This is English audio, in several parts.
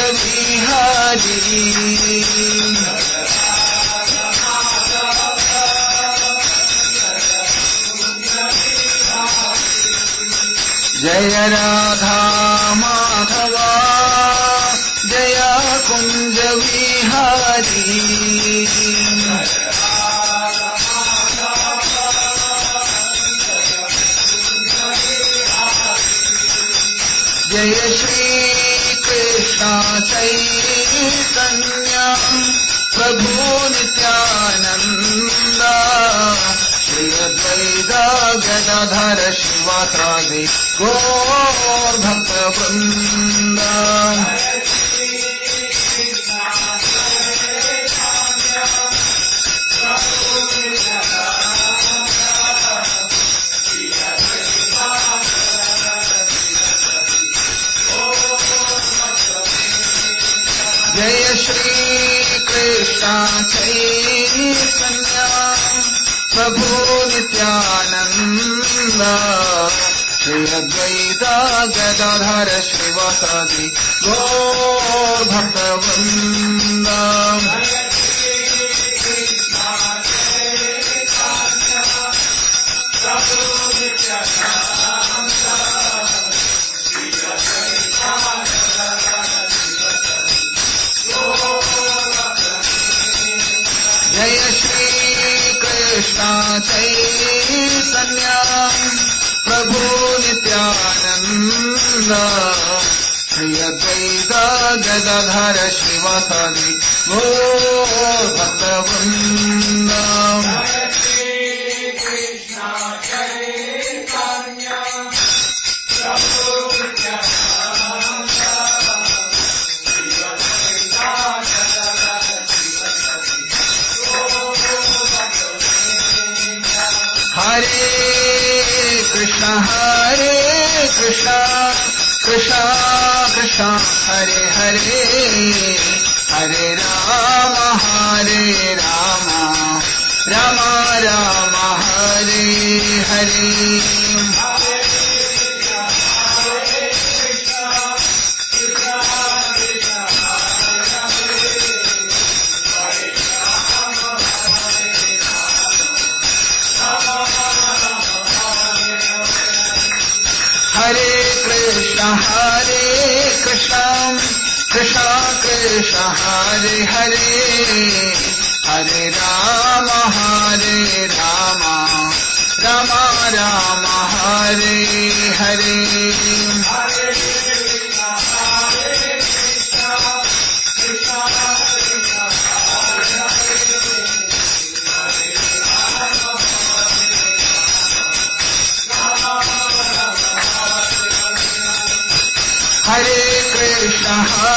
विहारी जय राधा माधवा जय कुंज विहारी जय श्री कृष्ण चैतन्य प्रभु नित्यानंद श्री अद्वैत गदाधर शिवासादि गौर भक्त वृंद जय श्री कृष्ण चैतन्य प्रभु नित्यानंद श्री अद्वैत गदाधर शिवासादि गौर भक्त वृंद जय श्री कृष्ण चैतन्य प्रभु नित्यानंद श्री अद्वैत गदाधर शिवासादि गौर भक्त वृंद हरे कृष्ण कृष्ण कृष्ण हरे हरे हरे राम राम राम हरे हरे हरे कृष्ण कृष्ण कृष्ण हरे हरे हरे राम राम राम हरे हरे हरे कृष्ण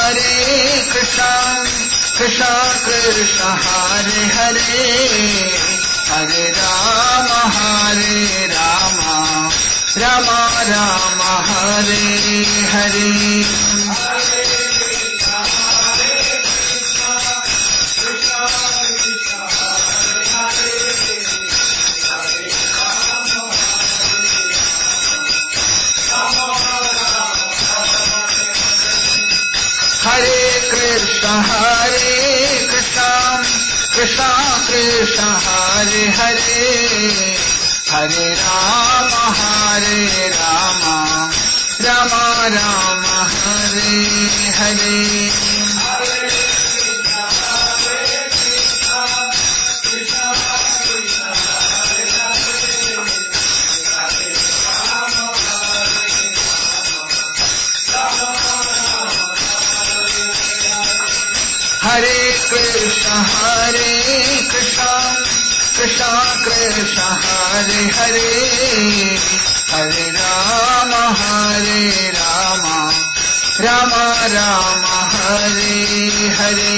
कृष्ण कृष्ण हरे हरे हरे राम राम राम हरे हरे हरे कृष्ण कृष्ण कृष्ण हरे हरे हरे राम राम राम हरे हरे हरे कृष्ण कृष्ण कृष्ण हरे हरे हरे राम राम राम हरे हरे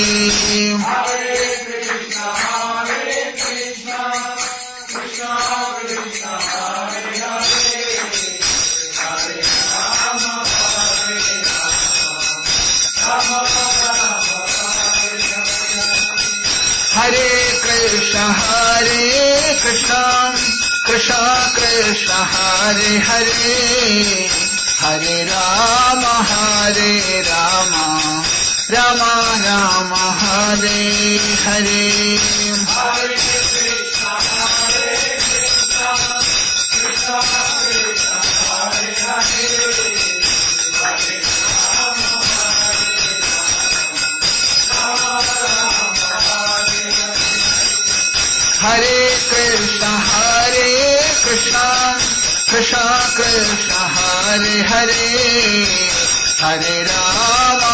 हरे कृष्ण कृष्ण कृष्ण हरे हरे हरे राम രാമ രാമ ഹരേ ഹരേ Hare Krishna, Hare Krishna, Krishna Krishna, Hare Hare, Hare Rama, Rama Rama, Hare Hare Krishna Hare Krishna Krishna Krishna Hare Hare Hare Rama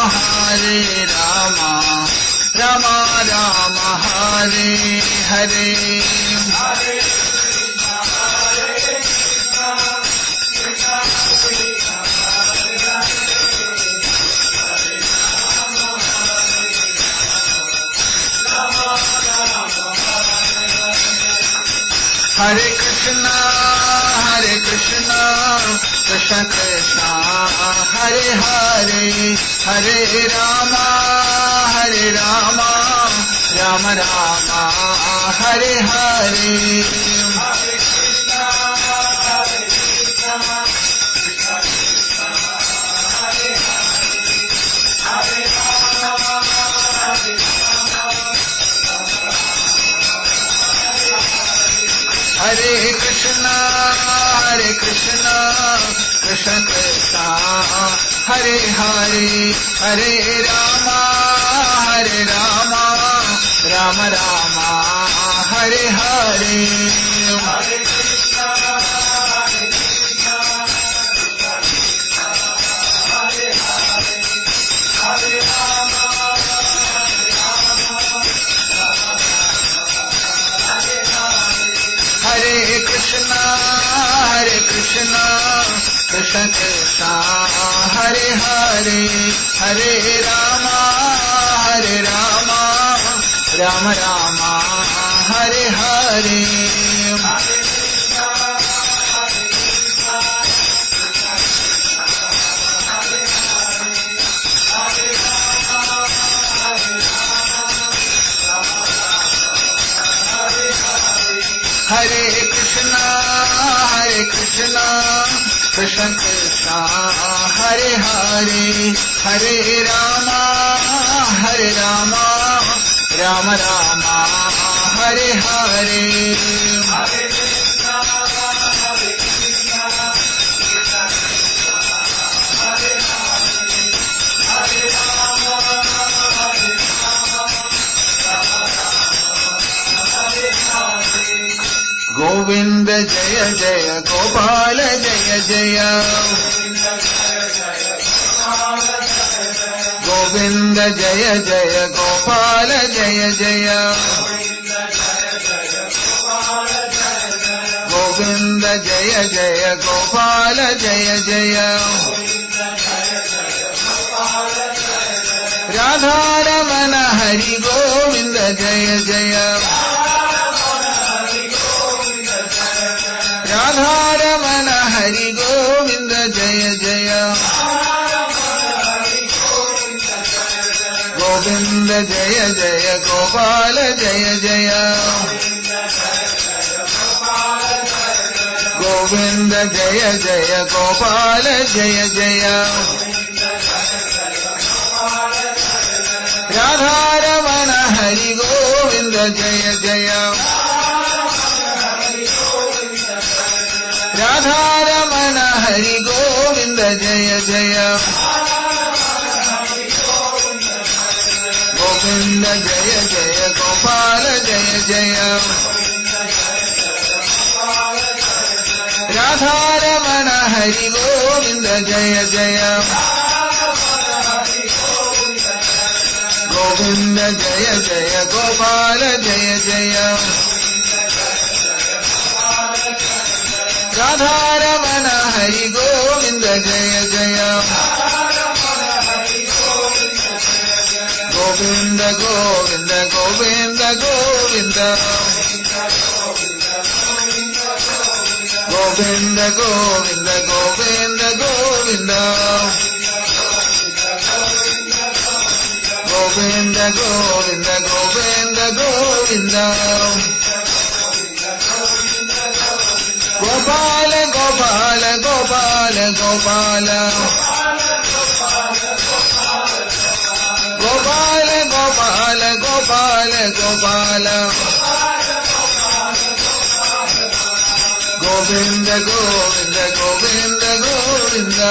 Rama Rama Hare Hare Hare Krishna, Hare Krishna, Krishna Krishna, Hare Hare, Hare Rama, Rama Rama, Hare Hare Krishna Krishna Krishna Hare Hare Hare Rama Rama Rama Hare Hare Hare Krishna, Hare Krishna, Krishna Krishna, Hare Hare, Hare Rama, Hare Rama, Hare Krishna Krishna Krishna Hare Hare Hare Rama Rama Rama Hare Hare Hare Krishna, Hare Krishna, Krishna Krishna, Hare Hare, Hare Rama, Hare Rama, Hare Hare. Hare Krishna Krishna Krishna Hare Hare Hare Rama Rama Rama Hare Hare Hare Krishna, Hare Krishna, Krishna Krishna, Hare Hare, Hare Rama, Hare Rama, Rama Rama, Hare Hare. Hare Krishna Krishna Krishna Hare Hare Hare Rama Rama Rama Hare Hare Hare Krishna, Hare Krishna, Krishna Krishna, Hare Hare, Hare Rama, Hare Rama, Rama Rama, Hare Hare. Govinda Jaya Jaya Gopala Jaya Jaya Govinda Jaya Jaya Gopala Jaya Jaya Govinda Jaya Jaya Gopala Jaya Jaya Radha Ramana Hari Govinda Jaya Jaya Radha Ramana Hari Govinda Jaya Jaya Govinda Jaya Jaya Gopala Jaya Jaya Govinda Jaya Jaya Gopala Jaya Jaya Radha Ramana Hari Govinda Jaya Jaya Radha Ramana Hari Govinda Jaya Jaya Govinda Jaya Jaya Gopala Jaya Jaya Radha Ramana Hari Govinda Jaya Jaya Govinda Jaya Jaya Gopala Jaya Jaya Radha Ramana Hari Govinda Jaya Jaya Govinda Govinda Govinda Govinda Govinda Govinda Govinda Govinda Govinda Govinda Govinda Govinda Gopala Gopala Gopala Gopala Gopal Gopal Govind Govind Govind Govind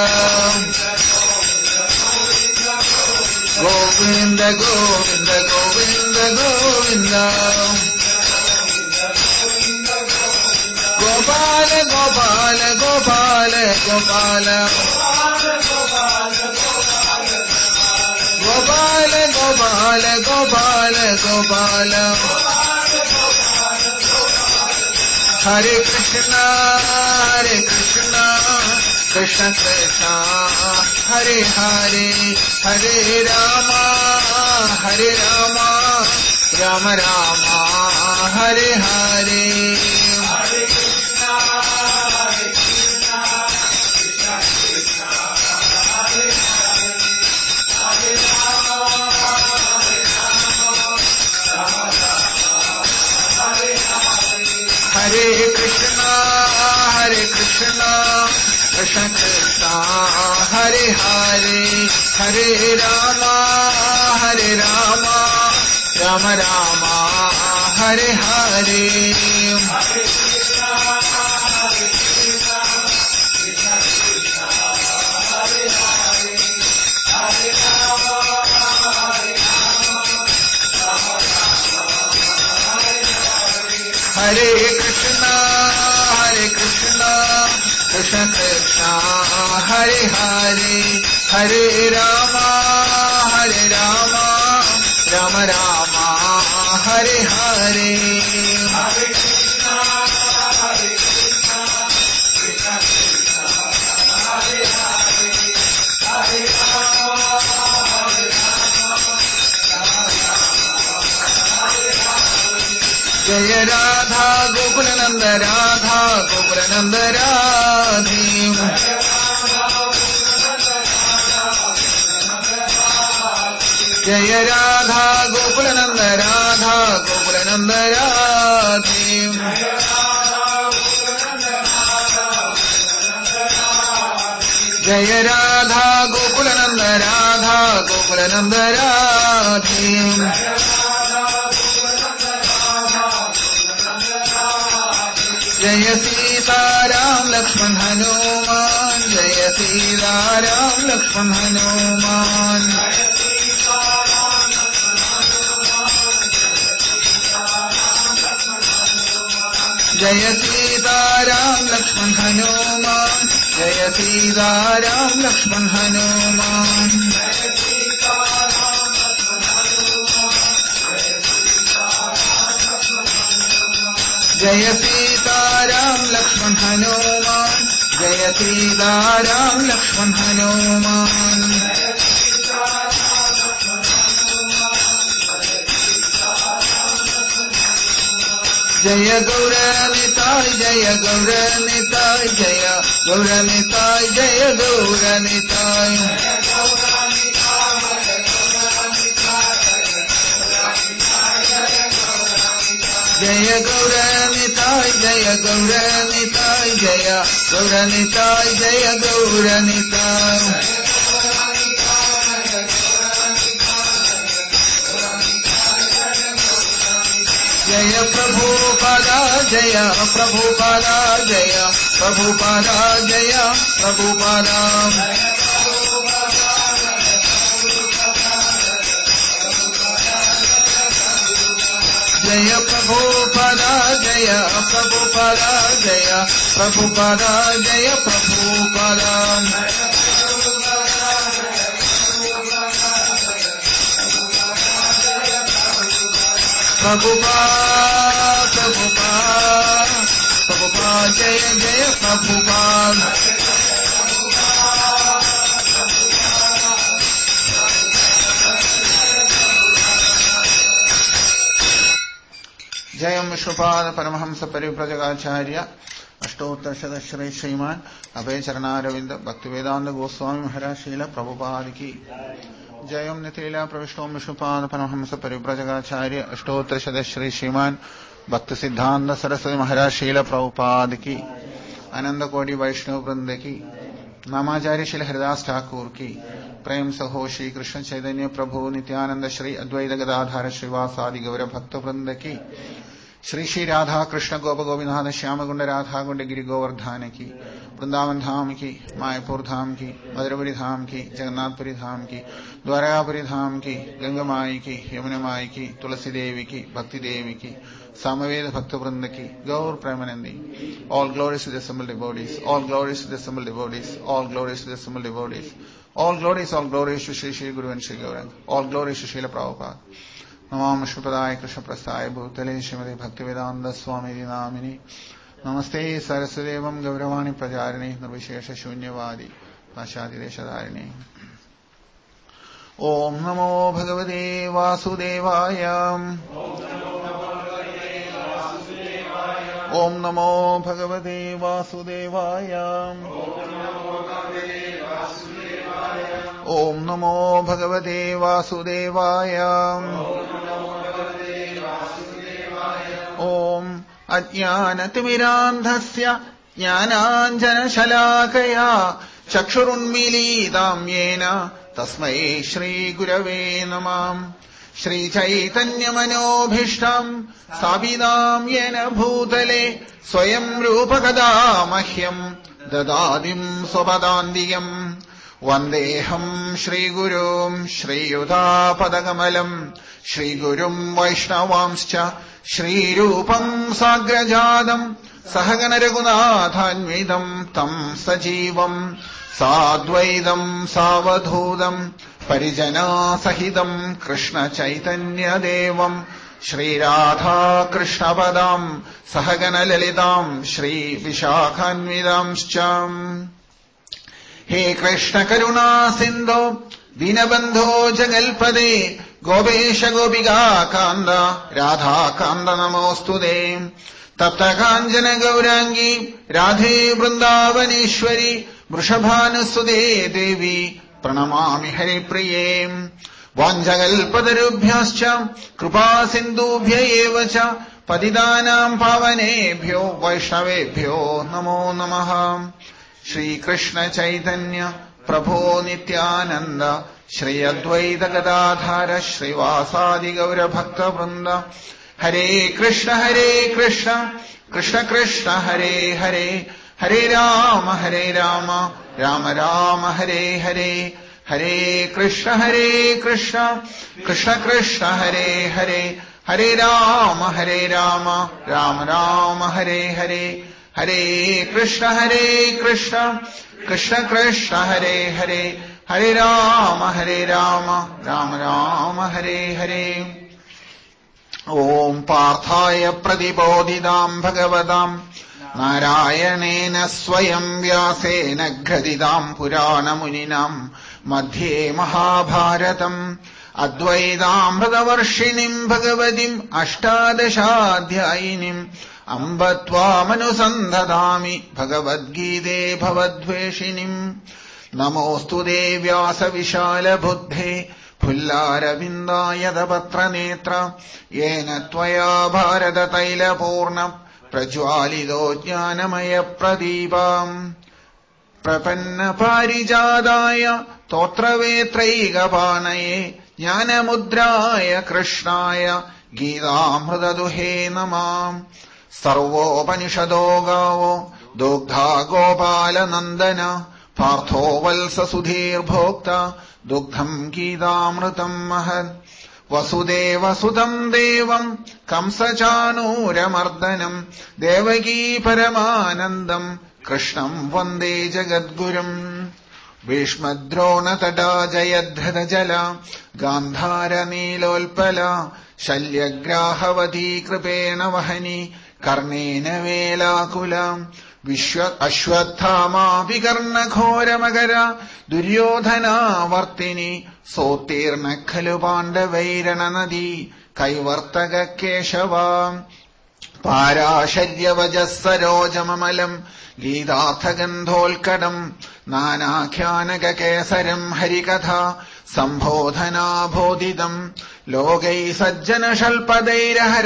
Govind Govind Govind Govind Gopal Gopal Gopal Gopal Gopal Gopal Gopal Gopal हरे कृष्णा कृष्ण कृष्ण हरे हरे हरे राम राम राम हरे हरे हरे कृष्णा कृष्ण कृष्ण हरे हरे हरे राम राम राम हरे हरे हरे कृष्णा कृष्ण कृष्ण हरे हरे हरे राम राम राम हरे हरे जय राधा गोकुल नंद राधा गोकुल नंद राधे जय राधा गोकुल नंद राधा गोकुल नंद राधे जय राधा गोकुल नंद राधा गोकुल नंद राधे जय सीताराम लक्ष्मण हनुमान जय सीताराम लक्ष्मण हनुमान जय सीताराम लक्ष्मण हनुमान जय सीताराम लक्ष्मण हनुमान जय सीताराम लक्ष्मण हनुमान जय सीताराम लक्ष्मण हनुमान जय गौरनिताय जय गौरनिताय जय गौरनिताय जय गौरनिताय जय गौरनिताय जय गौरनिताय जय गौरनिताय जय गौरनिताय जय प्रभुपादा जय प्रभुपादा जय प्रभुपादा जय प्रभुपादा जय प्रभुपादा जय प्रभुपादा जय प्रभुपादा जय प्रभुपादा प्रभुपाद प्रभुपाद प्रभुपाद जय जय प्रभुपाद जयम विष्णुपाद परमहंस परिव्रजकाचार्य अष्टोत्तर शतश्री श्रीमान अभय चरणारविंद भक्तिवेदांत गोस्वामी महाराज श्रील प्रभुपाद की जयम नितिलीला प्रविष्टो विष्णुपाद परमहंस परिव्रजकाचार्य अष्टोत्तर शतश्री श्रीमान भक्ति सिद्धांत सरस्वती महाराज श्रील प्रभुपाद की आनंद कोटि वैष्णव वृंद की नामाचार्य श्री हरिदास ठाकुर की, प्रेम सहो श्री कृष्ण चैतन्य प्रभु नित्यानंद श्री अद्वैत गदाधार श्रीवासादि गौर भक्त वृंद की, श्री श्री राधा कृष्ण गोप गोविंदनाथ श्याम गुंड राधा गुंड गिरि गोवर्धन की, वृंदावन धाम की, मायापुर धाम की, मधुरपुरी धाम की, जगन्नाथपुरी धाम की, द्वारकापुरी धाम की, गंगा माई की, यमुना माई की, तुलसी देवी की, भक्ति देवी की, सामवेद भक्त वृंद की, गौर Premanandi. All glories to the assembled devotees, all glories to the assembled devotees, all glories to the assembled devotees, all glories to Shri Shri Guru and Shri Gauranga, all glories to Srila Prabhupada. Namam Shripadaya Krishna Prasthaya Bhutale Srimati Bhaktivedanta Swami Namini. Namaste Saraswadevam Gauravani Prajarini Nirvishesha Shunyavadi Pashadi Deshadarini. Om Namo Bhagavate Vasudevaya. Om Namo Bhagavate Vasudevaya. Om Namo Bhagavate Vasudevaya. Om Ajnanatimidandhasya Jnananjanashalakaya Chakshurunmilitam Yena Tasmai Shri Gurave Namah. Shri Chaitanya Manobhishtam Sabidam Yena Bhutale Swayam Rupa Kada Mahyam Dadadim Sopadandiyam Vandeham Shri Gurum Shri Yudha Padakamalam Shri Gurum Vaishnavamscha Shri Rupam Sagrajadam Sahagana Raghunathanvidam Tam Sajivam Sadvaidam Savadhudam Parijana Sahidam Krishna Chaitanya Devam Shri Radha Krishna Padam Sahagana Lalitam Shri Vishakhanvidamscham. He Krishna Karuna Sindho Dinabandho Jagalpade Gopesha Gopika Kanda Radha Kanda Namostude Tapta Kanjana Gaurangi Radhe Vrindavaneshwari Vrishabhanusude Devi Pranamami Haripriye. Vanjagalpadarubhyascha Krupa Sindhubhya evacha Patidanam Pavanebhyo Vaishnavebhyo Namo Namaha. Shri Krishna Chaitanya Prabhu Nityananda Shri Advaita Gadadhara Shri Vasadi Gaura Bhakta Vrinda. Hare Krishna Krishna Krishna Hare Hare, Hare Rama Rama Rama Hare Hare, Hare Krishna Krishna Krishna Hare Hare, Hare Rama Rama Rama Hare Hare, Hare Krishna Krishna Krishna Hare Hare, Hare Rama Rama Rama Hare Hare. Om Parthaya Pradipodidam Bhagavatam Narayanena Swayam Vyasena Ghadidam Purana Muninam Madhye Mahabharatam Advaidamrtavarshinim Bhagavatim Ashtadashadhyayinim Ambatvamanusanthadami Bhagavad-gite Bhavadveshinim. Namostude Vyasa Vishala Buddhe Pullaravindayadapatra Netra Yena Tvaya Bharata Taila Purna Prajwalido Jnanamaya Pradipam Prapanna Parijadaya Totravetraigapanaya Jnanamudraya Krishnaya Gītāmritaduhe Namah. Sarvopanishado Gavo Dugdha Gopala Nandana Partho Valsa Sudhir Bhokta Dugdham Gītāmritam Mahad. Vasudeva Sudam Devam Kamsachanuramardanam Devaki Paramanandam Krishnam Vande Jagadgurum. Bhishmadrona Tada Jayadhrata Jala Gandhara Nilolpala Shalyagrahavathi Kripena Vahani Karnena Velakula Ashwathama Vikarna Khora Magara Duryodhana Vartini Sotirna Khalu Pandavairana Nadi Kaivartaga Keshava Parasharya Vajassarojamamalam Gītāर्थagandholkadam Nānākhyānaga Kesaram Harikatha Sambodhana Bodhidam Logai Sajjana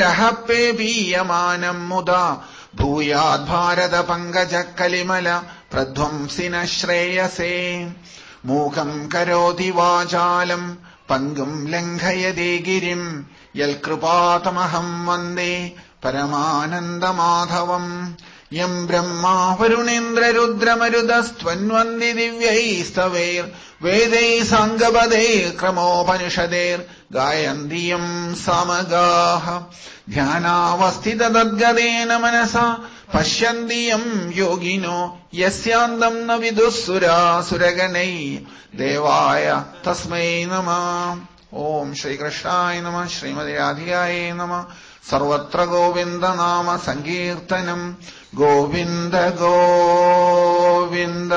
Shalpadairaharahappe Piyamanam Muda Bhuyad Bharata Pangaja Kalimala प्रध्वंसिन श्रेयसे मूकम् करोति वाचालम् पङ्गुम् लङ्घयते गिरिम् यल्कृपातमहम् वन्दे परमानन्दमाधवम् यम् ब्रह्मा वरुणेन्द्ररुद्रमरुदस्त्वन्वन्ति दिव्यैस्तवैर्वेदैः साङ्गपदैः क्रमोपनिषदैर्गायन्ति यम् सामगाः ध्यानावस्थिततद्गतेन मनसा पश्यन्ति यम् योगिनो यस्यान्तम् न विदुः सुरासुरगणैः देवाय तस्मै नमः। ओम श्रीकृष्णाय नमः। श्रीमते राधिकायै नमः। सर्वत्र गोविन्द नाम संकीर्तनम् Govind Govind.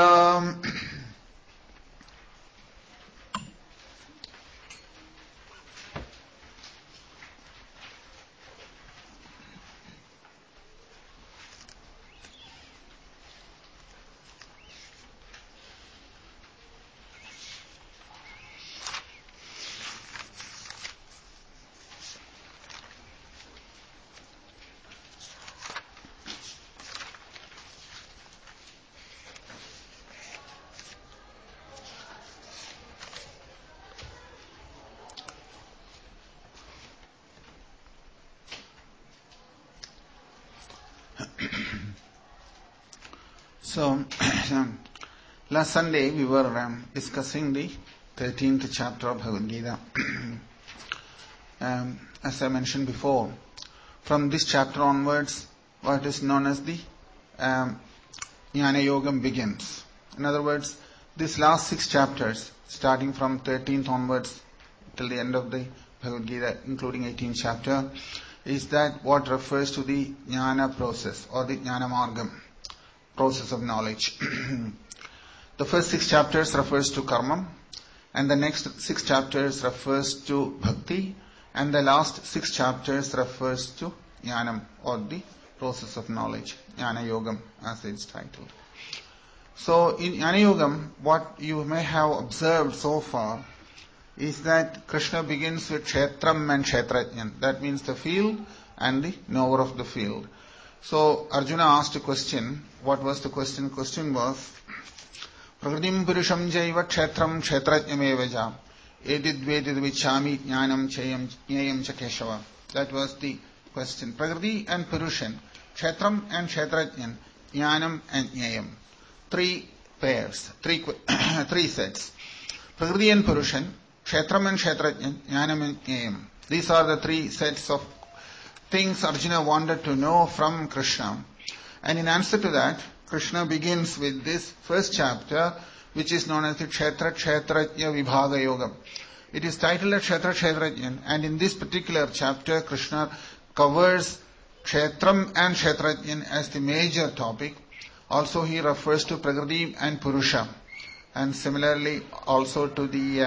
So, last Sunday we were discussing the 13th chapter of Bhagavad Gita. As I mentioned before, from this chapter onwards, what is known as the Jnana Yogam begins. In other words, these last 6 chapters, starting from 13th onwards till the end of the Bhagavad Gita, including 18th chapter, is that what refers to the Jnana process or the Jnana Margam, process of knowledge. The first 6 chapters refers to karma, and the next 6 chapters refers to bhakti, and the last 6 chapters refers to jnanam, or the process of knowledge, Jnana Yogam as it's titled. So in Jnana Yogam, what you may have observed so far is that Krishna begins with Kshetram and Kshetrajnan. That means the field and the knower of the field. So Arjuna asked a question. What was the question? The question was, Prakritim Purusham Jaiva Kshetram Kshetrajnamevaja Edidvedid Vichami Jnanam Chayam Jnayam Chakeshava. That was the question. Prakriti and Purushan, Kshetram and Kshetrajnan, Jnanam and Jnayam. 3 pairs, 3 sets. Prakriti and Purushan, Kshetram and Kshetrajnan, Jnanam and Jnayam. These are the 3 sets of things Arjuna wanted to know from Krishna. And in answer to that, Krishna begins with this first chapter, which is known as the Kshetra Kshetrajna Vibhaga Yoga. It is titled as Kshetra Kshetrajna, and in this particular chapter, Krishna covers Kshetram and Kshetrajna as the major topic. Also, he refers to Prakriti and Purusha, and similarly also to the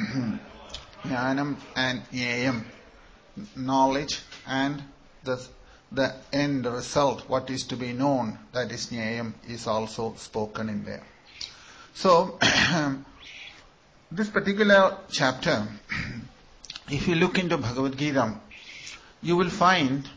Jnanam and Jnayam, knowledge and the end result, what is to be known, that is Jnayam, is also spoken in there. So, this particular chapter, if you look into Bhagavad Gita, you will find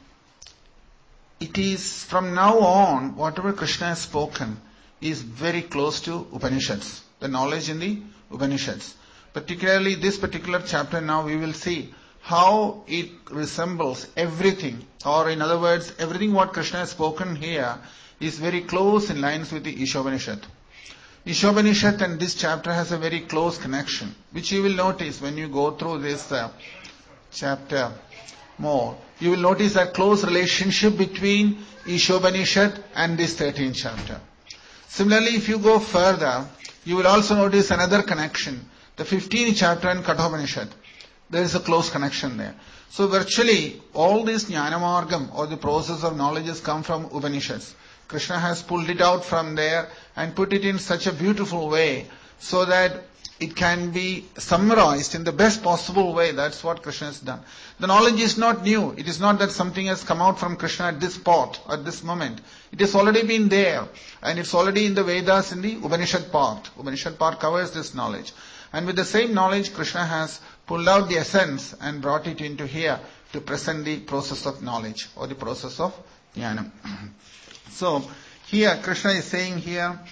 it is from now on, whatever Krishna has spoken is very close to Upanishads, the knowledge in the Upanishads. Particularly this particular chapter now we will see how it resembles everything, or in other words, everything what Krishna has spoken here is very close in lines with the Ishopanishad. Ishopanishad and this chapter has a very close connection, which you will notice when you go through this chapter more. You will notice that close relationship between Ishopanishad and this 13th chapter. Similarly, if you go further, you will also notice another connection, the 15th chapter in Kathopanishad. There is a close connection there. So virtually all this Jnana Margam or the process of knowledge has come from Upanishads. Krishna has pulled it out from there and put it in such a beautiful way so that it can be summarized in the best possible way. That's what Krishna has done. The knowledge is not new. It is not that something has come out from Krishna at this spot, at this moment. It has already been there, and it's already in the Vedas in the Upanishad part. Upanishad part covers this knowledge. And with the same knowledge, Krishna has pulled out the essence and brought it into here to present the process of knowledge or the process of jnana. So here Krishna is saying here,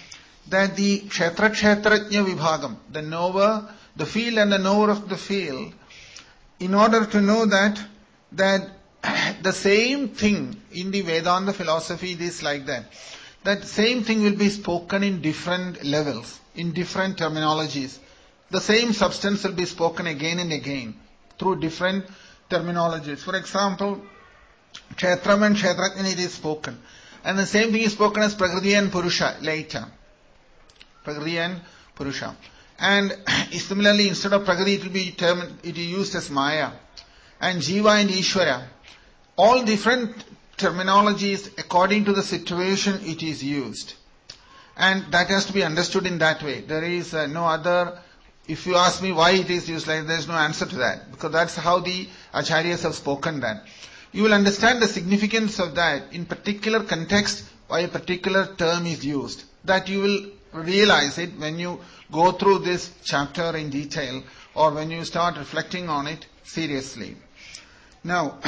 that the Kshetra Kshetrajna Vibhagam, the knower, the field and the knower of the field, in order to know that the same thing in the Vedanta philosophy, it is like that. That same thing will be spoken in different levels, in different terminologies. The same substance will be spoken again and again through different terminologies. For example, Kshetram and Kshetrajna, it is spoken. And the same thing is spoken as Prakriti and Purusha later. Prakriti and Purusha. And similarly, instead of Prakriti, it will be used as Maya. And Jiva and Ishvara. All different terminologies, according to the situation, it is used. And that has to be understood in that way. There is no other, if you ask me why it is used like that, there is no answer to that. Because that's how the Acharyas have spoken that. You will understand the significance of that in particular context, why a particular term is used. That you will realize it when you go through this chapter in detail or when you start reflecting on it seriously. Now,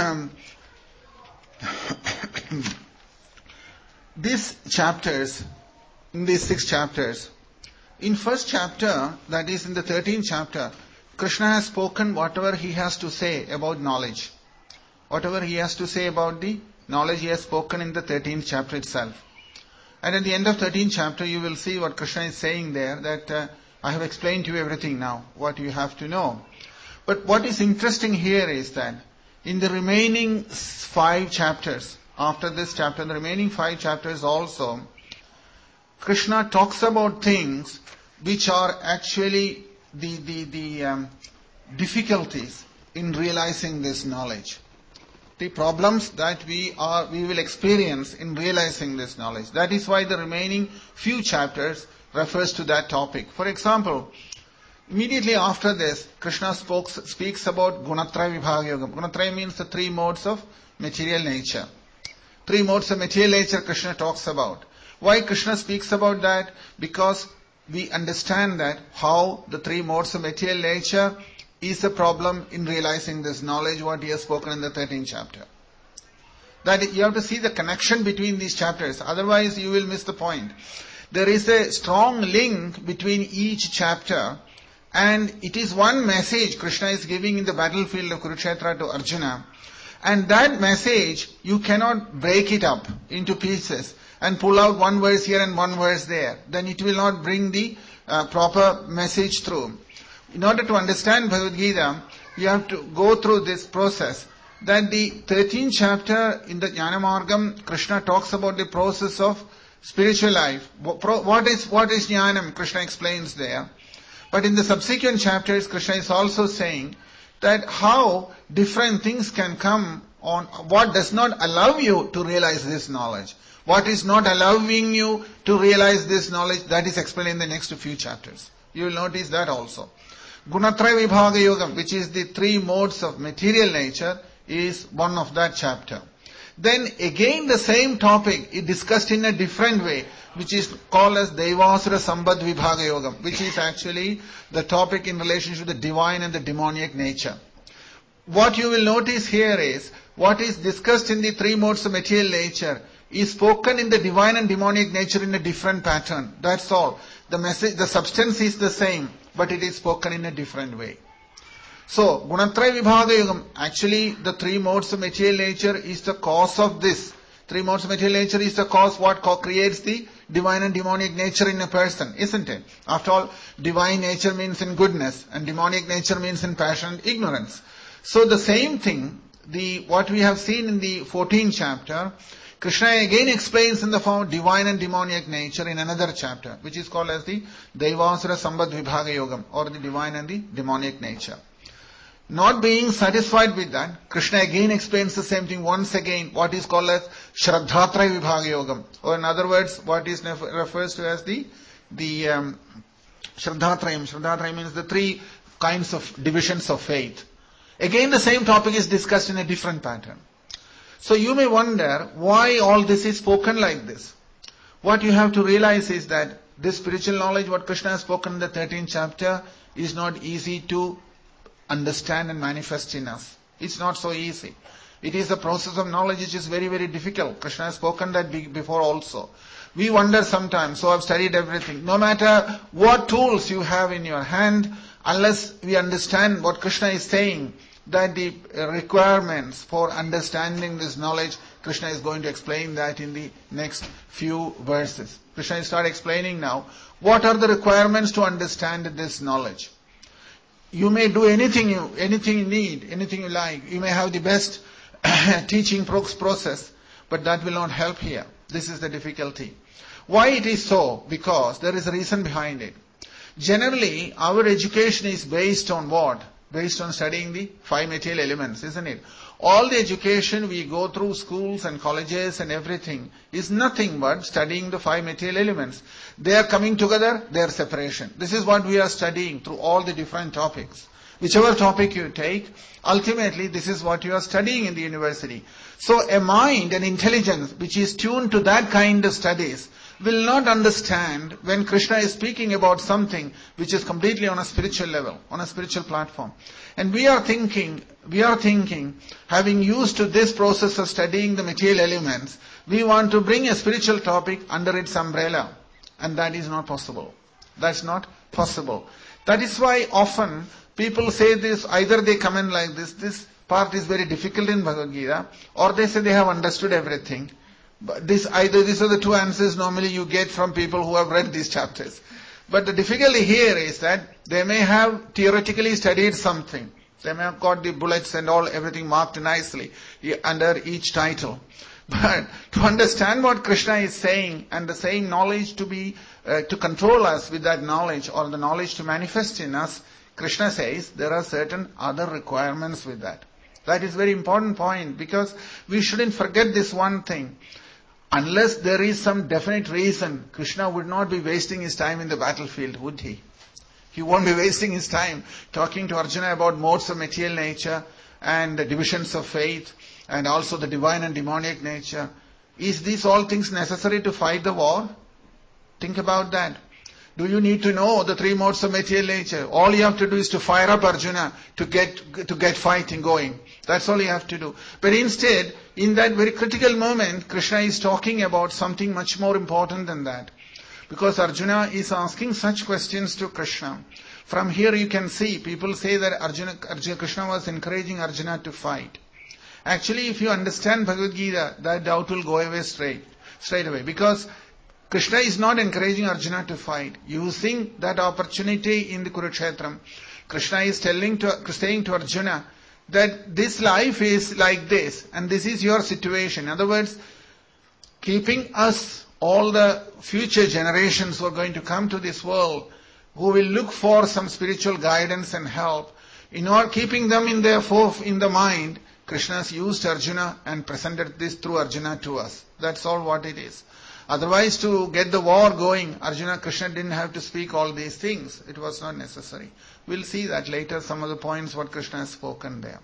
these chapters, in these 6 chapters, in first chapter, that is in the 13th chapter, Krishna has spoken whatever he has to say about knowledge. Whatever he has to say about the knowledge he has spoken in the 13th chapter itself. And at the end of 13th chapter, you will see what Krishna is saying there, that I have explained to you everything now, what you have to know. But what is interesting here is that in the remaining 5 chapters, after this chapter, the remaining 5 chapters also, Krishna talks about things which are actually the difficulties in realizing this knowledge. The problems that we will experience in realizing this knowledge. That is why the remaining few chapters refers to that topic. For example, immediately after this, Krishna speaks about Gunatraya Vibhaga Yoga. Gunatraya means the 3 modes of material nature. 3 modes of material nature Krishna talks about. Why Krishna speaks about that? Because we understand that how the 3 modes of material nature is a problem in realizing this knowledge, what he has spoken in the 13th chapter. That you have to see the connection between these chapters, otherwise you will miss the point. There is a strong link between each chapter, and it is one message Krishna is giving in the battlefield of Kurukshetra to Arjuna. And that message, you cannot break it up into pieces and pull out one verse here and one verse there. Then it will not bring the proper message through. In order to understand Bhagavad Gita, you have to go through this process. That the 13th chapter in the Jnana Margam, Krishna talks about the process of spiritual life. What is Jnanam? Krishna explains there. But in the subsequent chapters, Krishna is also saying that how different things can come on, what does not allow you to realize this knowledge. What is not allowing you to realize this knowledge, that is explained in the next few chapters. You will notice that also. Gunatraya Vibhaga Yoga, which is the 3 modes of material nature, is one of that chapter. Then again the same topic is discussed in a different way, which is called as Devasura Sambad Vibhaga Yoga, which is actually the topic in relation to the divine and the demoniac nature. What you will notice here is, what is discussed in the 3 modes of material nature is spoken in the divine and demoniac nature in a different pattern. That's all. The message, the substance is the same, but it is spoken in a different way. So, Gunatraya Vibhaga Yogam, actually the 3 modes of material nature is the cause of this. 3 modes of material nature is the cause what creates the divine and demoniac nature in a person, isn't it? After all, divine nature means in goodness, and demoniac nature means in passion and ignorance. So the same thing, what we have seen in the 14th chapter, Krishna again explains in the form of divine and demoniac nature in another chapter, which is called as the Devasura Sambad Vibhaga Yogam, or the divine and the demoniac nature. Not being satisfied with that, Krishna again explains the same thing once again, what is called as Shraddhatraya Vibhaga Yogam, or in other words, what is refers to as the Shraddhatrayam. Shraddhatrayam means the 3 kinds of divisions of faith. Again the same topic is discussed in a different pattern. So you may wonder why all this is spoken like this. What you have to realize is that this spiritual knowledge, what Krishna has spoken in the 13th chapter, is not easy to understand and manifest in us. It's not so easy. It is a process of knowledge which is very, very difficult. Krishna has spoken that before also. We wonder sometimes, so I've studied everything. No matter what tools you have in your hand, unless we understand what Krishna is saying, that the requirements for understanding this knowledge, Krishna is going to explain that in the next few verses. Krishna will start explaining now, what are the requirements to understand this knowledge? You may do anything you need, anything you like. You may have the best teaching process, but that will not help here. This is the difficulty. Why it is so? Because there is a reason behind it. Generally, our education is based on what? Based on studying the 5 material elements, isn't it? All the education we go through schools and colleges and everything is nothing but studying the 5 material elements. They are coming together, they are separation. This is what we are studying through all the different topics. Whichever topic you take, ultimately this is what you are studying in the university. So a mind, an intelligence which is tuned to that kind of studies will not understand when Krishna is speaking about something which is completely on a spiritual level, on a spiritual platform. And we are thinking, having used to this process of studying the material elements, we want to bring a spiritual topic under its umbrella. And that is not possible. That's not possible. That is why often people say this, either they comment like this part is very difficult in Bhagavad Gita, or they say they have understood everything. But these are the two answers normally you get from people who have read these chapters. But the difficulty here is that they may have theoretically studied something. They may have got the bullets and everything marked nicely under each title. But to understand what Krishna is saying and the same knowledge to control us with that knowledge, or the knowledge to manifest in us, Krishna says there are certain other requirements with that. That is a very important point, because we shouldn't forget this one thing. Unless there is some definite reason, Krishna would not be wasting his time in the battlefield, would he? He won't be wasting his time talking to Arjuna about modes of material nature and the divisions of faith and also the divine and demoniac nature. Is these all things necessary to fight the war? Think about that. Do you need to know the 3 modes of material nature? All you have to do is to fire up Arjuna to get fighting going. That's all you have to do. But instead, in that very critical moment, Krishna is talking about something much more important than that. Because Arjuna is asking such questions to Krishna. From here you can see, people say that Krishna was encouraging Arjuna to fight. Actually, if you understand Bhagavad Gita, that doubt will go away straight away. Because Krishna is not encouraging Arjuna to fight. Using that opportunity in the Kurukshetram, Krishna is saying to Arjuna that this life is like this and this is your situation. In other words, keeping us, all the future generations who are going to come to this world, who will look for some spiritual guidance and help, keeping them in the mind, Krishna has used Arjuna and presented this through Arjuna to us. That's all what it is. Otherwise, to get the war going, Krishna didn't have to speak all these things. It was not necessary. We'll see that later, some of the points what Krishna has spoken there.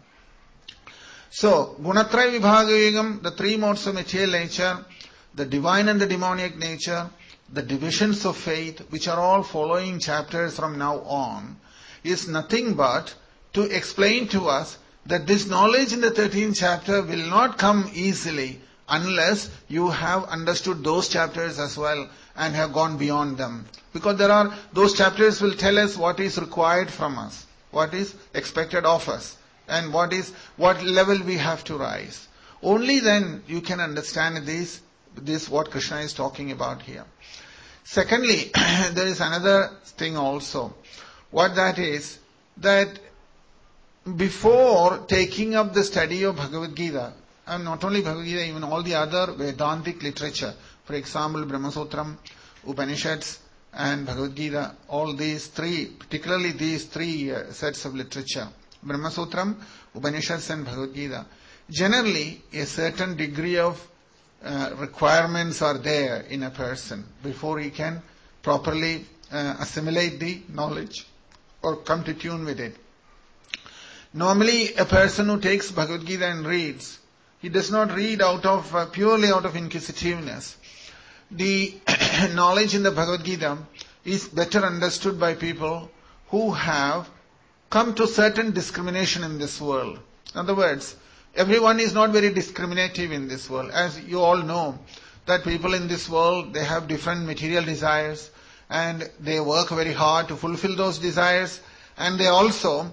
So, Gunatraya Vibhagayagam, the 3 modes of material nature, the divine and the demoniac nature, the divisions of faith, which are all following chapters from now on, is nothing but to explain to us that this knowledge in the 13th chapter will not come easily unless you have understood those chapters as well and have gone beyond them. Because those chapters will tell us what is required from us, what is expected of us, and what level we have to rise. Only then you can understand this what Krishna is talking about here. Secondly, there is another thing also. What that is, that before taking up the study of Bhagavad Gita, and not only Bhagavad Gita, even all the other Vedantic literature, for example, Brahma Sutram, Upanishads, and Bhagavad Gita, all these 3, particularly these 3 sets of literature, Brahma Sutram, Upanishads, and Bhagavad Gita, generally a certain degree of requirements are there in a person before he can properly assimilate the knowledge or come to tune with it. Normally, a person who takes Bhagavad Gita and reads, he does not read purely out of inquisitiveness. The knowledge in the Bhagavad Gita is better understood by people who have come to certain discrimination in this world. In other words, everyone is not very discriminative in this world. As you all know, that people in this world, they have different material desires and they work very hard to fulfill those desires, and they also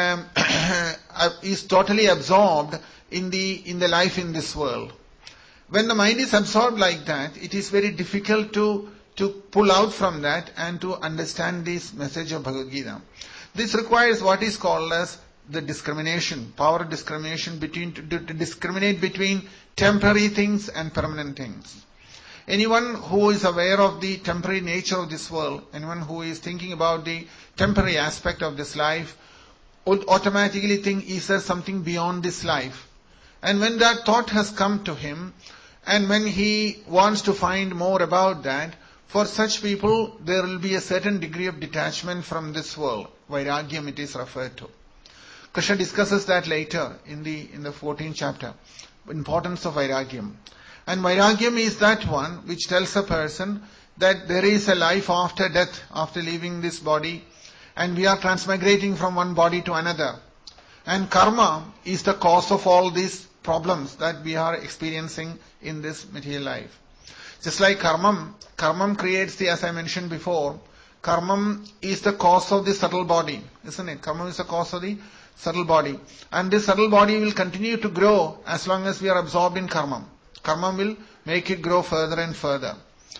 is totally absorbed in the life in this world. When the mind is absorbed like that, it is very difficult to pull out from that and to understand this message of Bhagavad Gita. This requires what is called as the discrimination, power of discrimination to discriminate between temporary things and permanent things. Anyone who is aware of the temporary nature of this world, anyone who is thinking about the temporary aspect of this life, would automatically think, is there something beyond this life? And when that thought has come to him, and when he wants to find more about that, for such people, there will be a certain degree of detachment from this world. Vairagyam it is referred to. Krishna discusses that later in the 14th chapter. Importance of Vairagyam. And Vairagyam is that one which tells a person that there is a life after death, after leaving this body, and we are transmigrating from one body to another. And karma is the cause of all these problems that we are experiencing in this material life. Just like karmam creates as I mentioned before, karmam is the cause of the subtle body, isn't it? Karmam is the cause of the subtle body. And this subtle body will continue to grow as long as we are absorbed in karmam. Karmam will make it grow further and further.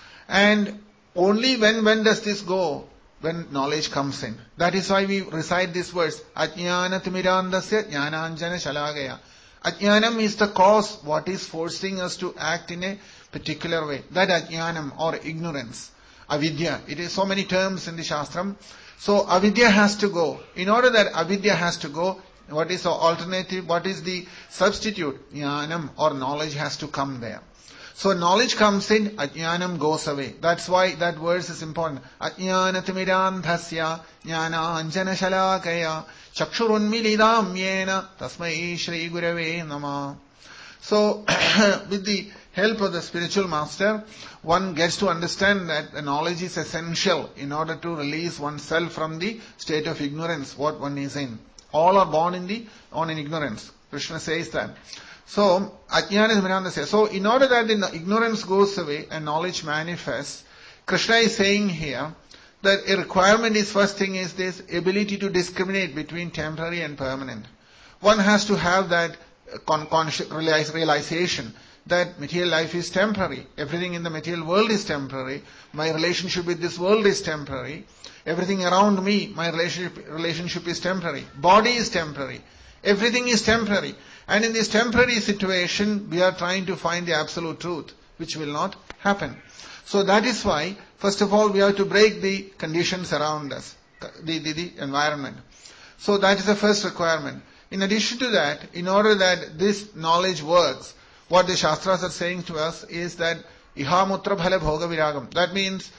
And only when does this go? When knowledge comes in. That is why we recite this verse, Ajnana timirandasya jnananjana shalagaya. Ajnanam is the cause, what is forcing us to act in a particular way. That ajnanam or ignorance. Avidya. It is so many terms in the Shastram. So avidya has to go. In order that avidya has to go, what is the alternative? What is the substitute? Jnanam or knowledge has to come there. So knowledge comes in, ajnanam goes away. That's why that verse is important. Ajnanatimirandhasya jnana anjana shalakaya chakshurunmilidam yena tasmai shri gurave nama. So with the help of the spiritual master, one gets to understand that the knowledge is essential in order to release oneself from the state of ignorance, what one is in. All are born in ignorance. Krishna says that. So, ajnana is mirandasya. So, in order that the ignorance goes away and knowledge manifests, Krishna is saying here that a requirement is, first thing is this ability to discriminate between temporary and permanent. One has to have that conscious realization that material life is temporary. Everything in the material world is temporary. My relationship with this world is temporary. Everything around me, my relationship is temporary. Body is temporary. Everything is temporary. And in this temporary situation, we are trying to find the absolute truth, which will not happen. So that is why, first of all, we have to break the conditions around us, the environment. So that is the first requirement. In addition to that, in order that this knowledge works, what the Shastras are saying to us is that ihamutra bhala bhoga viragam. That means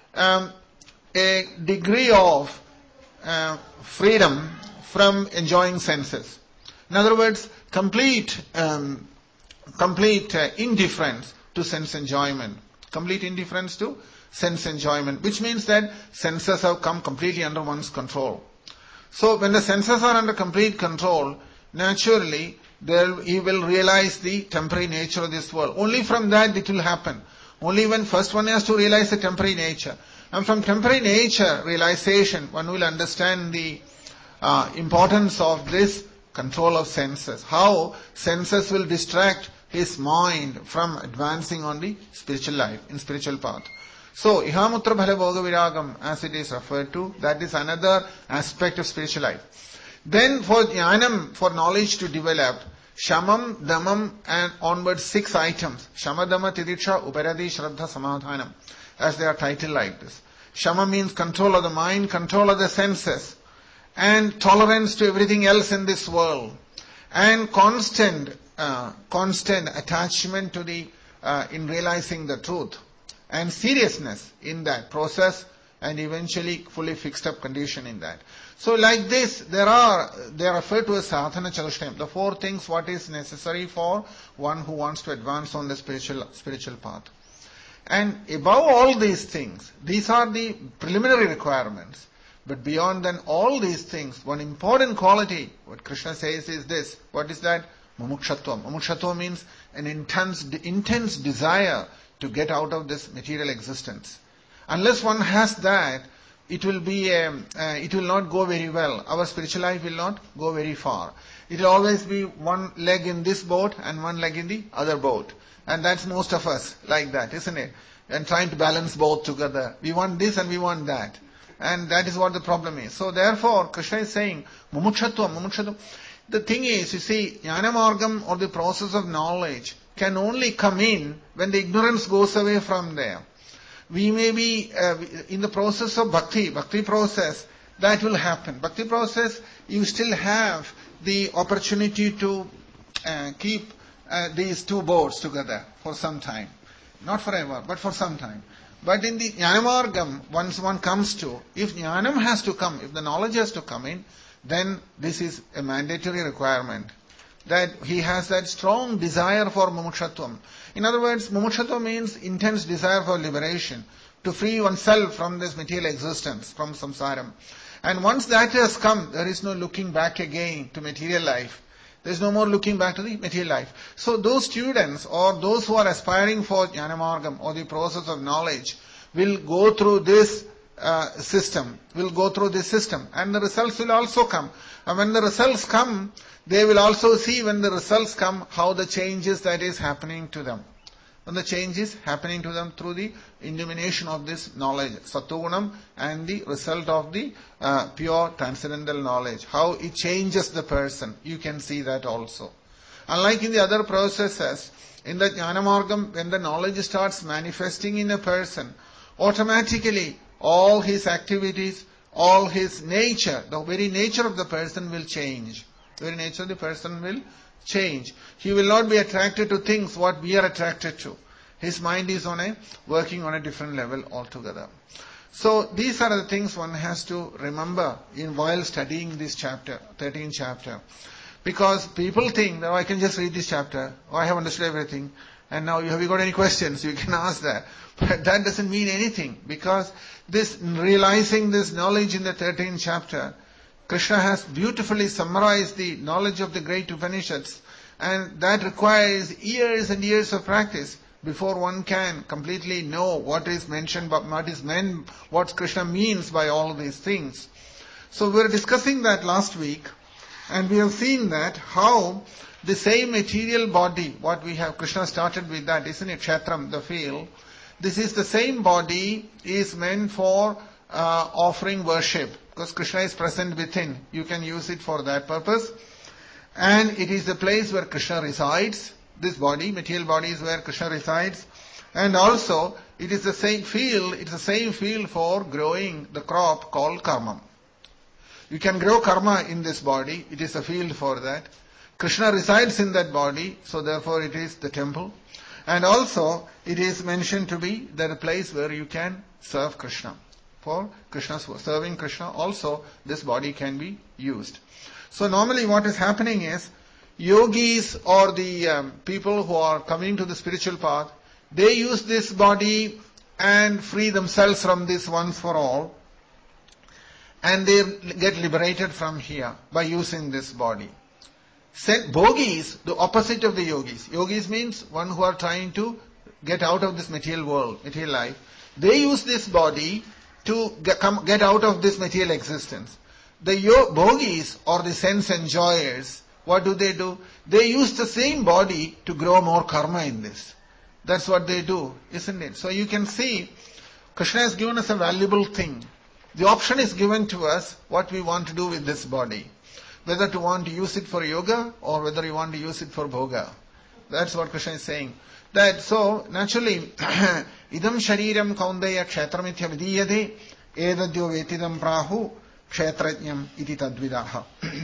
a degree of freedom from enjoying senses. In other words, complete indifference to sense enjoyment. Complete indifference to sense enjoyment, which means that senses have come completely under one's control. So when the senses are under complete control, naturally, he will realize the temporary nature of this world. Only from that it will happen. Only when first one has to realize the temporary nature. And from temporary nature realization, one will understand the importance of this control of senses. How senses will distract his mind from advancing on the spiritual life, in spiritual path. So, ihamutra bhala bhoga viragam, as it is referred to, that is another aspect of spiritual life. Then for jnanam, for knowledge to develop, shamam, damam and onwards 6 items. Shama, dama, tidiksha, uparati, shraddha, samadhanam. As they are titled like this. Shama means control of the mind, control of the senses, and tolerance to everything else in this world, and constant attachment to in realizing the truth, and seriousness in that process, and eventually fully fixed up condition in that. So like this, they are referred to as sadhana chatushtayam, the 4 things what is necessary for one who wants to advance on the spiritual path. And above all these things, these are the preliminary requirements. But beyond than all these things, one important quality, what Krishna says is this. What is that? Mumukshatvam. Mumukshatvam means an intense desire to get out of this material existence. Unless one has that, it will not go very well. Our spiritual life will not go very far. It will always be one leg in this boat and one leg in the other boat. And that's most of us like that, isn't it? And trying to balance both together. We want this and we want that. And that is what the problem is. So therefore, Krishna is saying, mumukshatvam. The thing is, you see, Jnanamargam or the process of knowledge can only come in when the ignorance goes away from there. We may be in the process of bhakti process, that will happen. Bhakti process, you still have the opportunity to keep these two boats together for some time. Not forever, but for some time. But in the Jnanamargam, once one comes to, if Jnanam has to come, if the knowledge has to come in, then this is a mandatory requirement. That he has that strong desire for mumukshatvam. In other words, mumukshatvam means intense desire for liberation, to free oneself from this material existence, from samsaram. And once that has come, there is no looking back again to material life. There is no more looking back to the material life. So those students or those who are aspiring for Jnanamargam or the process of knowledge will go through this system, and the results will also come. And when the results come, they will also see when the results come how the changes that is happening to them. When the change is happening to them through the illumination of this knowledge, Sattvagunam, and the result of the pure transcendental knowledge, how it changes the person. You can see that also. Unlike in the other processes, in the Jnanamargam, when the knowledge starts manifesting in a person, automatically all his activities, all his nature, the very nature of the person will change. The very nature of the person will change. He will not be attracted to things what we are attracted to. His mind is working on a different level altogether. So these are the things one has to remember while studying this chapter, 13th chapter. Because people think that I can just read this chapter, I have understood everything, and now have you got any questions? You can ask that. But that doesn't mean anything, because this realizing this knowledge in the 13th chapter, Krishna has beautifully summarized the knowledge of the great Upanishads, and that requires years and years of practice before one can completely know what is mentioned, what is meant, what Krishna means by all these things. So we were discussing that last week, and we have seen that how the same material body, what we have, Krishna started with that, isn't it? Kshetram, the field. This is the same body is meant for offering worship, because Krishna is present within. You can use it for that purpose. And it is the place where Krishna resides. This body, material body, is where Krishna resides. And also, it is the same field, it's the same field for growing the crop called karma. You can grow karma in this body, it is a field for that. Krishna resides in that body, so therefore it is the temple. And also, it is mentioned to be that place where you can serve Krishna. For Krishna's serving Krishna, also this body can be used. So normally what is happening is, yogis or the people who are coming to the spiritual path, they use this body and free themselves from this once for all. And they get liberated from here by using this body. Bhogis, the opposite of the yogis. Yogis means one who are trying to get out of this material world, material life. They use this body to get out of this material existence. The bhogis or the sense enjoyers, what do? They use the same body to grow more karma in this. That's what they do, isn't it? So you can see, Krishna has given us a valuable thing. The option is given to us what we want to do with this body. Whether to want to use it for yoga or whether you want to use it for bhoga. That's what Krishna is saying. That so naturally, idam shariram kaundeya kshetramitya vidiyade edadyo vetidam prahu kshetrajnam iti tadvidaha.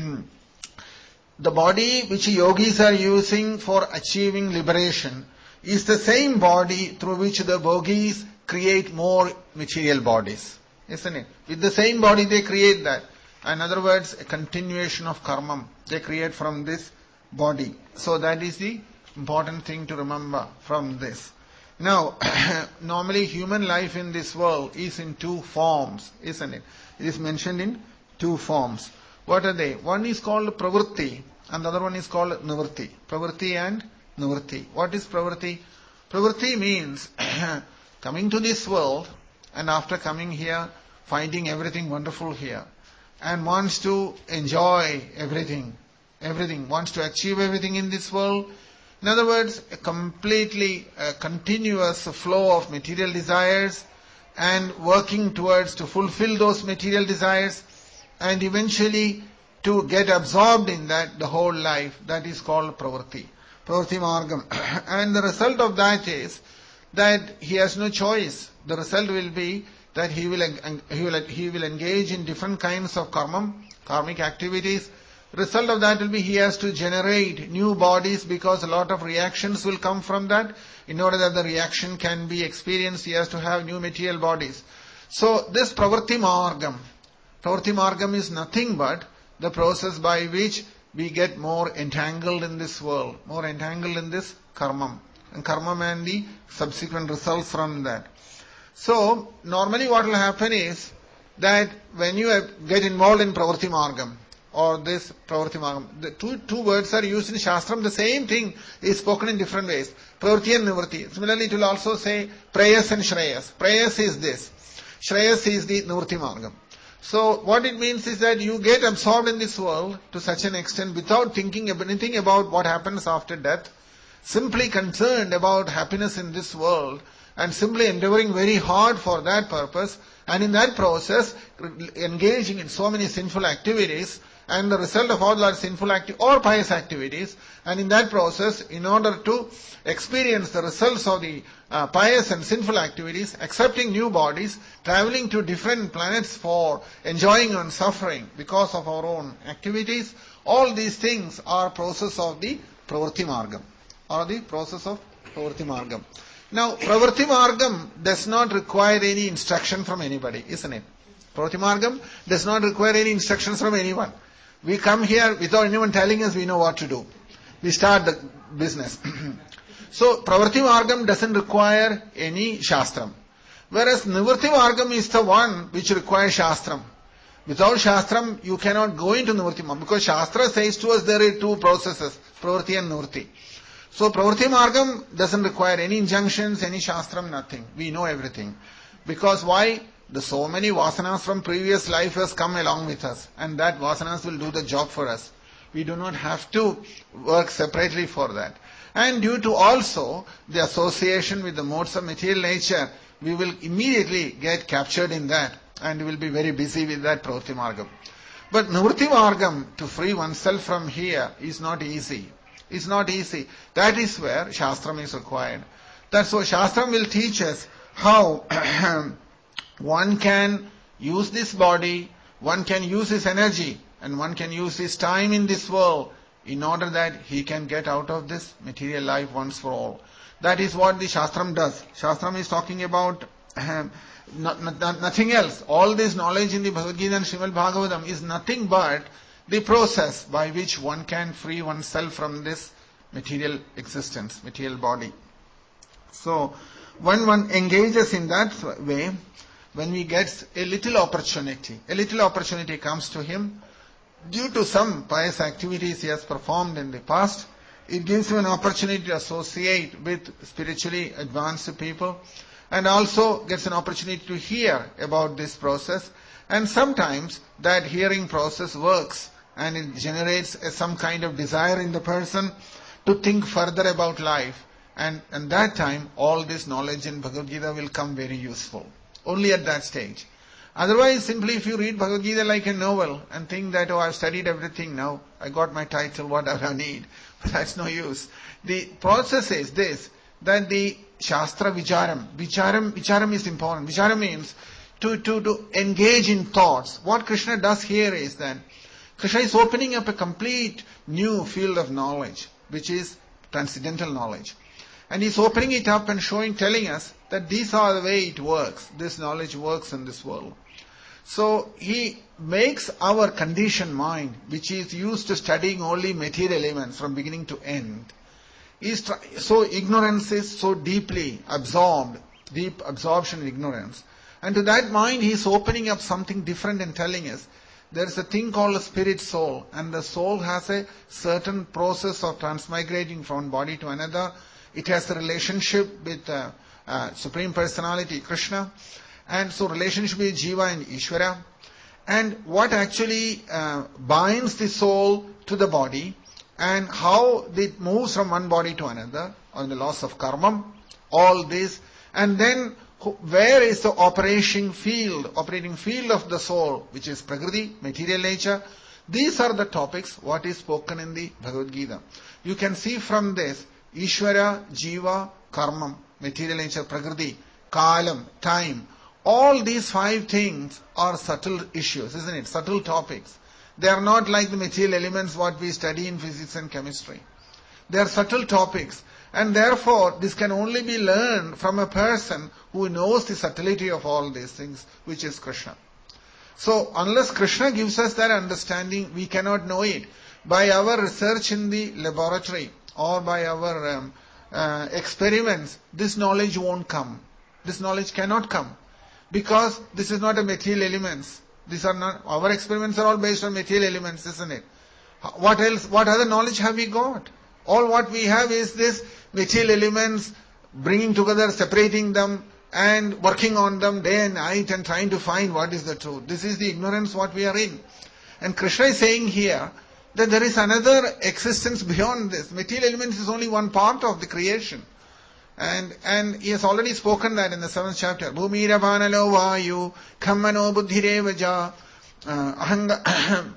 The body which yogis are using for achieving liberation is the same body through which the bhogis create more material bodies. Isn't it? With the same body they create that. In other words, a continuation of karma they create from this body. So that is the important thing to remember from this. Now, normally human life in this world is in two forms, isn't it? It is mentioned in two forms. What are they? One is called pravritti and the other one is called nivritti. Pravritti and nivritti. What is pravritti? Pravritti means coming to this world, and after coming here, finding everything wonderful here, and wants to enjoy everything, wants to achieve everything in this world. In other words, a completely continuous flow of material desires, and working towards to fulfill those material desires, and eventually to get absorbed in that the whole life. That is called pravritti margam. And the result of that is that he has no choice. The result will be that he will engage in different kinds of karmic activities. Result of that will be he has to generate new bodies, because a lot of reactions will come from that. In order that the reaction can be experienced, he has to have new material bodies. So this pravritti margam is nothing but the process by which we get more entangled in this world, more entangled in this karma and the subsequent results from that. So normally what will happen is that when you get involved in pravritti margam, or this pravritti margam, the two words are used in Shastram. The same thing is spoken in different ways. Pravritti and nivritti. Similarly, it will also say prayas and shreyas. Prayas is this. Shreyas is the nivritti margam. So what it means is that you get absorbed in this world to such an extent without thinking anything about what happens after death, simply concerned about happiness in this world, and simply endeavoring very hard for that purpose, and in that process engaging in so many sinful activities, and the result of all that sinful or pious activities, and in that process, in order to experience the results of the pious and sinful activities, accepting new bodies, traveling to different planets for enjoying and suffering because of our own activities, all these things are process of the pravritti margam, or the process of pravritti margam. Now, pravritti margam does not require any instruction from anybody, isn't it? Pravritti margam does not require any instructions from anyone. We come here without anyone telling us we know what to do. We start the business. So, pravritti margam doesn't require any shastram. Whereas nivritti margam is the one which requires shastram. Without shastram, you cannot go into nivritti margam, because shastra says to us there are two processes, pravritti and nivritti. So, pravritti margam doesn't require any injunctions, any shastram, nothing. We know everything. Because why? So many vasanas from previous life has come along with us, and that vasanas will do the job for us. We do not have to work separately for that. And due to also the association with the modes of material nature, we will immediately get captured in that, and we will be very busy with that pravritti margam. But nivritti margam, to free oneself from here, is not easy. It's not easy. That is where shastram is required. That's why shastram will teach us how one can use this body, one can use his energy, and one can use his time in this world in order that he can get out of this material life once for all. That is what the Shastram does. Shastram is talking about nothing else. All this knowledge in the Bhagavad Gita and Srimad Bhagavatam is nothing but the process by which one can free oneself from this material existence, material body. So, when one engages in that way, when he gets a little opportunity comes to him, due to some pious activities he has performed in the past, it gives him an opportunity to associate with spiritually advanced people, and also gets an opportunity to hear about this process. And sometimes that hearing process works, and it generates some kind of desire in the person to think further about life. And that time, all this knowledge in Bhagavad Gita will come very useful. Only at that stage. Otherwise, simply if you read Bhagavad Gita like a novel and think that, oh, I've studied everything now, I got my title, what do I need? But that's no use. The process is this, that the Shastra Vicharam is important. Vicharam means to engage in thoughts. What Krishna does here is that Krishna is opening up a complete new field of knowledge, which is transcendental knowledge. And he's opening it up and telling us that these are the way it works. This knowledge works in this world. So he makes our conditioned mind, which is used to studying only material elements from beginning to end, so ignorance is so deeply absorbed, deep absorption in ignorance. And to that mind he is opening up something different and telling us there is a thing called a spirit soul, and the soul has a certain process of transmigrating from one body to another, It has a relationship with Supreme Personality, Krishna. And so relationship with Jiva and Ishvara. And what actually binds the soul to the body, and how it moves from one body to another, on the laws of karma, all this. And then where is the operating field of the soul, which is Prakriti, material nature. These are the topics what is spoken in the Bhagavad Gita. You can see from this, Ishvara, Jiva, Karma, material nature, Prakriti, Kalam, time. All these 5 things are subtle issues, isn't it? Subtle topics. They are not like the material elements what we study in physics and chemistry. They are subtle topics. And therefore, this can only be learned from a person who knows the subtlety of all these things, which is Krishna. So, unless Krishna gives us that understanding, we cannot know it. By our research in the laboratory or by our experiments, this knowledge won't come. This knowledge cannot come. Because this is not a material elements. These are not, our experiments are all based on material elements, isn't it? What else, what other knowledge have we got? All what we have is this material elements, bringing together, separating them, and working on them day and night and trying to find what is the truth. This is the ignorance what we are in. And Krishna is saying here that there is another existence beyond this. Material elements is only one part of the creation. And he has already spoken that in the 7th chapter. Bhumira vanalo vayu khammano buddhirevaja ahanga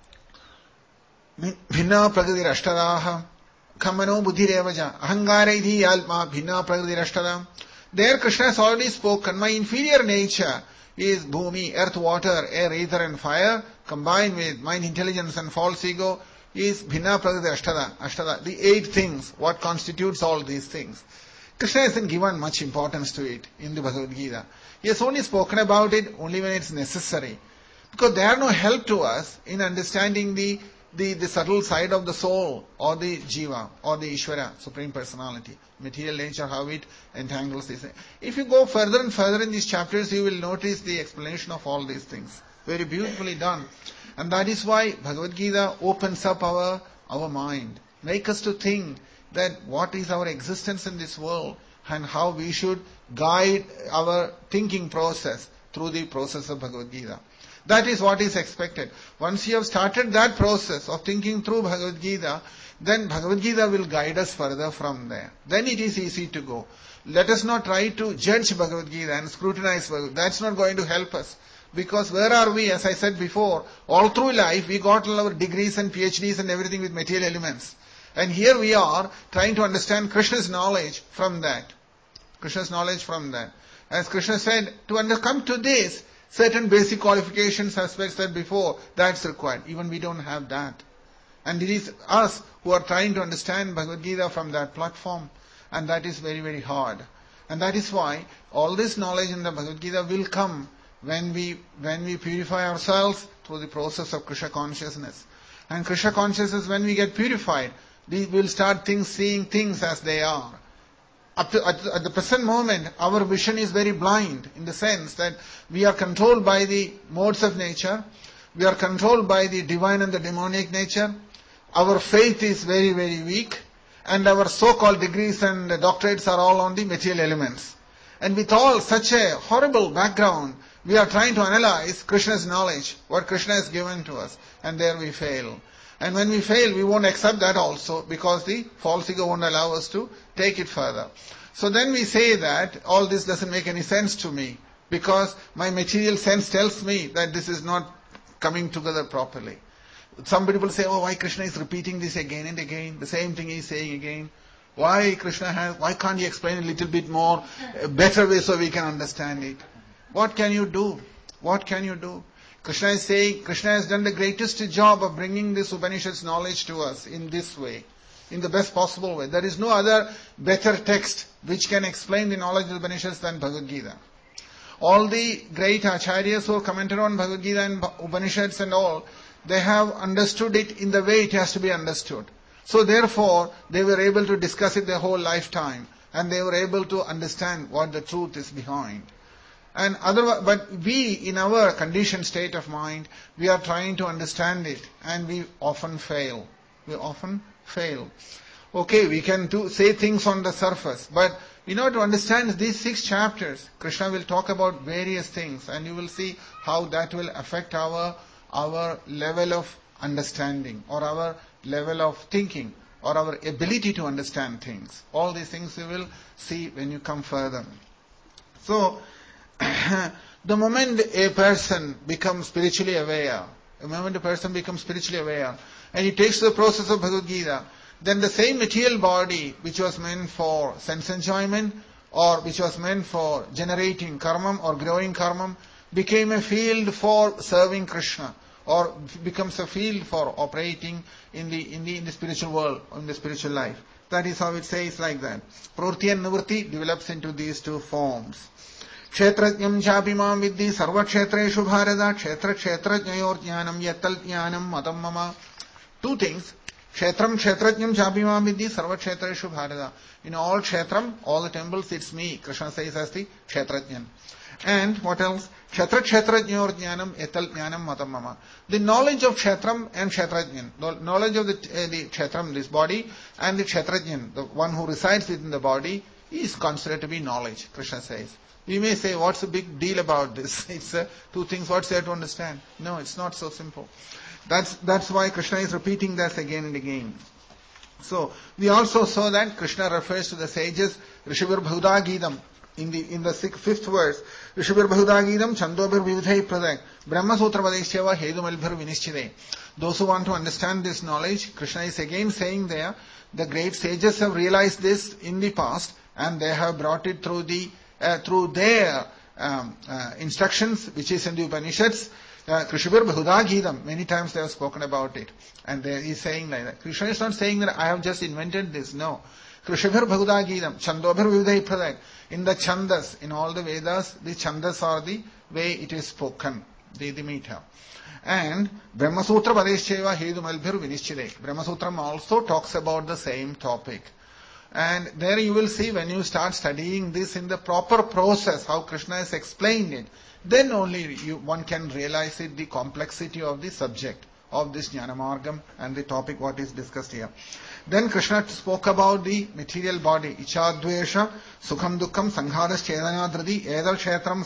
bhinna prakrtirashtadaha khammano buddhirevaja ahangara idhi alma bhinna prakrtirashtadam. There Krishna has already spoken, my inferior nature is bhumi, earth, water, air, ether and fire, combined with mind, intelligence and false ego, is bhinna prakrtirashtadam. Ashtada, the 8 things, what constitutes all these things. Krishna hasn't given much importance to it in the Bhagavad Gita. He has only spoken about it only when it's necessary. Because they are no help to us in understanding the subtle side of the soul, or the Jiva, or the Ishvara, Supreme Personality, material nature, how it entangles this. If you go further and further in these chapters, you will notice the explanation of all these things. Very beautifully done. And that is why Bhagavad Gita opens up our mind. Make us to think that what is our existence in this world and how we should guide our thinking process through the process of Bhagavad Gita. That is what is expected. Once you have started that process of thinking through Bhagavad Gita, then Bhagavad Gita will guide us further from there. Then it is easy to go. Let us not try to judge Bhagavad Gita and scrutinize Bhagavad Gita. That's not going to help us. Because where are we? As I said before, all through life we got all our degrees and PhDs and everything with material elements. And here we are trying to understand Krishna's knowledge from that. Krishna's knowledge from that. As Krishna said, to come to this, certain basic qualifications, as I said before, that's required. Even we don't have that. And it is us who are trying to understand Bhagavad Gita from that platform. And that is very, very hard. And that is why all this knowledge in the Bhagavad Gita will come when we purify ourselves through the process of Krishna consciousness. And Krishna consciousness, when we get purified, we will start seeing things as they are. At the present moment, our vision is very blind in the sense that we are controlled by the modes of nature, we are controlled by the divine and the demonic nature, our faith is very, very weak, and our so-called degrees and doctorates are all on the material elements. And with all such a horrible background, we are trying to analyze Krishna's knowledge, what Krishna has given to us, and there we fail. And when we fail, we won't accept that also, because the false ego won't allow us to take it further. So then we say that all this doesn't make any sense to me, because my material sense tells me that this is not coming together properly. Some people say, oh, why Krishna is repeating this again and again, the same thing he's saying again. Why can't he explain a little bit more, a better way so we can understand it? What can you do? What can you do? Krishna is saying, Krishna has done the greatest job of bringing this Upanishad's knowledge to us in this way, in the best possible way. There is no other better text which can explain the knowledge of the Upanishads than Bhagavad Gita. All the great acharyas who commented on Bhagavad Gita and Upanishads and all, they have understood it in the way it has to be understood. So therefore, they were able to discuss it their whole lifetime, and they were able to understand what the truth is behind. And but we, in our conditioned state of mind, we are trying to understand it, and we often fail. We often fail. Okay, we can say things on the surface, but in order to understand these 6 chapters, Krishna will talk about various things, and you will see how that will affect our level of understanding, or our level of thinking, or our ability to understand things. All these things you will see when you come further. So, the moment a person becomes spiritually aware, and he takes the process of Bhagavad Gita, then the same material body which was meant for sense enjoyment, or which was meant for generating karmam or growing karmam, became a field for serving Krishna, or becomes a field for operating in the spiritual world, in the spiritual life. That is how it says like that. Pravritti and Nivritti develops into these 2 forms. Kshetrajnam chapimam viddhi sarva kshetreshu bharata kshetra kshetrajnayor jnanam yattal jnanam matam mama. 2 things. Kshetram kshetrajnam chapimam viddhi sarva kshetreshu bharata. In all kshetram, all the temples, it's me. Krishna says as the kshetrajnan. And what else? Kshetra kshetrajnayor jnanam yattal jnanam matam mama. The knowledge of kshetram and kshetrajnan, the knowledge of the kshetram, this body, and the kshetrajnan, the one who resides within the body, is considered to be knowledge, Krishna says. We may say, what's the big deal about this? It's 2 things, what's there to understand? No, it's not so simple. That's why Krishna is repeating this again and again. So, we also saw that Krishna refers to the sages, Rishibhir Bhuda Gidam, in the 5th verse, Rishibhir Bhuda Gidam, Chandobhir Vividhai Pradak, Brahma Sutra Vadeshyava Hedumalbhir Vinishchide. Those who want to understand this knowledge, Krishna is again saying there, the great sages have realized this in the past, and they have brought it through their instructions, which is in the Upanishads. Krishna Bhuda Gidam, many times they have spoken about it. And he is saying like that. Krishna is not saying that I have just invented this. No. Krishna Bhuda Gidam, Chandobhir Vividhai Pradak. In the Chandas, in all the Vedas, the Chandas are the way it is spoken, the meter. And Brahma Sutra Vadeshcheva Hedumalbhir Vinishchide. Brahma Sutra also talks about the same topic. And there you will see, when you start studying this in the proper process, how Krishna has explained it, then only one can realize it, the complexity of the subject of this Jnana Margam and the topic what is discussed here. Then Krishna spoke about the material body. Ichadvesha, Sukham Dukkham, Sangharas Chedanadhridi, Edal Kshetram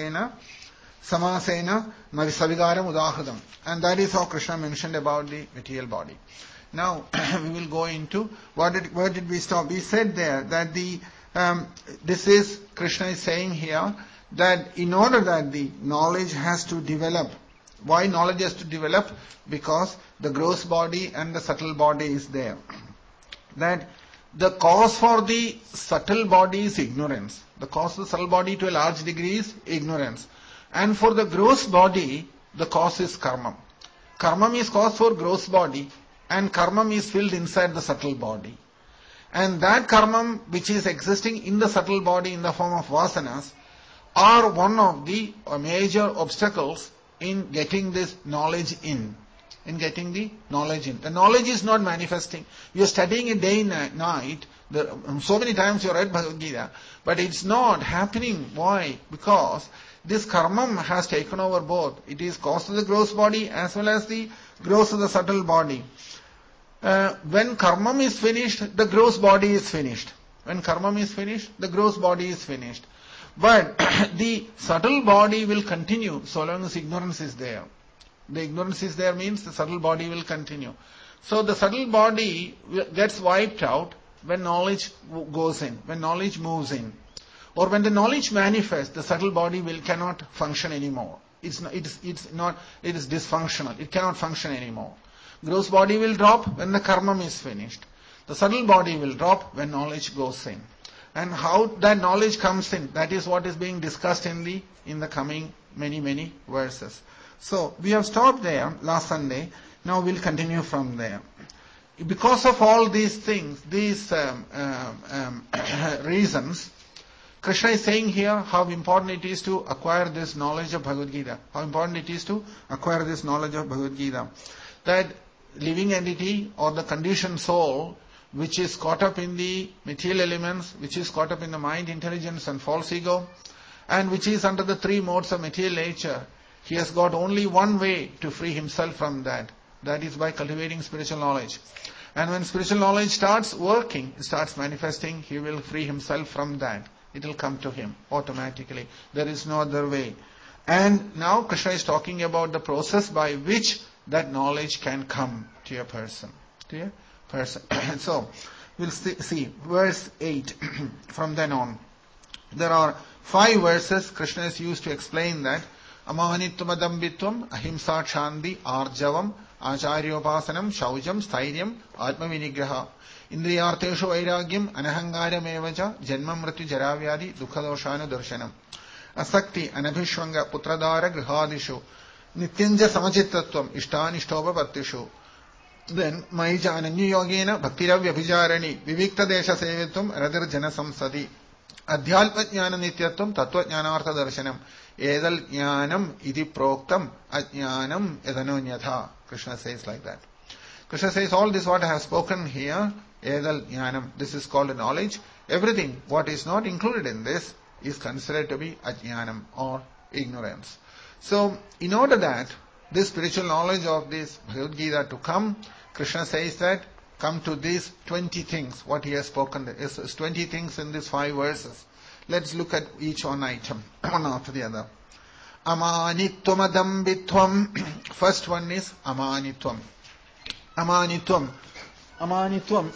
Samasena, Navisavigaram Udahridam. And that is how Krishna mentioned about the material body. Now, we will go into, where did we stop? We said there that this is, Krishna is saying here, that in order that the knowledge has to develop. Why knowledge has to develop? Because the gross body and the subtle body is there. That the cause for the subtle body is ignorance. The cause of the subtle body to a large degree is ignorance. And for the gross body, the cause is karma. Karma is cause for gross body, and karma is filled inside the subtle body. And that karma which is existing in the subtle body in the form of vasanas are one of the major obstacles in getting this knowledge in. The knowledge is not manifesting. You are studying it day and night. So many times you read Bhagavad Gita, but it's not happening. Why? Because this karma has taken over both. It is cause of the gross body as well as the gross of the subtle body. When karma is finished, the gross body is finished. When karma is finished, the gross body is finished. But the subtle body will continue so long as ignorance is there. The ignorance is there means the subtle body will continue. So the subtle body gets wiped out when knowledge goes in, when knowledge moves in. Or when the knowledge manifests, the subtle body cannot function anymore. It is dysfunctional. It cannot function anymore. Gross body will drop when the karma is finished. The subtle body will drop when knowledge goes in. And how that knowledge comes in, that is what is being discussed in the coming many verses. So we have stopped there last Sunday. Now we'll continue from there. Because of all these things, these reasons, Krishna is saying here how important it is to acquire this knowledge of Bhagavad Gita. How important it is to acquire this knowledge of Bhagavad Gita. That living entity or the conditioned soul, which is caught up in the material elements, which is caught up in the mind, intelligence and false ego, and which is under the 3 modes of material nature, he has got only one way to free himself from that. That is by cultivating spiritual knowledge. And when spiritual knowledge starts working, starts manifesting, he will free himself from that. It will come to him automatically. There is no other way. And now Krishna is talking about the process by which that knowledge can come to a person. To a person. So, we'll see verse 8 from then on. There are 5 verses Krishna is used to explain that. Amanitvam adambitvam, ahimsa kshanti, arjavam, acharyopasanam, shaujam, stairyam, atmavinigraha. Indriyarteshu vairagyam, anahangaram janmam mrityu jaravyadi, dukhadoshanu darshanam. Asakti, anabhishvanga, putradara, grihadishu, nityanja samachittatvam, ishtanishtopa pattishu. Then, maija ananyu yogena, bhaktiravya vivikta desha sevitum, radhir jana samsadi. Adhyalpa jnana nityatvam, tattva jnanartha darshanam. Edal jnanam iti proktam, ajnanam edanonyatha. Krishna says like that. Krishna says, all this what I have spoken here, edal jnanam, this is called knowledge. Everything what is not included in this is considered to be ajnanam or ignorance. So, in order that this spiritual knowledge of this Bhagavad Gita to come, Krishna says that come to these 20 things, what he has spoken. Is 20 things in these 5 verses. Let's look at each one item, one after the other. Amanitvam adambitvam. First one is amanitvam. Amanitvam. Amanitvam.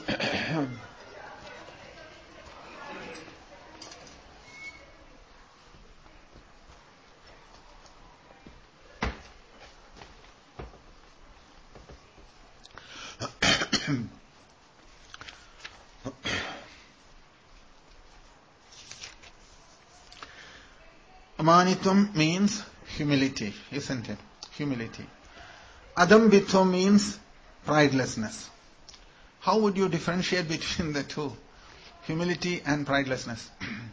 Amanitvam means humility, isn't it? Humility. Adambitvam means pridelessness. How would you differentiate between the two? Humility and pridelessness.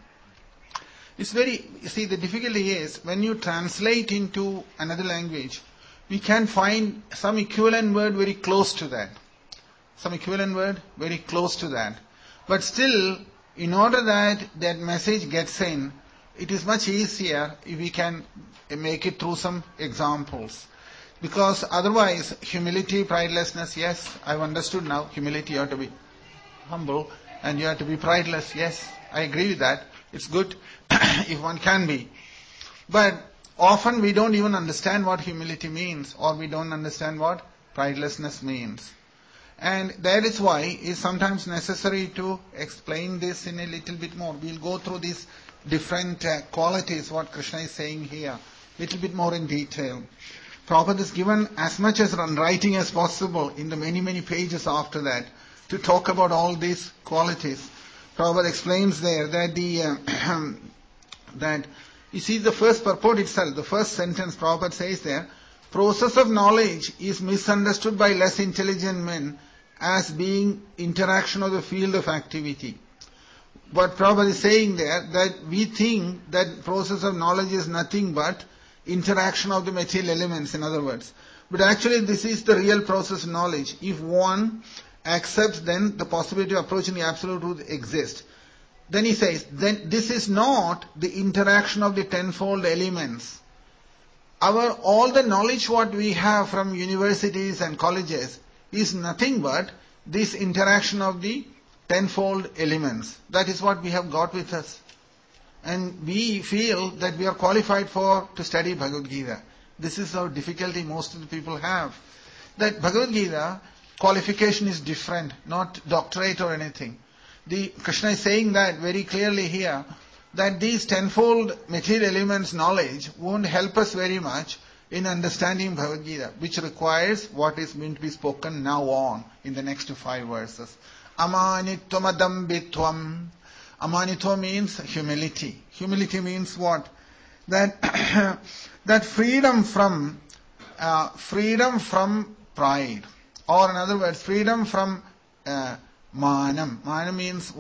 It's very, you see, the difficulty is when you translate into another language, we can find some equivalent word very close to that. Some equivalent word very close to that. But still, in order that that message gets in, it is much easier if we can make it through some examples. Because otherwise, humility, pridelessness, yes, I've understood now. Humility, you have to be humble and you have to be prideless. Yes, I agree with that. It's good if one can be. But often we don't even understand what humility means, or we don't understand what pridelessness means. And that is why it's sometimes necessary to explain this in a little bit more. We'll go through these different qualities, what Krishna is saying here, little bit more in detail. Prabhupada has given as much as writing as possible in the many, many pages after that to talk about all these qualities. Prabhupada explains there that that you see the first purport itself, the first sentence Prabhupada says there, process of knowledge is misunderstood by less intelligent men as being interaction of the field of activity. What Prabhupada is saying there, that we think that process of knowledge is nothing but interaction of the material elements, in other words. But actually this is the real process of knowledge. If one accepts, then the possibility of approaching the absolute truth exists. Then he says, then this is not the interaction of the tenfold elements. All the knowledge what we have from universities and colleges is nothing but this interaction of the tenfold elements. That is what we have got with us. And we feel that we are qualified to study Bhagavad Gita. This is our difficulty most of the people have. That Bhagavad Gita qualification is different, not doctorate or anything. Krishna is saying that very clearly here, that these tenfold material elements knowledge won't help us very much in understanding Bhagavad Gita, which requires what is going to be spoken now on in the next 5 verses. Amanitvam adambitvam. Amanitva means humility. Humility means what? That freedom from pride, or in other words, freedom from manam. Manam means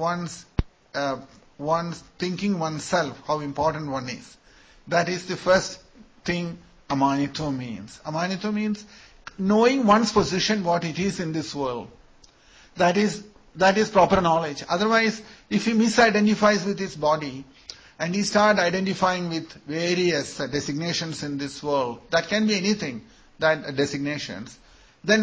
one's thinking oneself, how important one is. That is the first thing amanitva means. Amanitva means knowing one's position, what it is in this world. That is proper knowledge. Otherwise, if he misidentifies with his body, and he starts identifying with various designations in this world, that can be anything, that designations, then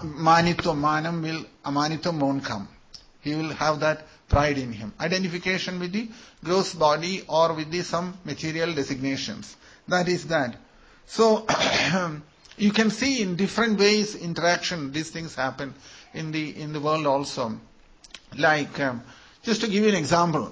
amanitam won't come. He will have that pride in him. Identification with the gross body or with the some material designations. That is that. So, you can see in different ways interaction, these things happen in the world also. Like, just to give you an example,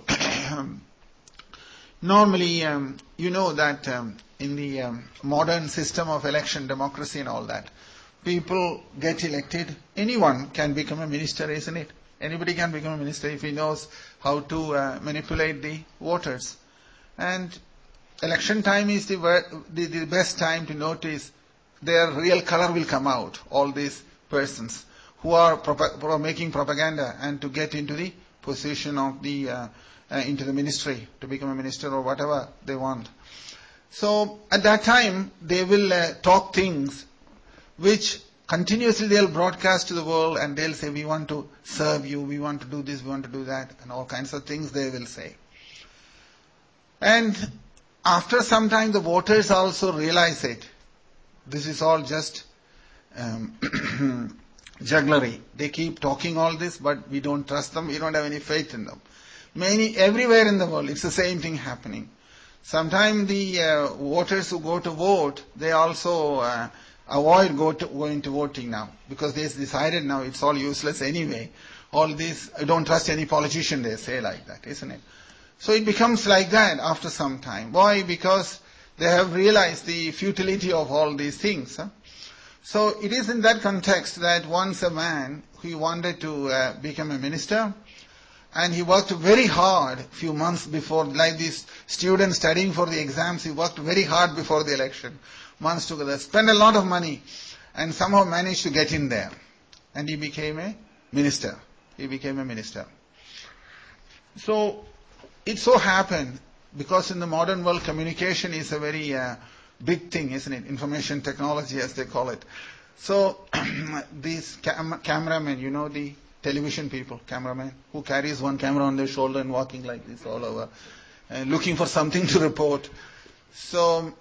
normally, you know that in the modern system of election, democracy and all that, people get elected. Anyone can become a minister, isn't it? Anybody can become a minister if he knows how to manipulate the voters. And election time is the best time to notice their real color will come out, all these persons who are making propaganda and to get into the position of the into the ministry, to become a minister or whatever they want. So at that time they will talk things which continuously they'll broadcast to the world, and they'll say, we want to serve you, we want to do this, we want to do that, and all kinds of things they will say. And after some time the voters also realize it. This is all just jugglery. They keep talking all this, but we don't trust them, we don't have any faith in them. Everywhere in the world, it's the same thing happening. Sometimes the voters who go to vote, they also avoid going to voting now, because they decided now it's all useless anyway. All this, I don't trust any politician, they say like that, isn't it? So it becomes like that after some time. Why? Because they have realized the futility of all these things. So it is in that context that once a man, he wanted to become a minister, and he worked very hard few months before, like these students studying for the exams, he worked very hard before the election, months together, spent a lot of money, and somehow managed to get in there. And he became a minister. So, it so happened, because in the modern world communication is a very big thing, isn't it? Information technology, as they call it. So, these cameramen, you know, the television people, cameraman, who carries one camera on their shoulder and walking like this all over, looking for something to report. So,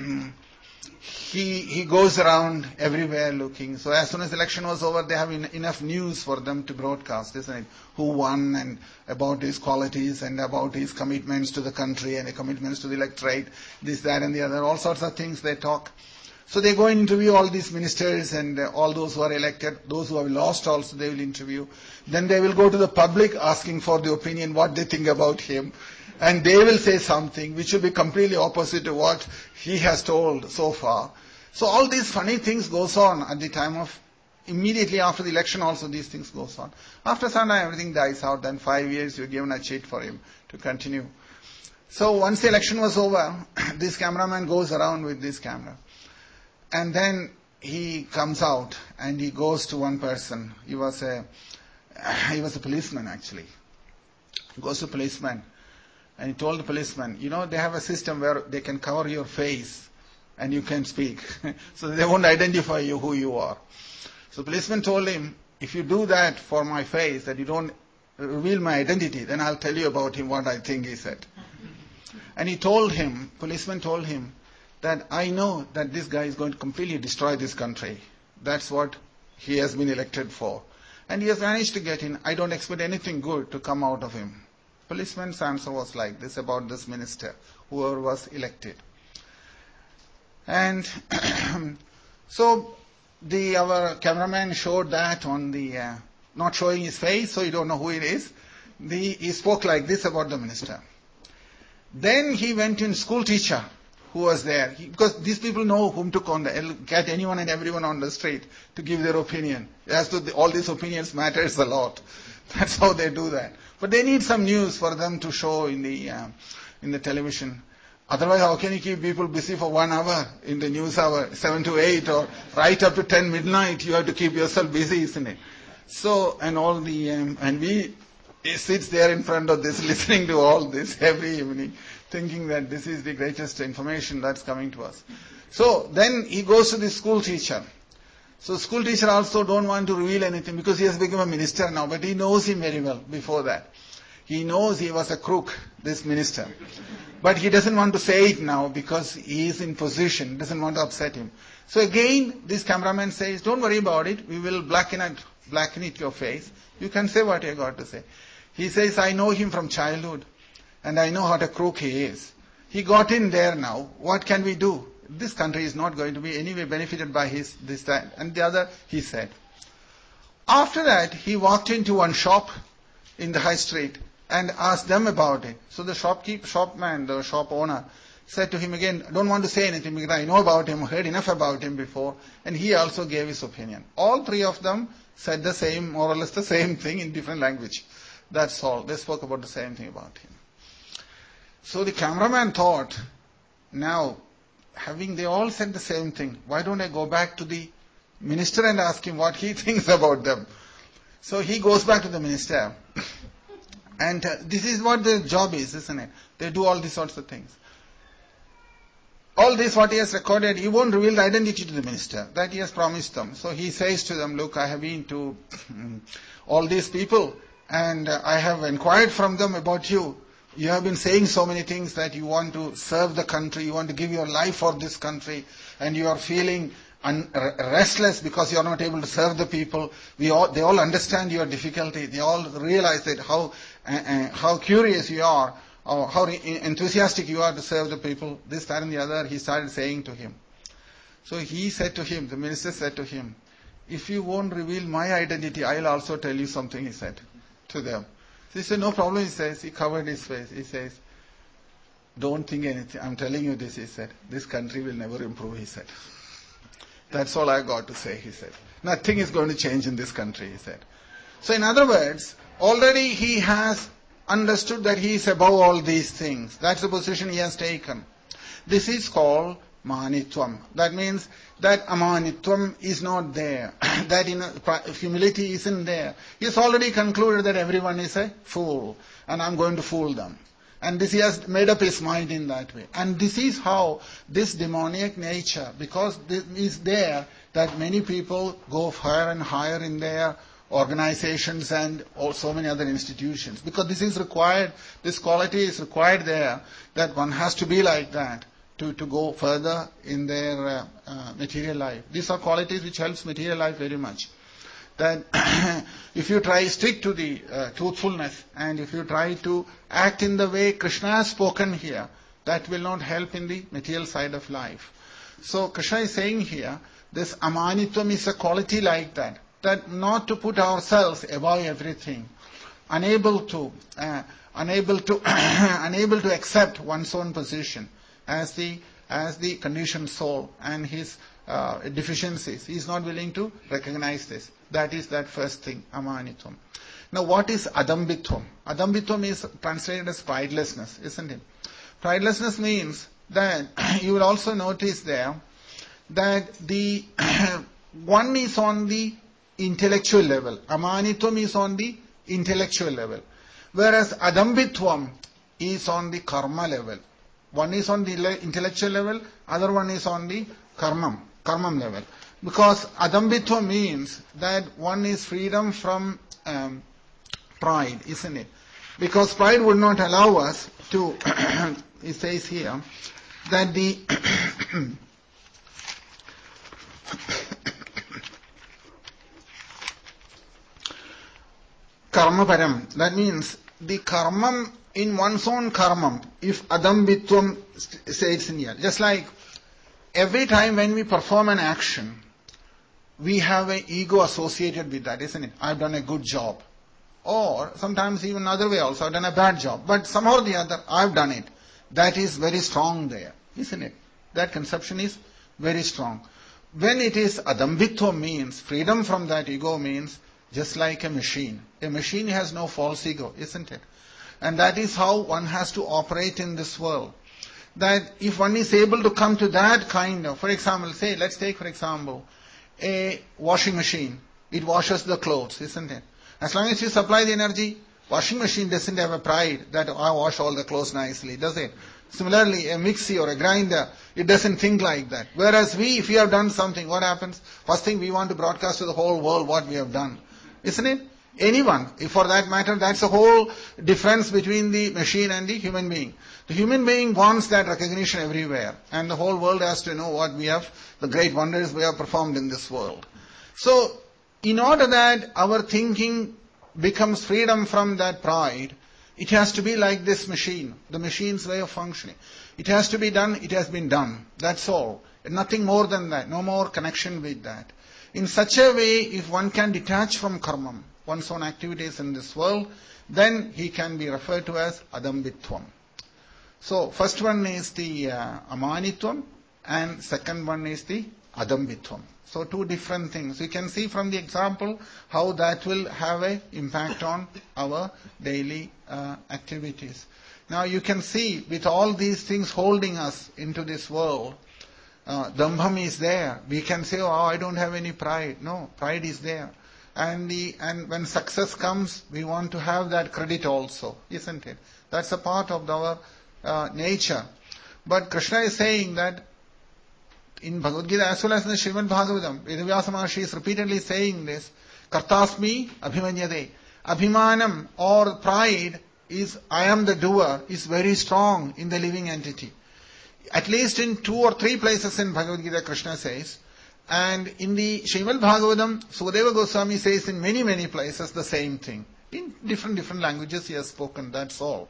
he goes around everywhere looking. So as soon as the election was over, they have enough news for them to broadcast, isn't it? Who won, and about his qualities, and about his commitments to the country, and the commitments to the electorate, this, that, and the other, all sorts of things they talk. So they go and interview all these ministers and all those who are elected. Those who have lost also they will interview. Then they will go to the public asking for the opinion, what they think about him. And they will say something which will be completely opposite to what he has told so far. So all these funny things goes on at the time of, immediately after the election also these things goes on. After some time everything dies out, then 5 years you're given a cheat for him to continue. So once the election was over, this cameraman goes around with this camera. And then he comes out and he goes to one person. He was a policeman actually. He goes to a policeman and he told the policeman, you know, they have a system where they can cover your face and you can speak. So they won't identify you who you are. So the policeman told him, if you do that for my face, that you don't reveal my identity, then I'll tell you about him what I think, he said. And policeman told him, that I know that this guy is going to completely destroy this country. That's what he has been elected for. And he has managed to get in. I don't expect anything good to come out of him. Policeman's answer was like this about this minister, whoever was elected. And so our cameraman showed that on the, not showing his face, so you don't know who it is. He spoke like this about the minister. Then he went to a school teacher who was there, because these people know whom to get anyone and everyone on the street to give their opinion. As to all these opinions matters a lot. That's how they do that. But they need some news for them to show in the television. Otherwise, how can you keep people busy for 1 hour in the news hour, 7 to 8, or right up to 10 midnight? You have to keep yourself busy, isn't it? So, and all the and he sits there in front of this, listening to all this every evening, thinking that this is the greatest information that's coming to us. So then he goes to the school teacher. So school teacher also don't want to reveal anything because he has become a minister now, but he knows him very well before that. He knows he was a crook, this minister. But he doesn't want to say it now because he is in position, doesn't want to upset him. So again, this cameraman says, don't worry about it, we will blacken it your face. You can say what you got to say. He says, I know him from childhood and I know what a crook he is. He got in there now, what can we do? This country is not going to be anyway benefited by this, that, and the other, he said. After that, he walked into one shop in the high street and asked them about it. So the shopman, the shop owner, said to him again, don't want to say anything because I know about him, heard enough about him before. And he also gave his opinion. All three of them said the same, more or less the same thing in different language. That's all. They spoke about the same thing about him. So the cameraman thought, now, they all said the same thing, why don't I go back to the minister and ask him what he thinks about them? So he goes back to the minister. And this is what their job is, isn't it? They do all these sorts of things. All this what he has recorded, he won't reveal the identity to the minister. That he has promised them. So he says to them, look, I have been to all these people and I have inquired from them about you. You have been saying so many things that you want to serve the country, you want to give your life for this country, and you are feeling restless because you are not able to serve the people. They all understand your difficulty. They all realize that how curious you are, or how enthusiastic you are to serve the people. This, that, and the other, he started saying to him. So he said to him, the minister said to him, if you won't reveal my identity, I'll also tell you something, he said to them. So he said, no problem, he says. He covered his face. He says, don't think anything. I'm telling you this, he said. This country will never improve, he said. That's all I got to say, he said. Nothing is going to change in this country, he said. So in other words, already he has understood that he is above all these things. That's the position he has taken. This is called manitvam. That means that amanitvam is not there. That humility isn't there. He has already concluded that everyone is a fool and I'm going to fool them. And this he has made up his mind in that way. And this is how this demoniac nature, because this is there, that many people go higher and higher in their organizations and so many other institutions. Because this is required, this quality is required there, that one has to be like that to go further in their material life. These are qualities which helps material life very much. That if you stick to the truthfulness and if you try to act in the way Krishna has spoken here, that will not help in the material side of life. So Krishna is saying here, this amanitvam is a quality like that not to put ourselves above everything, unable to accept one's own position as the conditioned soul and his deficiencies. He is not willing to recognize this. That is that first thing, amanitvam. Now what is adambitvam? Adambitvam is translated as pridelessness, isn't it? Pridelessness means that you will also notice there that the one is on the intellectual level. Amanitvam is on the intellectual level. Whereas adambitvam is on the karma level. One is on the intellectual level, other one is on the karmam level. Because adambitva means that one is freedom from pride, isn't it? Because pride would not allow us to, it says here, that the karmaparam, that means the karmam in one's own karmam, if adambitvam says in here, just like every time when we perform an action, we have an ego associated with that, isn't it? I've done a good job. Or sometimes even another way also, I've done a bad job. But somehow or the other, I've done it. That is very strong there, isn't it? That conception is very strong. When it is adambitva means, freedom from that ego means, just like a machine. A machine has no false ego, isn't it? And that is how one has to operate in this world. That if one is able to come to that kind of, for example, let's take for example, a washing machine. It washes the clothes, isn't it? As long as you supply the energy, washing machine doesn't have a pride that I wash all the clothes nicely, does it? Similarly, a mixie or a grinder, it doesn't think like that. Whereas if we have done something, what happens? First thing we want to broadcast to the whole world what we have done. Isn't it? Anyone, for that matter, that's the whole difference between the machine and the human being. The human being wants that recognition everywhere, and the whole world has to know what we have, the great wonders we have performed in this world. So, in order that our thinking becomes freedom from that pride, it has to be like this machine, the machine's way of functioning. It has to be done, it has been done. That's all. Nothing more than that, no more connection with that. In such a way, if one can detach from karma, one's own activities in this world, then he can be referred to as adambitvam. So, first one is the amanitvam, and second one is the adambitvam. So, two different things. You can see from the example how that will have an impact on our daily activities. Now, you can see with all these things holding us into this world, dambham is there. We can say, oh, I don't have any pride. No, pride is there. And when success comes, we want to have that credit also, isn't it? That's a part of our nature. But Krishna is saying that in Bhagavad Gita as well as in the Srimad Bhagavatam, Vedavyasa Maharshi is repeatedly saying this, Kartasmi Abhimanyade. Abhimanam or pride is, I am the doer, is very strong in the living entity. At least in 2 or 3 places in Bhagavad Gita, Krishna says, and in the Srimad Bhagavatam, Sukadeva Goswami says in many, many places the same thing. In different languages he has spoken, that's all.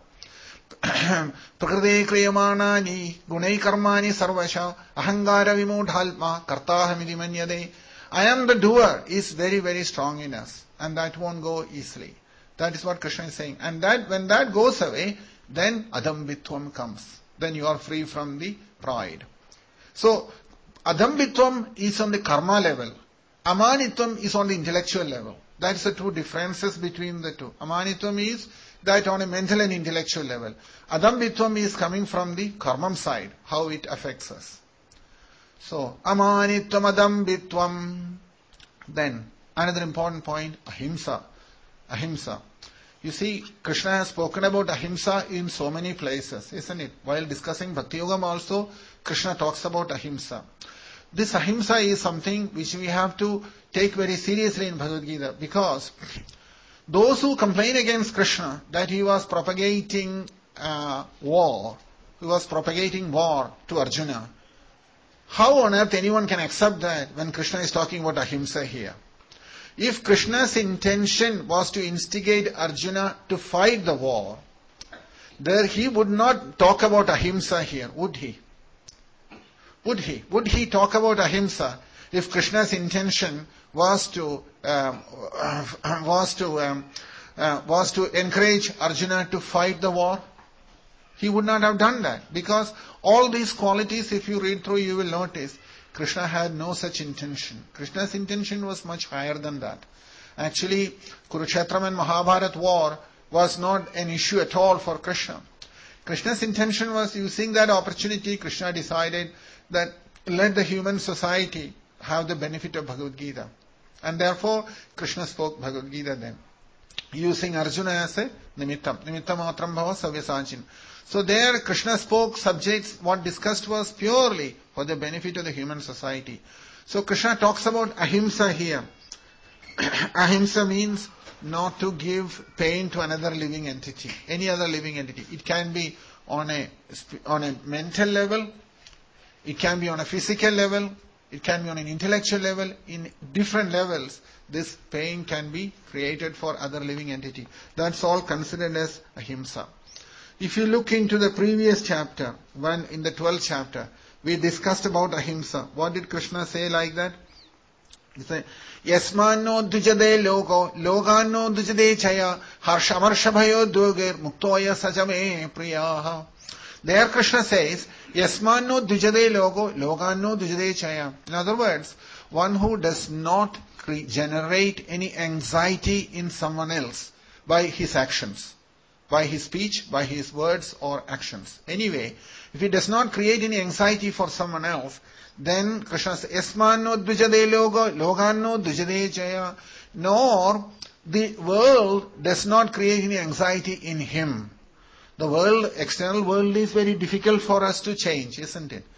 Prakriti kriyamanani gunai karmani sarvasha ahangara vimudhalma kartahamidi manyade. I am the doer is very, very strong in us, and that won't go easily. That is what Krishna is saying. And that when that goes away, then adambitvam comes. Then you are free from the pride. So, adambitvam is on the karma level. Amanitvam is on the intellectual level. That's the two differences between the two. Amanitvam is that on a mental and intellectual level. Adambitvam is coming from the karma side, how it affects us. So, amanitvam adambitvam. Then, another important point, ahimsa. Ahimsa. You see, Krishna has spoken about ahimsa in so many places, isn't it? While discussing Bhakti Yogam also, Krishna talks about ahimsa. This ahimsa is something which we have to take very seriously in Bhagavad Gita, because those who complain against Krishna that he was propagating war to Arjuna, how on earth anyone can accept that when Krishna is talking about ahimsa here? If Krishna's intention was to instigate Arjuna to fight the war, there he would not talk about ahimsa here, would he? Would he? Would he talk about ahimsa if Krishna's intention was to encourage Arjuna to fight the war? He would not have done that, because all these qualities, if you read through, you will notice Krishna had no such intention. Krishna's intention was much higher than that. Actually, Kurukshetra and Mahabharata war was not an issue at all for Krishna. Krishna's intention was, using that opportunity, Krishna decided that let the human society have the benefit of Bhagavad Gita. And therefore, Krishna spoke Bhagavad Gita then, using Arjuna as a nimittam. Nimittam matram bhava savyasachin. So there Krishna spoke subjects, what discussed was purely for the benefit of the human society. So Krishna talks about ahimsa here. Ahimsa means not to give pain to another living entity, any other living entity. It can be on a mental level, it can be on a physical level, it can be on an intellectual level. In different levels, this pain can be created for other living entity. That's all considered as ahimsa. If you look into the previous chapter, in the 12th chapter, we discussed about ahimsa. What did Krishna say like that? He said, Yasmanno dujade logo, loganno dujade chaya, harshamarshavayo dugir, muktoya sajame priyaha. There Krishna says, Yasmanno dujade logo, loganno dujade chaya. In other words, one who does not generate any anxiety in someone else by his actions, by his speech, by his words or actions. Anyway, if he does not create any anxiety for someone else, then Krishna says, Yasmanno dvijade logo, loganno dvijade jaya. Nor the world does not create any anxiety in him. The world, external world is very difficult for us to change, isn't it?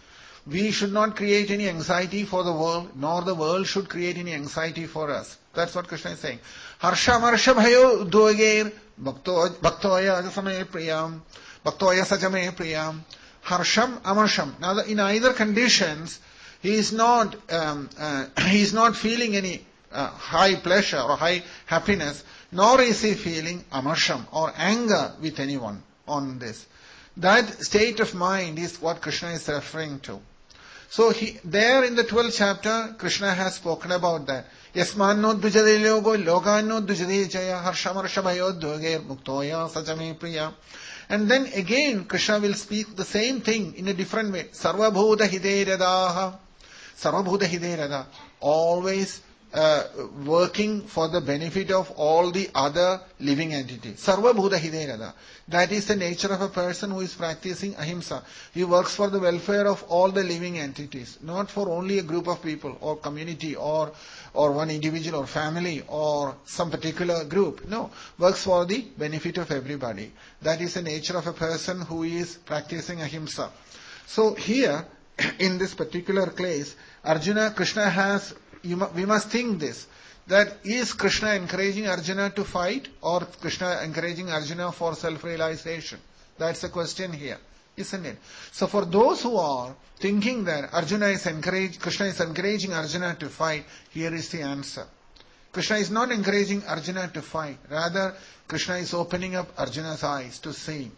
we should not create any anxiety for the world, nor the world should create any anxiety for us. That's what Krishna is saying. Harsha marsha bhayo udhoger bhaktoya same priyam bhaktoya sajame priyam. Harsham amarsham. Now in either conditions, he is not feeling any high pleasure or high happiness, nor is he feeling amarsham or anger with anyone on this. That state of mind is what Krishna is referring to. So there in the 12th chapter, Krishna has spoken about that. Yasmanno dujade logo loganno dujade jaya harshamarshabhayo dhoger muktoya sajame priya. And then again, Krishna will speak the same thing in a different way. Sarvabhuta hideradaha. Sarvabhuta hiderada. Always working for the benefit of all the other living entities. Sarvabhuta hiderada. That is the nature of a person who is practicing ahimsa. He works for the welfare of all the living entities, not for only a group of people or community or one individual or family or some particular group. No, works for the benefit of everybody. That is the nature of a person who is practicing ahimsa. So here, in this particular case, Arjuna, Krishna has, we must think this, that is Krishna encouraging Arjuna to fight or Krishna encouraging Arjuna for self-realization? That's the question here, isn't it? So for those who are thinking that Krishna is encouraging Arjuna to fight, here is the answer. Krishna is not encouraging Arjuna to fight. Rather, Krishna is opening up Arjuna's eyes to see.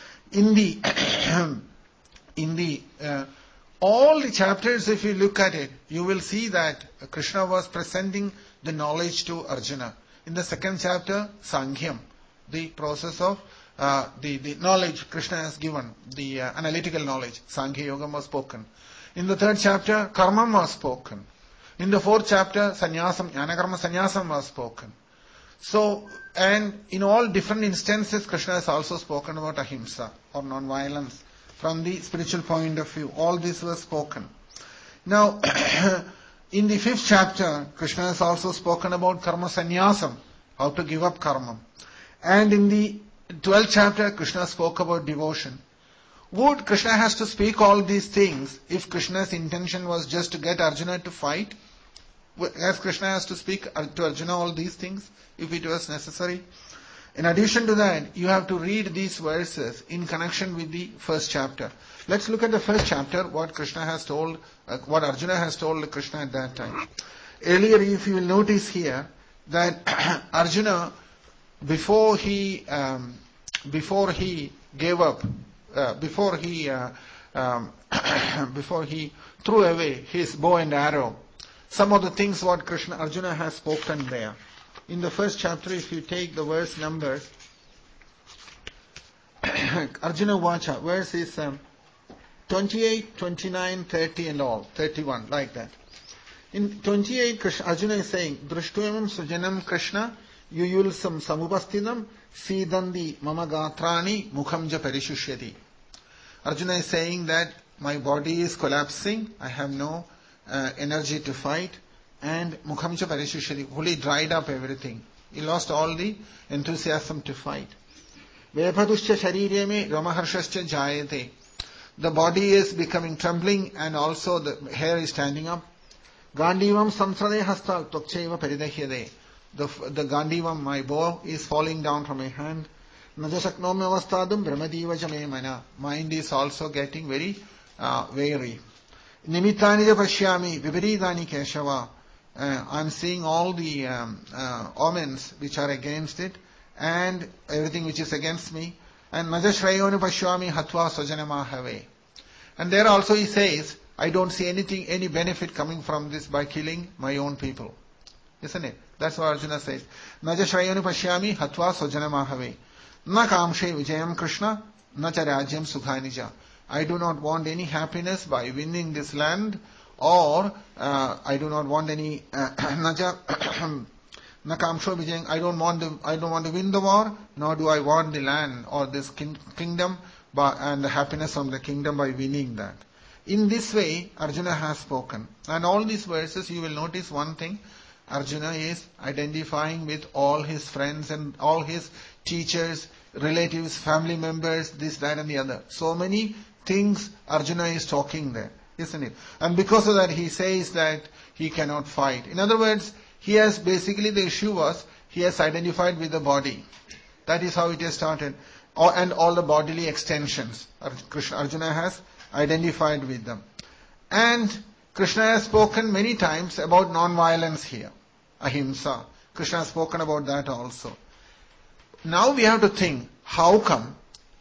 All the chapters, if you look at it, you will see that Krishna was presenting the knowledge to Arjuna. In the second chapter, Sankhya, the process of the knowledge Krishna has given, the analytical knowledge, Sankhya Yoga was spoken. In the third chapter, Karma was spoken. In the fourth chapter, Sannyasam, Jnanakarma Sannyasam was spoken. So, and in all different instances, Krishna has also spoken about ahimsa or non-violence. From the spiritual point of view, all this was spoken. Now, in the 5th chapter, Krishna has also spoken about karma sannyasam, how to give up karma. And in the 12th chapter, Krishna spoke about devotion. Would Krishna has to speak all these things if Krishna's intention was just to get Arjuna to fight? As Krishna has to speak to Arjuna all these things if it was necessary? In addition to that, you have to read these verses in connection with the 1st chapter. Let's look at the 1st chapter, what Krishna has told, what Arjuna has told Krishna at that time. Earlier, if you will notice here, that Arjuna, before he gave up, before he threw away his bow and arrow, some of the things what Arjuna has spoken there. In the 1st chapter, if you take the verse numbers, Arjuna Vacha, verse is 28, 29, 30 and all, 31, like that. In 28, Arjuna is saying, Drushtuyamam sujanam Krishna, yuyulsam samupastidam, sidandi mama gatrani mukhamja parishusyati. Arjuna is saying that my body is collapsing, I have no energy to fight, and mukhamcha parishusyati, fully dried up everything. He lost all the enthusiasm to fight. Vepatuscha sharirya me ramaharshascha jayate. The body is becoming trembling and also the hair is standing up. Gandivam samsrade hasta tokchaiva paridahyade. The Gandivam, my bow, is falling down from my hand. Najasaknomi avastadum brahmadiva jame mana. Mind is also getting very weary. Nimittani pashyami viparidani keshava. I'm seeing all the omens which are against it and everything which is against me. And Najashrayonu pashyami hatva sajanamahave. And there also he says, I don't see any benefit coming from this by killing my own people. Isn't it? That's what Arjuna says. Najashrayonu pashyami hatva sajanamahave. Na kamshe vijayam Krishna, na cha rajyam sukhanija. I do not want any happiness by winning this land, or I do not want any nakamsho vijayam. I don't want to win the war, nor do I want the land or this kingdom and the happiness from the kingdom by winning that. In this way, Arjuna has spoken. And all these verses, you will notice one thing. Arjuna is identifying with all his friends and all his teachers, relatives, family members, this, that and the other. So many things Arjuna is talking there. isn't it? And because of that, he says that he cannot fight. In other words, he has basically, the issue was, he has identified with the body. That is how it has started. And all the bodily extensions. Arjuna has identified with them. And Krishna has spoken many times about non-violence here. Ahimsa. Krishna has spoken about that also. Now we have to think, how come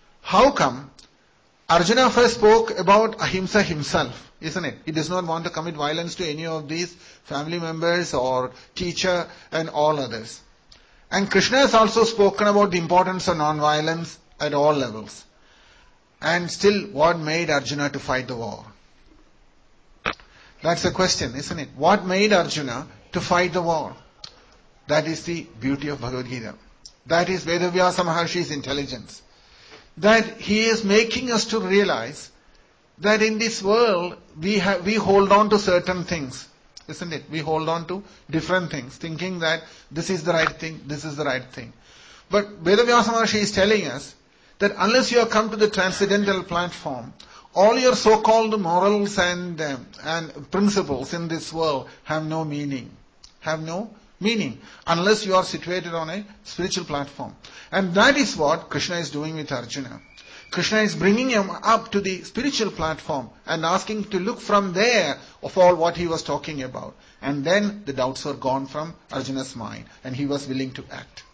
Arjuna first spoke about ahimsa himself, isn't it? He does not want to commit violence to any of these family members or teacher and all others. And Krishna has also spoken about the importance of non-violence at all levels. And still, what made Arjuna to fight the war? That's the question, isn't it? What made Arjuna to fight the war? That is the beauty of Bhagavad Gita. That is Vedavyasa Maharshi's intelligence. That he is making us to realize that in this world we hold on to certain things, isn't it? We hold on to different things, thinking that this is the right thing, this is the right thing. But Vedavyasa Maharshi is telling us that unless you have come to the transcendental platform, all your so-called morals and principles in this world have no meaning. Have no meaning unless you are situated on a spiritual platform. And that is what Krishna is doing with Arjuna. Krishna is bringing him up to the spiritual platform and asking to look from there of all what he was talking about. And then the doubts were gone from Arjuna's mind and he was willing to act.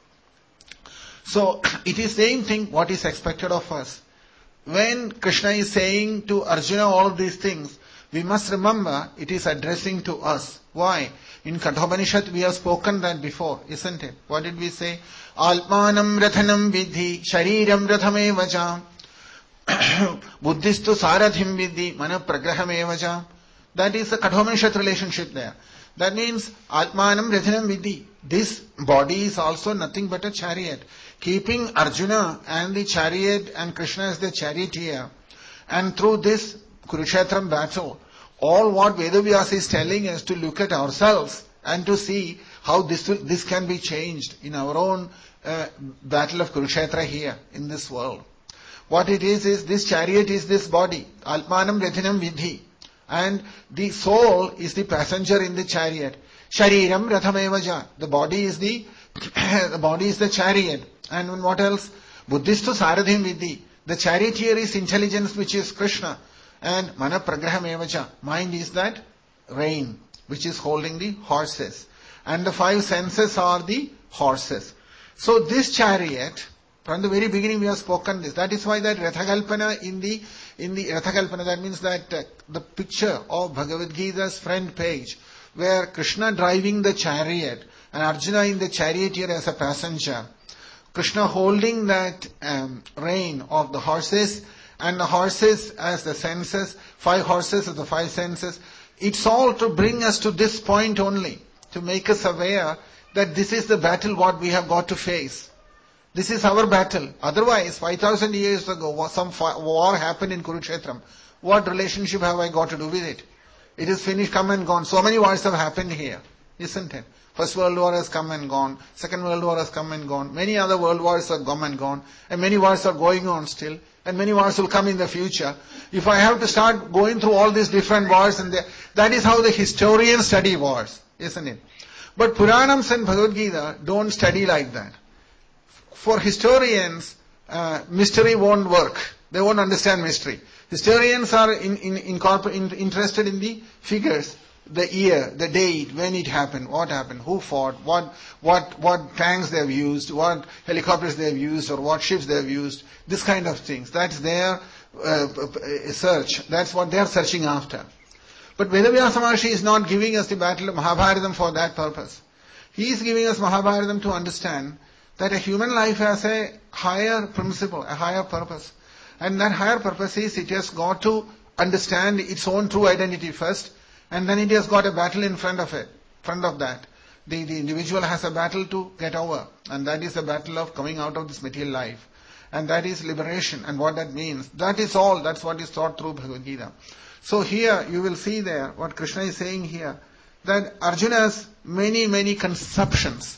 So it is same thing what is expected of us. When Krishna is saying to Arjuna all of these things, we must remember it is addressing to us. Why? In Kathopanishad we have spoken that before, isn't it? What did we say? Almanam rathanam vidhi, shariram rathame vajam, buddhistu sarathim vidhi, mana pragrahame vajam. That is the Kathopanishad relationship there. That means Atmanam rathanam vidhi. This body is also nothing but a chariot. Keeping Arjuna and the chariot and Krishna as the charioteer. And through this Kurukshetra battle, all what Vedavyasa is telling us to look at ourselves and to see how this can be changed in our own battle of Kurukshetra here in this world. What it is this chariot is this body. Almanam rathanam vidhi. And the soul is the passenger in the chariot. Shariram rathamevaja. The body is the chariot. And what else? Buddhistu saradhim vidhi. The charioteer is intelligence, which is Krishna. And mana pragrahamevaja. Mind is that rein, which is holding the horses. And the five senses are the horses. So this chariot, from the very beginning we have spoken this. That is why that Rathakalpana in the Rathakalpana, that means that the picture of Bhagavad Gita's front page, where Krishna driving the chariot and Arjuna in the charioteer as a passenger, Krishna holding that rein of the horses and the horses as the senses, five horses as the five senses. It's all to bring us to this point only, to make us aware that this is the battle what we have got to face. This is our battle. Otherwise, 5,000 years ago, some war happened in Kurukshetra. What relationship have I got to do with it? It is finished, come and gone. So many wars have happened here, isn't it? First World War has come and gone. Second World War has come and gone. Many other world wars have come and gone. And many wars are going on still. And many wars will come in the future. If I have to start going through all these different wars, that is how the historians study wars, isn't it? But Puranams and Bhagavad Gita don't study like that. For historians, mystery won't work. They won't understand mystery. Historians are interested in the figures, the year, the date, when it happened, what happened, who fought, what tanks they have used, what helicopters they have used, or what ships they have used, this kind of things. That's their search. That's what they are searching after. But Vedavyasa Maharshi is not giving us the battle of Mahabharatam for that purpose. He is giving us Mahabharatam to understand that a human life has a higher principle, a higher purpose. And that higher purpose is it has got to understand its own true identity first, and then it has got a battle in front of that. The individual has a battle to get over, and that is the battle of coming out of this material life. And that is liberation, and what that means. That is all, that's what is taught through Bhagavad Gita. So here, you will see there, what Krishna is saying here, that Arjuna's many conceptions,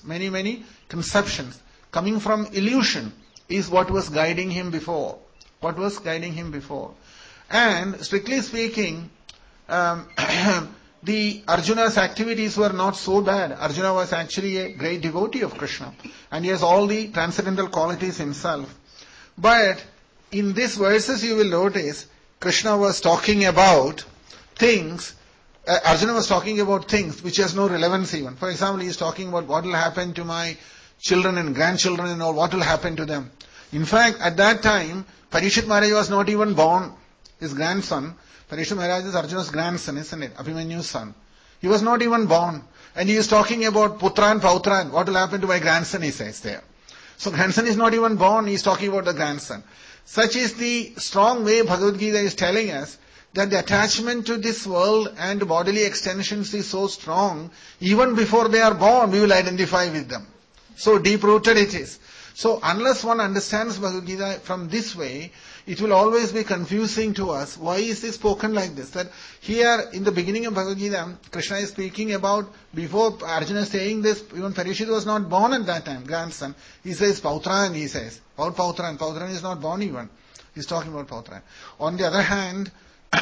coming from illusion, is what was guiding him before. And strictly speaking, um, the Arjuna's activities were not so bad. Arjuna was actually a great devotee of Krishna, and he has all the transcendental qualities himself. But in these verses you will notice Krishna was talking about things, Arjuna was talking about things which has no relevance even. For example, he is talking about what will happen to my children and grandchildren and all, what will happen to them. In fact, at that time, Parikshit Maharaj was not even born. His grandson, Parikshit Maharaj is Arjuna's grandson, isn't it? Abhimanyu's son. He was not even born. And he is talking about Putra and Pautra, what will happen to my grandson, he says there. So grandson is not even born, he is talking about the grandson. Such is the strong way Bhagavad Gita is telling us that the attachment to this world and bodily extensions is so strong, even before they are born, we will identify with them. So deep-rooted it is. So unless one understands Bhagavad Gita from this way, it will always be confusing to us. Why is this spoken like this? That here in the beginning of Bhagavad Gita, Krishna is speaking about, before Arjuna saying this, even Parikshit was not born at that time, grandson. He says Pautran, he says. About Pautran. Pautran is not born even. He's talking about Pautran. On the other hand,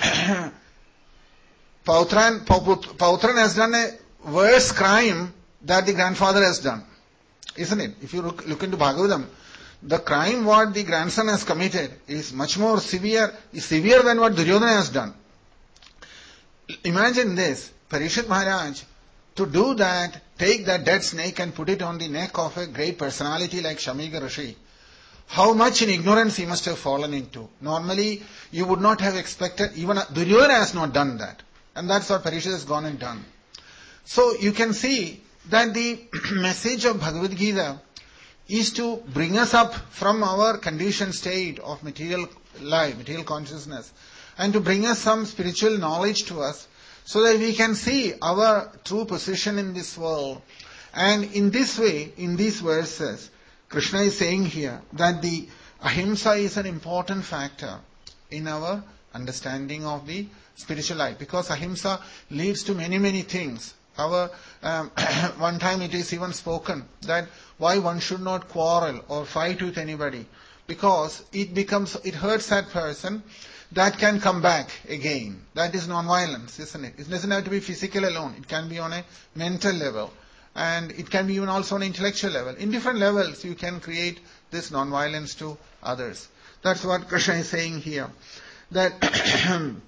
Pautran has done a worse crime that the grandfather has done. Isn't it? If you look into Bhagavatam, the crime what the grandson has committed is much more severe than what Duryodhana has done. Imagine this, Parikshit Maharaj, to do that, take that dead snake and put it on the neck of a great personality like Shamika Rishi. How much in ignorance he must have fallen into. Normally, you would not have expected, even Duryodhana has not done that. And that's what Parikshit has gone and done. So you can see that the message of Bhagavad Gita is to bring us up from our conditioned state of material life, material consciousness, and to bring us some spiritual knowledge to us so that we can see our true position in this world. And in this way, in these verses, Krishna is saying here that the ahimsa is an important factor in our understanding of the spiritual life, because ahimsa leads to many, many things. One time it is even spoken that why one should not quarrel or fight with anybody, because it hurts that person, that can come back again. That is non-violence, isn't it? It doesn't have to be physical alone. It can be on a mental level, and it can be even also on an intellectual level. In different levels you can create this non-violence to others. That's what Krishna is saying here. That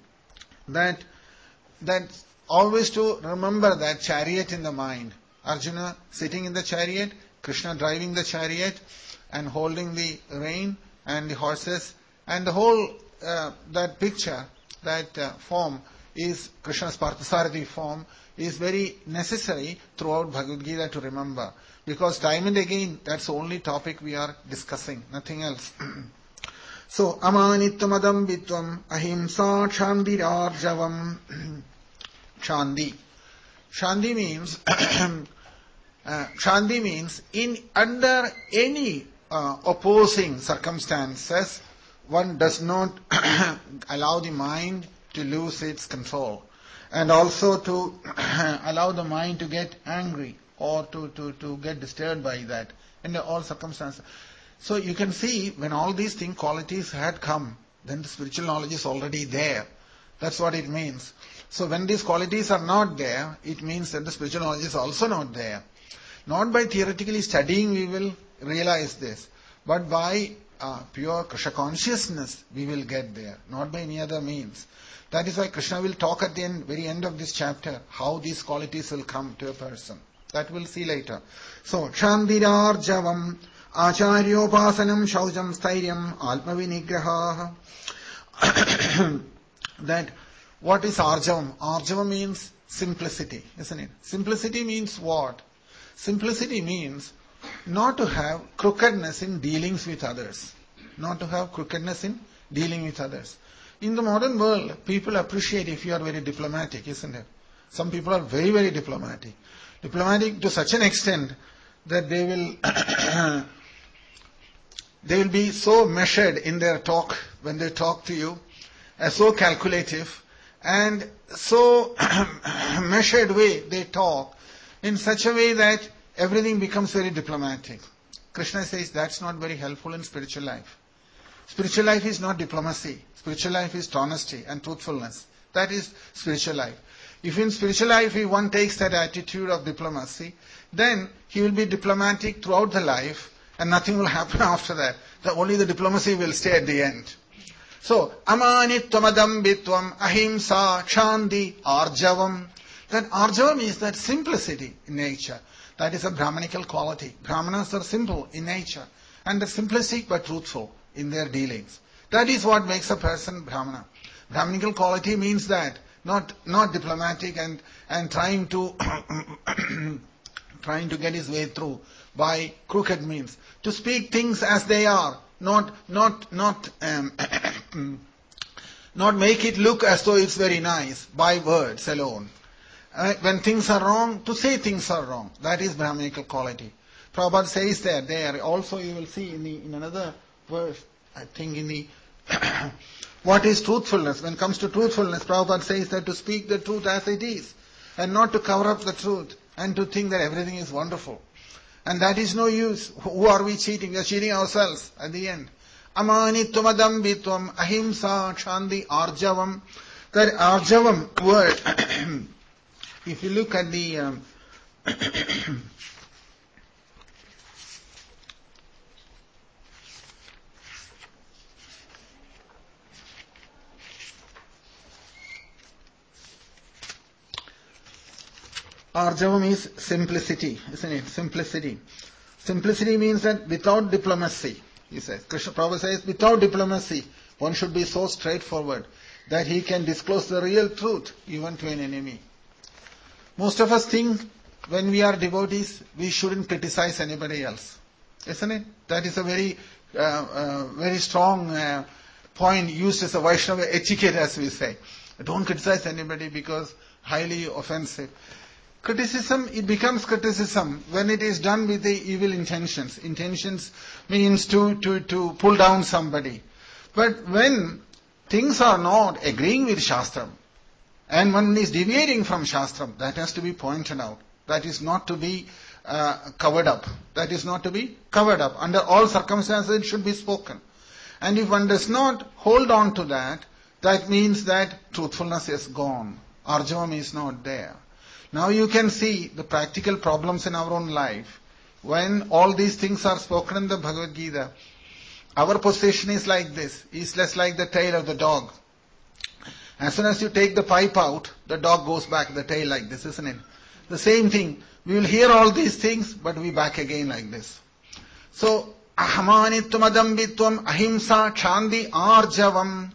always to remember that chariot in the mind. Arjuna sitting in the chariot, Krishna driving the chariot and holding the rein and the horses, and the whole that picture, that form is Krishna's Parthasarathi form, is very necessary throughout Bhagavad Gita to remember, because time and again that's the only topic we are discussing, nothing else. So amanitvam adambitvam ahimsa kshandirarjavam. Shandi. Shandi means in under any opposing circumstances, one does not allow the mind to lose its control, and also to allow the mind to get angry or to get disturbed by that in all circumstances. So you can see when all these qualities had come, then the spiritual knowledge is already there. That's what it means. So when these qualities are not there, it means that the spiritual knowledge is also not there. Not by theoretically studying we will realize this, but by pure Krishna consciousness we will get there, not by any other means. That is why Krishna will talk at the very end of this chapter, how these qualities will come to a person. That we'll see later. So, Kshandirarjavam, Acharyopasanam, Shaujam, Stairyam, Alpavinigraha. That what is Arjavam? Arjavam means simplicity, isn't it? Simplicity means what? Simplicity means not to have crookedness in dealings with others. Not to have crookedness in dealing with others. In the modern world, people appreciate if you are very diplomatic, isn't it? Some people are very, very diplomatic. Diplomatic to such an extent that they will be so measured in their talk when they talk to you, so calculative, and so measured way they talk, in such a way that everything becomes very diplomatic. Krishna says that's not very helpful in spiritual life. Spiritual life is not diplomacy. Spiritual life is honesty and truthfulness. That is spiritual life. If in spiritual life one takes that attitude of diplomacy, then he will be diplomatic throughout the life and nothing will happen after that. Only the diplomacy will stay at the end. So, amanitvamadambitvam ahimsa kshanti arjavam. That arjavam is that simplicity in nature. That is a Brahmanical quality. Brahmanas are simple in nature and they're simplistic but truthful in their dealings. That is what makes a person Brahmana. Brahmanical quality means that, not diplomatic and trying to trying to get his way through by crooked means. To speak things as they are, not make it look as though it's very nice by words alone. When things are wrong, to say things are wrong. That is Brahmanical quality. Prabhupada says there. Also you will see in another verse, I think in the what is truthfulness? When it comes to truthfulness, Prabhupada says that to speak the truth as it is and not to cover up the truth and to think that everything is wonderful. And that is no use. Who are we cheating? We are cheating ourselves at the end. Amanitvamadambitvam ahimsa kshanti arjavam. That arjavam word, if you look at the arjavam is simplicity, isn't it? Simplicity. Simplicity means that without diplomacy, he says. Krishna Prabhupada says, without diplomacy, one should be so straightforward that he can disclose the real truth even to an enemy. Most of us think when we are devotees, we shouldn't criticize anybody else. Isn't it? That is a very, very strong point used as a Vaishnava etiquette, as we say. Don't criticize anybody because highly offensive. Criticism, it becomes criticism when it is done with the evil intentions. Intentions means to pull down somebody. But when things are not agreeing with Shastram, and one is deviating from Shastram, that has to be pointed out. That is not to be covered up. That is not to be covered up. Under all circumstances, it should be spoken. And if one does not hold on to that, that means that truthfulness is gone. Arjavam is not there. Now you can see the practical problems in our own life. When all these things are spoken in the Bhagavad Gita, our position is like this, is less like the tail of the dog. As soon as you take the pipe out, the dog goes back, the tail like this, isn't it? The same thing. We will hear all these things, but we back again like this. So, ahamanitvamadambitvam ahimsa kshanti arjavam.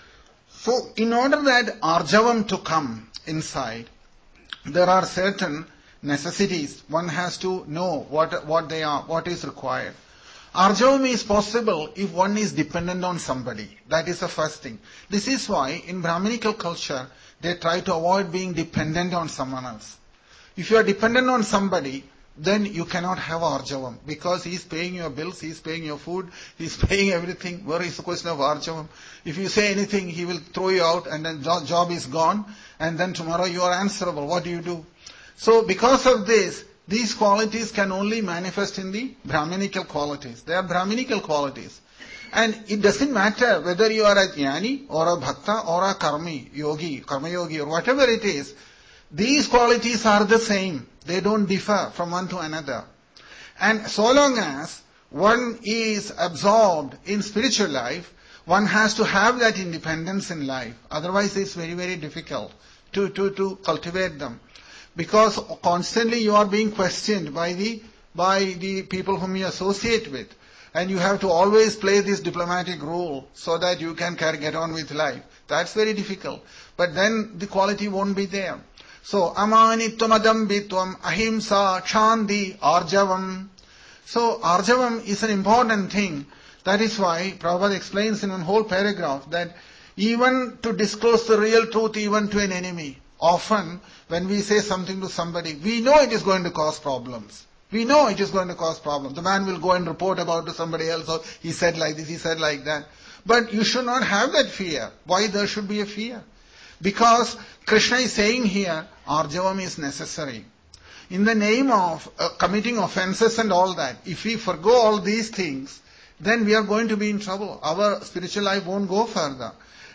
So, in order that arjavam to come inside, there are certain necessities. One has to know what they are, what is required. Arjavam is possible if one is dependent on somebody. That is the first thing. This is why in Brahminical culture, they try to avoid being dependent on someone else. If you are dependent on somebody, then you cannot have Arjavam. Because he is paying your bills, he is paying your food, he is paying everything. Where is the question of Arjavam? If you say anything, he will throw you out and then job is gone. And then tomorrow you are answerable. What do you do? So because of this, these qualities can only manifest in the Brahminical qualities. They are Brahminical qualities. And it doesn't matter whether you are a jnani or a bhakta or a karma yogi or whatever it is. These qualities are the same. They don't differ from one to another. And so long as one is absorbed in spiritual life, one has to have that independence in life. Otherwise it's very, very difficult to cultivate them. Because constantly you are being questioned by the people whom you associate with. And you have to always play this diplomatic role so that you can get on with life. That's very difficult. But then the quality won't be there. So, amanitvamadambitvam ahimsa kshanti arjavam. So, arjavam is an important thing. That is why Prabhupada explains in one whole paragraph that even to disclose the real truth even to an enemy, often when we say something to somebody, we know it is going to cause problems. We know it is going to cause problems. The man will go and report about to somebody else, or he said like this, he said like that. But you should not have that fear. Why there should be a fear? Because Krishna is saying here, Arjavam is necessary. In the name of committing offenses and all that, if we forgo all these things, then we are going to be in trouble. Our spiritual life won't go further.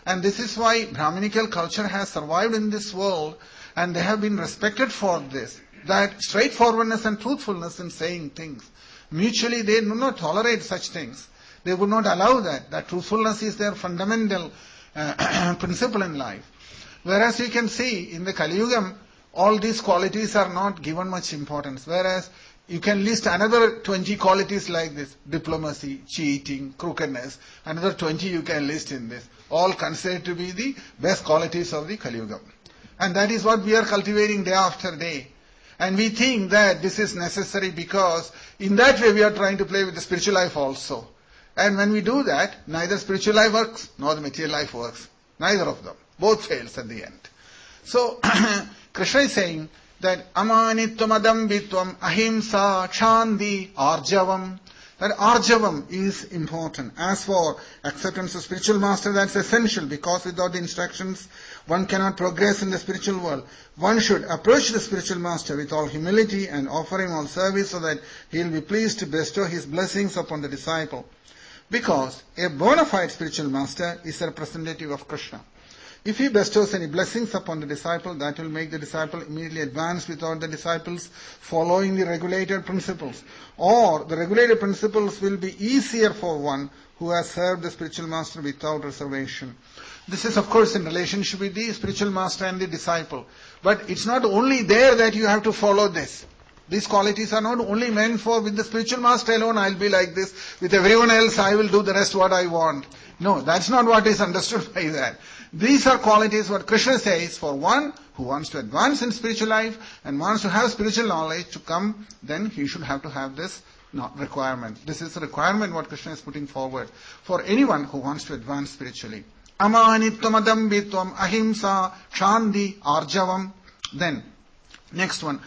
And this is why Brahminical culture has survived in this world, and they have been respected for this. That straightforwardness and truthfulness in saying things. Mutually, they do not tolerate such things. They would not allow that. That truthfulness is their fundamental principle in life. Whereas you can see in the Kali Yuga, all these qualities are not given much importance. Whereas you can list another 20 qualities like this. Diplomacy, cheating, crookedness. Another 20 you can list in this. All considered to be the best qualities of the Kali Yuga. And that is what we are cultivating day after day. And we think that this is necessary because in that way we are trying to play with the spiritual life also. And when we do that, neither spiritual life works nor the material life works. Neither of them. Both fails at the end. So, Krishna is saying that amanitvam adambitvam ahimsa kshanti arjavam. That arjavam is important. As for acceptance of spiritual master, that's essential because without the instructions, one cannot progress in the spiritual world. One should approach the spiritual master with all humility and offer him all service so that he will be pleased to bestow his blessings upon the disciple. Because a bona fide spiritual master is a representative of Krishna. If he bestows any blessings upon the disciple, that will make the disciple immediately advance without the disciples following the regulated principles. Or the regulated principles will be easier for one who has served the spiritual master without reservation. This is of course in relationship with the spiritual master and the disciple. But it's not only there that you have to follow this. These qualities are not only meant for with the spiritual master alone I'll be like this, with everyone else I will do the rest what I want. No, that's not what is understood by that. These are qualities what Krishna says for one who wants to advance in spiritual life and wants to have spiritual knowledge to come, then he should have to have this requirement. This is a requirement what Krishna is putting forward for anyone who wants to advance spiritually. Amanitvam adambitvam ahimsa kshanti arjavam. Then, next one.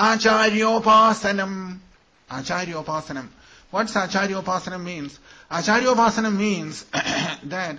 Acharyopasanam. Acharyopasanam. What's Acharyopasanam means? Acharyopasanam means that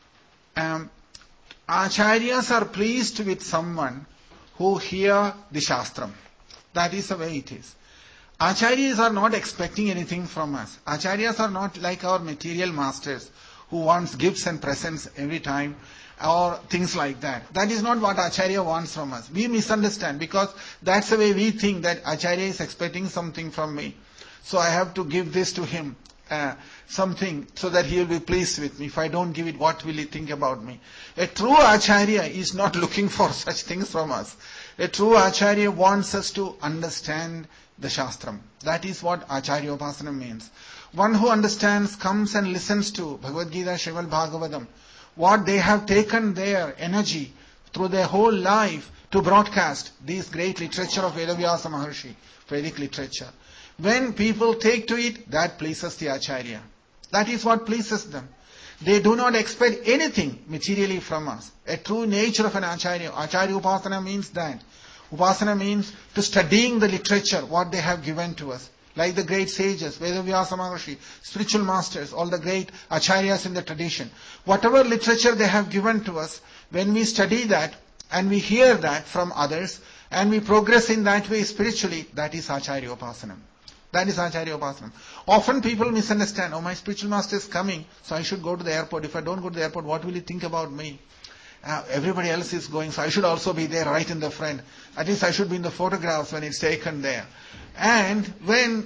Acharyas are pleased with someone who hear the Shastram. That is the way it is. Acharyas are not expecting anything from us. Acharyas are not like our material masters who wants gifts and presents every time or things like that. That is not what Acharya wants from us. We misunderstand because that's the way we think that Acharya is expecting something from me. So I have to give this to him, something, so that he will be pleased with me. If I don't give it, what will he think about me? A true Acharya is not looking for such things from us. A true Acharya wants us to understand the Shastram. That is what Acharya Upasana means. One who understands, comes and listens to Bhagavad Gita, Srimad Bhagavatam, what they have taken their energy through their whole life to broadcast this great literature of Vedavyasa Maharshi, Vedic literature. When people take to it, that pleases the Acharya. That is what pleases them. They do not expect anything materially from us. A true nature of an Acharya. Acharya Upasana means that. Upasana means to studying the literature, what they have given to us. Like the great sages, Vedavyasa Maharshi, spiritual masters, all the great Acharyas in the tradition. Whatever literature they have given to us, when we study that and we hear that from others and we progress in that way spiritually, that is Acharya Upasana. That is Acharya Upasana. Often people misunderstand, oh, my spiritual master is coming, so I should go to the airport. If I don't go to the airport, what will he think about me? Everybody else is going, so I should also be there right in the front. At least I should be in the photographs when it's taken there. And when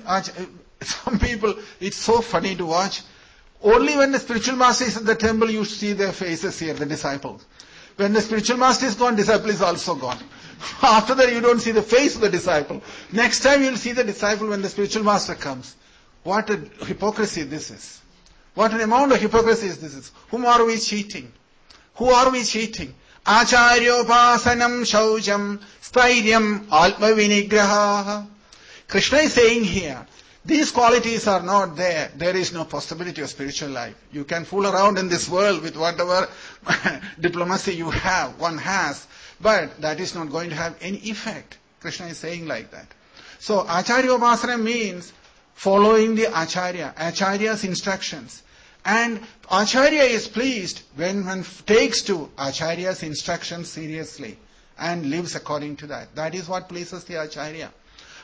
some people, it's so funny to watch, only when the spiritual master is in the temple you see their faces here, the disciples. When the spiritual master is gone, disciple is also gone. After that you don't see the face of the disciple. Next time you'll see the disciple when the spiritual master comes. What a hypocrisy this is. What an amount of hypocrisy this is. Whom are we cheating? Who are we cheating? Acharyopasanam shaujam stairyam alma vinigraha. Krishna is saying here, these qualities are not there. There is no possibility of spiritual life. You can fool around in this world with whatever diplomacy you have, one has, but that is not going to have any effect. Krishna is saying like that. So Acharyopasana means following the Acharya's instructions. And Acharya is pleased when one takes to Acharya's instructions seriously and lives according to that. That is what pleases the Acharya.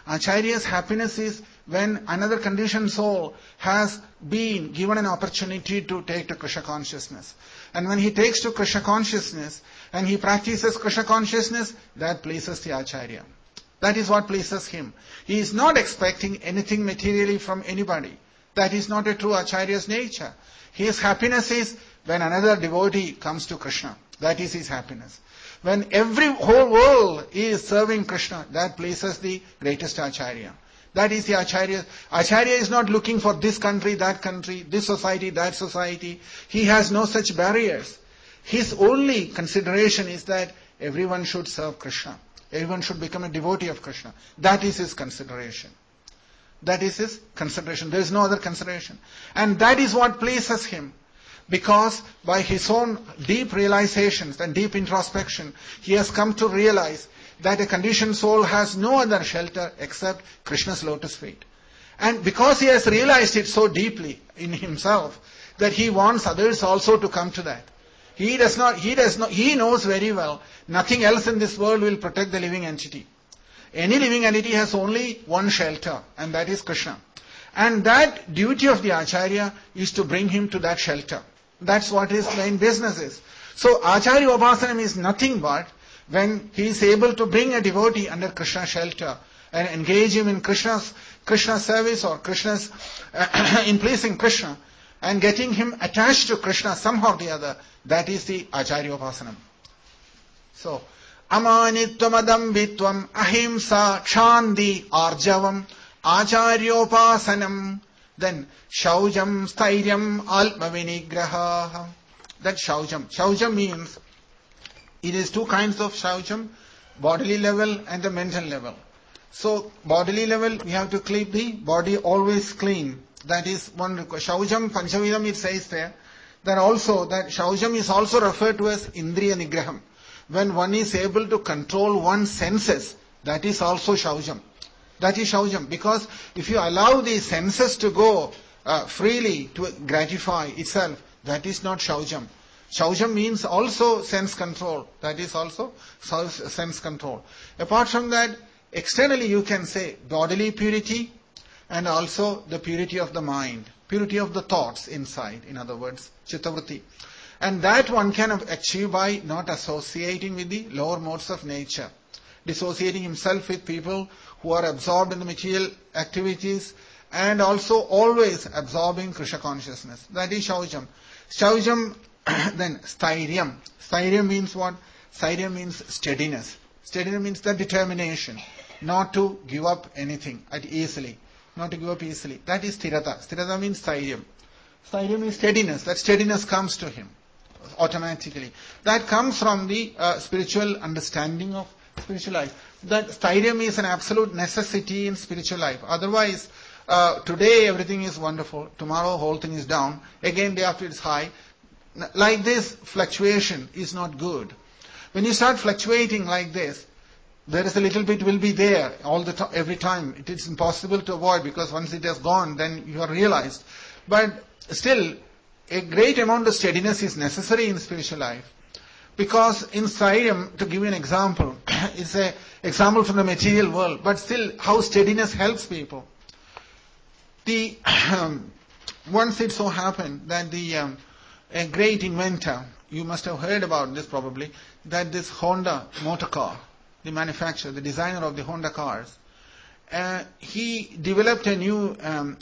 Acharya's happiness is when another conditioned soul has been given an opportunity to take to Krishna consciousness. And when he takes to Krishna consciousness and he practices Krishna consciousness, that pleases the Acharya. That is what pleases him. He is not expecting anything materially from anybody. That is not a true Acharya's nature. His happiness is when another devotee comes to Krishna. That is his happiness. When every whole world is serving Krishna, that pleases the greatest Acharya. That is the Acharya. Acharya is not looking for this country, this society, that society. He has no such barriers. His only consideration is that everyone should serve Krishna. Everyone should become a devotee of Krishna. That is his consideration. That is his consideration. There is no other consideration. And that is what pleases him. Because by his own deep realizations and deep introspection, he has come to realize that a conditioned soul has no other shelter except Krishna's lotus feet. And because he has realized it so deeply in himself, that he wants others also to come to that. He knows very well, nothing else in this world will protect the living entity. Any living entity has only one shelter, and that is Krishna. And that duty of the Acharya is to bring him to that shelter. That's what his main business is. So Acharya Upasanam is nothing but when he is able to bring a devotee under Krishna's shelter and engage him in Krishna's service or Krishna's in pleasing Krishna and getting him attached to Krishna somehow or the other. That is the Acharya Upasanam. So, Amanitvam Adambitvam Ahimsa Kshanti Arjavam Acharyopasanam. Then Shaujam Stairyam Alpa Vinigraha. That Shaujam. Shaujam means, it is two kinds of Shaujam, bodily level and the mental level. So, bodily level, we have to keep the body always clean. That is one request. Shaujam, Panchavidam, it says there. That Shaujam is also referred to as Indriya Nigraham. When one is able to control one's senses, that is also Shaujam. That is Shaujam. Because if you allow the senses to go freely to gratify itself, that is not Shaujam. Shaujam means also sense control. That is also sense control. Apart from that, externally you can say bodily purity and also the purity of the mind, purity of the thoughts inside, in other words, Chittavritti. And that one can achieve by not associating with the lower modes of nature, dissociating himself with people who are absorbed in the material activities and also always absorbing Krishna consciousness. That is Shaujam. Shaujam, then Stairyam. Stairyam means what? Stairyam means steadiness. Steadiness means the determination not to give up anything easily. Not to give up easily. That is Sthirata. Sthirata means Stairyam. Stairyam means steadiness. That steadiness comes to him automatically. That comes from the spiritual understanding of spiritual life. That Stairyam is an absolute necessity in spiritual life. Otherwise, today everything is wonderful. Tomorrow whole thing is down. Again day after it's high. Like this, fluctuation is not good. When you start fluctuating like this, there is a little bit will be there all the time, every time. It is impossible to avoid because once it has gone, then you are realized. But still, a great amount of steadiness is necessary in spiritual life. Because in Stairyam, to give you an example, it's an example from the material world, but still how steadiness helps people. Once it so happened that a great inventor, you must have heard about this probably, that this Honda motor car, the manufacturer, the designer of the Honda cars, he developed a new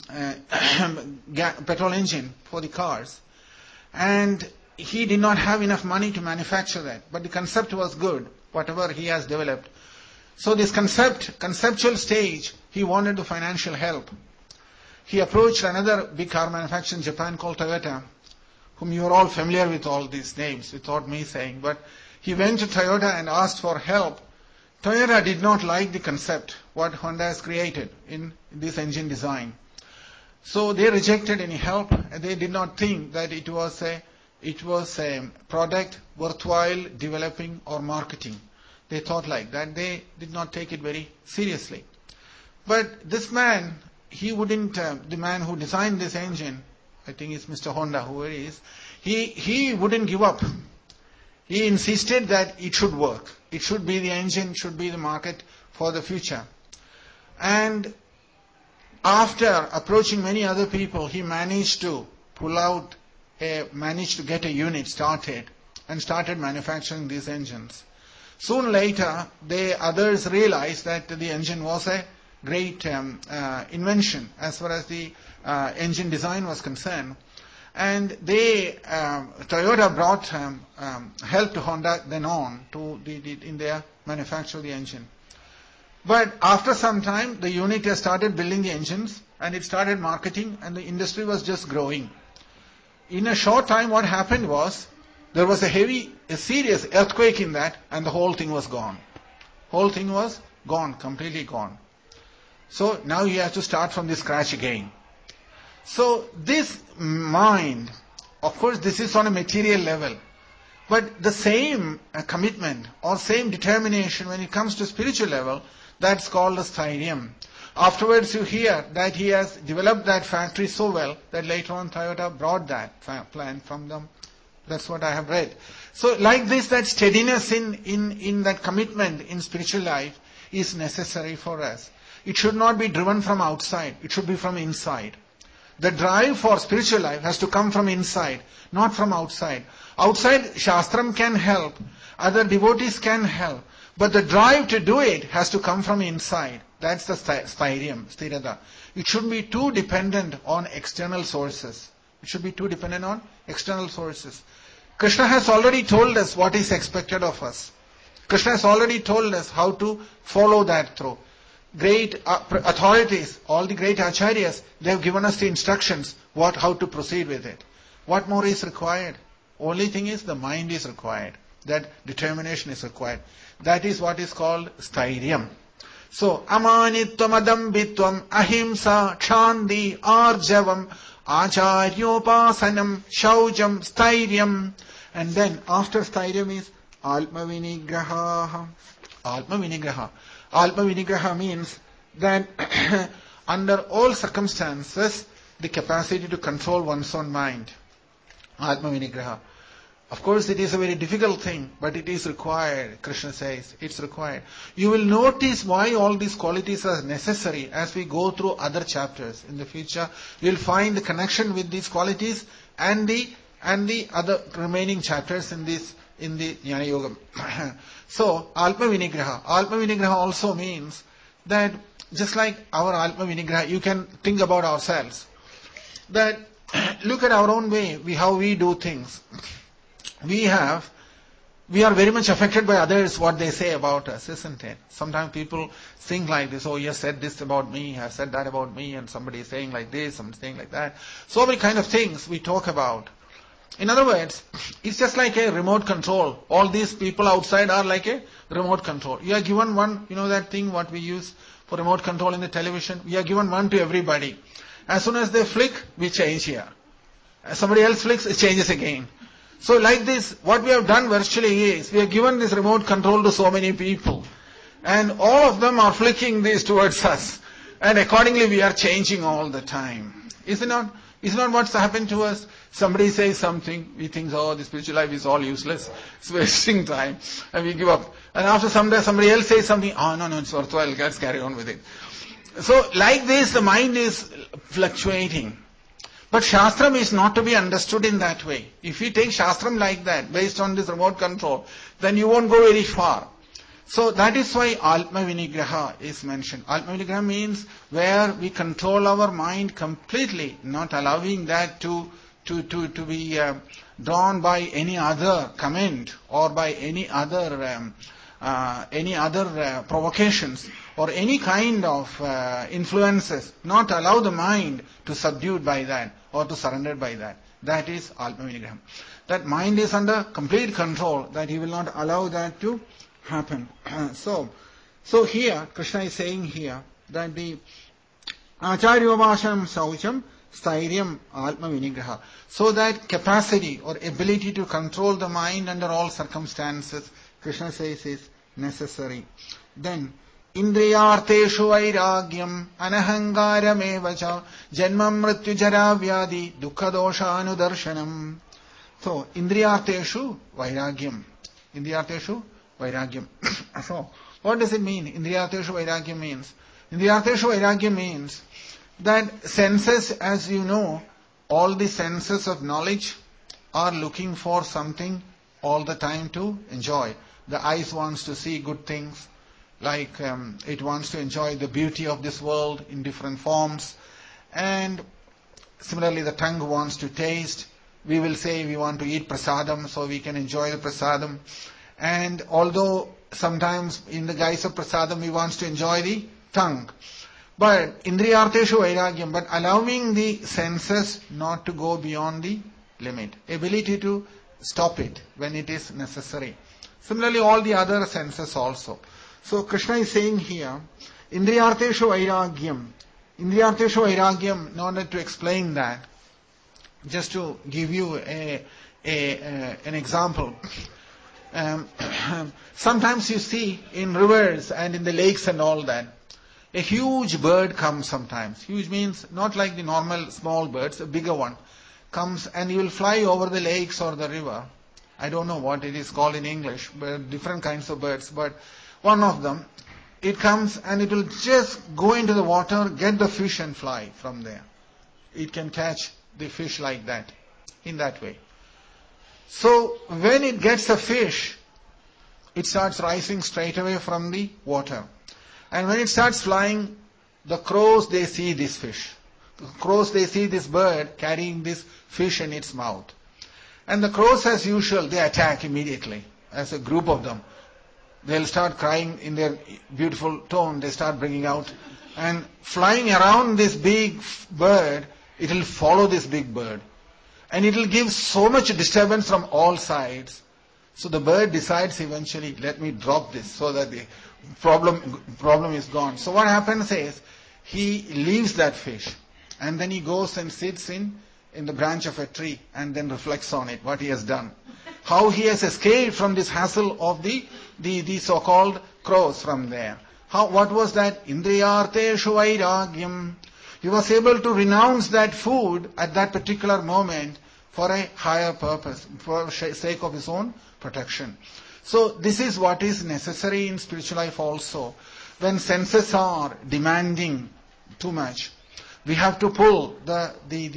petrol engine for the cars. And he did not have enough money to manufacture that. But the concept was good, whatever he has developed. So this conceptual stage, he wanted the financial help. He approached another big car manufacturer in Japan called Toyota, whom you are all familiar with all these names, without me saying. But he went to Toyota and asked for help. Toyota did not like the concept, what Honda has created in this engine design. So they rejected any help, and they did not think that it was a product worthwhile developing or marketing. They thought like that. They did not take it very seriously. But this man, he wouldn't, the man who designed this engine, I think it's Mr. Honda, whoever he is, he wouldn't give up. He insisted that it should work. It should be the engine, should be the market for the future. And after approaching many other people, he managed to get a unit started and started manufacturing these engines. Soon later, others realized that the engine was a great invention as far as the engine design was concerned. And Toyota brought help to Honda then on in their manufacture of the engine. But after some time, the unit has started building the engines and it started marketing, and the industry was just growing. In a short time, what happened was, there was a serious earthquake in that, and the whole thing was gone. Whole thing was gone, completely gone. So now you have to start from the scratch again. So this mind, of course this is on a material level, but the same commitment or same determination when it comes to spiritual level, that's called as Stairyam. Afterwards you hear that he has developed that factory so well that later on Toyota brought that plant from them. That's what I have read. So like this, that steadiness in that commitment in spiritual life is necessary for us. It should not be driven from outside. It should be from inside. The drive for spiritual life has to come from inside, not from outside. Outside, Shastram can help. Other devotees can help. But the drive to do it has to come from inside. That's the Stairyam, Sthirata. It shouldn't be too dependent on external sources. It should be too dependent on external sources. Krishna has already told us what is expected of us. Krishna has already told us how to follow that through. Great authorities, all the great acharyas, they have given us the instructions how to proceed with it. What more is required? Only thing is the mind is required. That determination is required. That is what is called Stairyam. So, amanitvam adambitvam ahimsa kshanti arjavam acharyopasanam shaujam Stairyam. And then after Stairyam is Alma Vinigraha. Alma Vinigraha. Alma Vinigraha means that under all circumstances, the capacity to control one's own mind. Atma Vinigraha. Of course, it is a very difficult thing, but it is required. Krishna says, it's required. You will notice why all these qualities are necessary as we go through other chapters. In the future, we will find the connection with these qualities and the other remaining chapters in the Jnana Yoga. So, Alpa Vinigraha. Alpa Vinigraha also means that just like our Alpa Vinigraha, you can think about ourselves. That look at our own way, how we do things. We are very much affected by others, what they say about us, isn't it? Sometimes people think like this, oh, you have said this about me, you have said that about me, and somebody is saying like this, somebody is saying like that. So many kind of things we talk about. In other words, it's just like a remote control. All these people outside are like a remote control. You are given one, that thing what we use for remote control in the television, we are given one to everybody. As soon as they flick, we change here. As somebody else flicks, it changes again. So like this, what we have done virtually is, we have given this remote control to so many people. And all of them are flicking this towards us. And accordingly we are changing all the time. Is it not what's happened to us? Somebody says something, we think, oh, the spiritual life is all useless. It's wasting time. And we give up. And after some day, somebody else says something, oh, no, it's worthwhile, let's carry on with it. So like this, the mind is fluctuating. But Shastram is not to be understood in that way. If you take Shastram like that, based on this remote control, then you won't go very far. So that is why Atma Vinigraha is mentioned. Atma Vinigraha means where we control our mind completely, not allowing that to be drawn by any other comment or by any other provocations or any kind of influences. Not allow the mind to subdued by that or to surrender by that. That is Atma Vinigraha. That mind is under complete control, that he will not allow that to happen. So here, Krishna is saying here that the Acharyobhashanam Saucham Stairyam Atma Vinigraha. So that capacity or ability to control the mind under all circumstances, Krishna says, is necessary. Then, Indriyarteshu Vairagyam Anahangaram Janmam Mrityu Jara Vyadi Dukkha Dosha Anudarshanam. So, Indriyarteshu Vairagyam. Indriyarteshu Vairagyam. So, what does it mean? Indriyarteshu Vairagyam means Indriyarteshu vairagya means that senses, as you know, all the senses of knowledge are looking for something all the time to enjoy. The eyes wants to see good things, like it wants to enjoy the beauty of this world in different forms. And similarly, the tongue wants to taste. We will say we want to eat prasadam, so we can enjoy the prasadam. And although sometimes in the guise of prasadam we want to enjoy the tongue. But indriyarteshu vairagyam, but allowing the senses not to go beyond the limit. Ability to stop it when it is necessary. Similarly, all the other senses also. So Krishna is saying here, indriyarteshu vairagyam. Indriyarteshu vairagyam, in order to explain that, just to give you an example. Sometimes you see in rivers and in the lakes and all that, a huge bird comes sometimes. Huge means not like the normal small birds, a bigger one comes and he will fly over the lakes or the river. I don't know what it is called in English, but different kinds of birds. But one of them, it comes and it will just go into the water, get the fish and fly from there. It can catch the fish like that, in that way. So when it gets a fish, it starts rising straight away from the water. And when it starts flying, the crows, they see this fish. The crows, they see this bird carrying this fish in its mouth. And the crows, as usual, they attack immediately, as a group of them. They'll start crying in their beautiful tone, they start bringing out. And flying around this big bird, it will follow this big bird. And it will give so much disturbance from all sides. So the bird decides eventually, let me drop this so that the problem is gone. So what happens is, he leaves that fish and then he goes and sits in the branch of a tree and then reflects on it, what he has done. How he has escaped from this hassle of the so-called crows from there. What was that? Indriyarteshu vairagyam. He was able to renounce that food at that particular moment for a higher purpose, for sake of his own protection. So this is what is necessary in spiritual life also. When senses are demanding too much, we have to pull the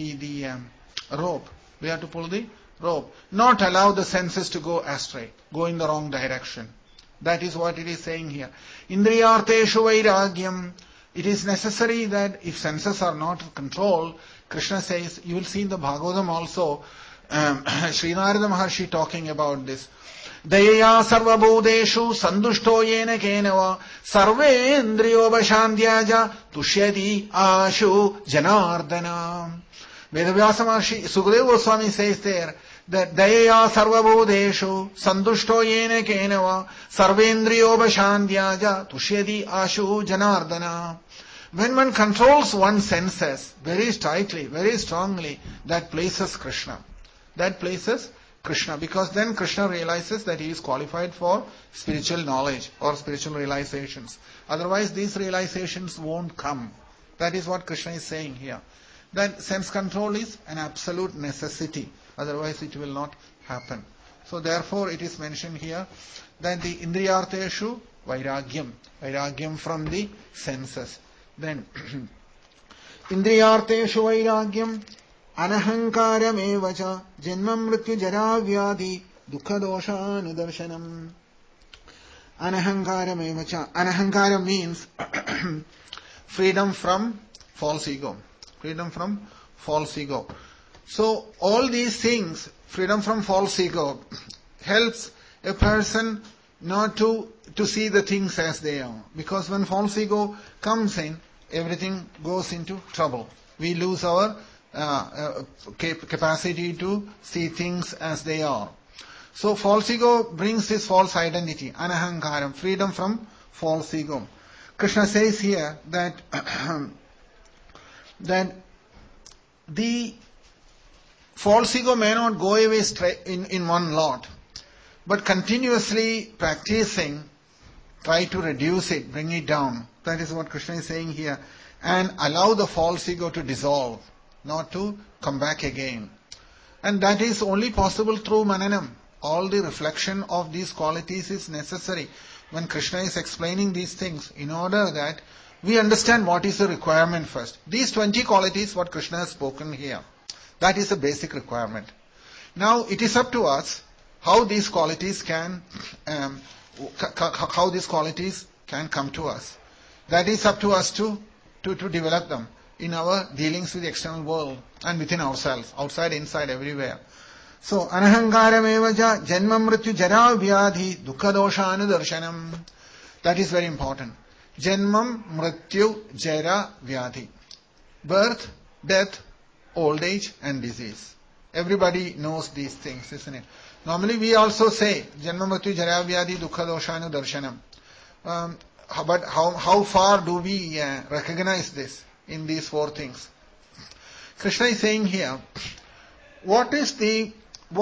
rope. We have to pull the rope. Not allow the senses to go astray, go in the wrong direction. That is what it is saying here. Indriyarteshu vairagyam. It is necessary that if senses are not controlled, Krishna says, you will see in the Bhagavatam also, Sri Narada Maharshi talking about this. Dayaya sarvabhudeshu sandushto yena kenava sarvendriyobashantyaja tushyati ashu janardana. Vedavyasa Maharshi, Sukadeva Goswami says there that Dayaya sarvabhudeshu sandushto yena kenava sarvendriyobashantyaja tushyati ashu janardana. When one controls one's senses very tightly, very strongly, that places Krishna. That places Krishna, because then Krishna realizes that he is qualified for spiritual knowledge or spiritual realizations. Otherwise these realizations won't come. That is what Krishna is saying here. That sense control is an absolute necessity. Otherwise it will not happen. So therefore it is mentioned here that the indriyarteshu vairagyam. Vairagyam from the senses. Then indriyarteshu vairagyam anahankaram janma mrityu jara vyadhi dukha dosha nudarshanam. Anahankaram evacha. Anahankara means freedom from false ego. Freedom from false ego. So all these things, freedom from false ego, helps a person not to see the things as they are. Because when false ego comes in, everything goes into trouble. We lose our capacity to see things as they are. So false ego brings this false identity, anahankaram, freedom from false ego. Krishna says here that that the false ego may not go away in one lot, but continuously practicing, try to reduce it, bring it down. That is what Krishna is saying here. And allow the false ego to dissolve, not to come back again. And that is only possible through mananam. All the reflection of these qualities is necessary when Krishna is explaining these things, in order that we understand what is the requirement first. These 20 qualities, what Krishna has spoken here, that is a basic requirement. Now, it is up to us how these qualities can come to us. That is up to us to develop them in our dealings with the external world and within ourselves, outside, inside, everywhere. So, anahankaram janma mrityu jara vyadhi dukkha doshanu darshanam. That is very important. Janmam mrityu jara vyadhi. Birth, death, old age and disease. Everybody knows these things, isn't it? Normally we also say janma mrityu jara vyadhi dukkha doshanu darshanam. But how far do we recognize this in these four things? Krishna is saying here, what is the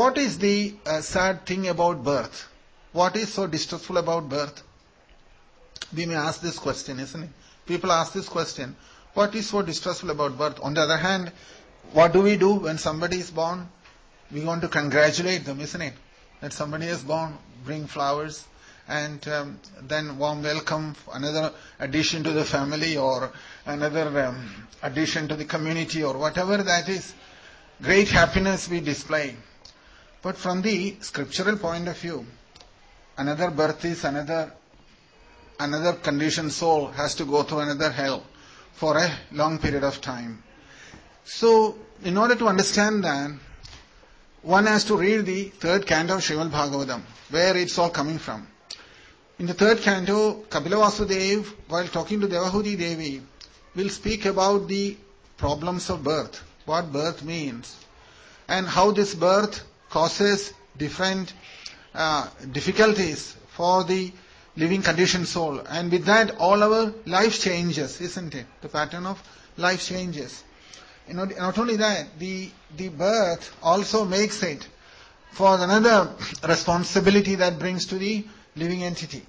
sad thing about birth? What is so distressful about birth? We may ask this question, isn't it? People ask this question, what is so distressful about birth? On the other hand, what do we do when somebody is born? We want to congratulate them, isn't it? That somebody is born, bring flowers, and then warm welcome, another addition to the family or another addition to the community or whatever that is. Great happiness we display. But from the scriptural point of view, another birth is another conditioned soul has to go through another hell for a long period of time. So, in order to understand that, one has to read the third canto of Srimad Bhagavatam, where it's all coming from. In the third canto, Kapila Vasudeva, while talking to Devahuti Devi, will speak about the problems of birth, what birth means, and how this birth causes different difficulties for the living conditioned soul. And with that, all our life changes, isn't it? The pattern of life changes. Not only that, the birth also makes it for another responsibility that brings to the living entity.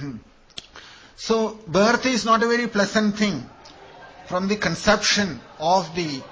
So, birth is not a very pleasant thing. From the conception of the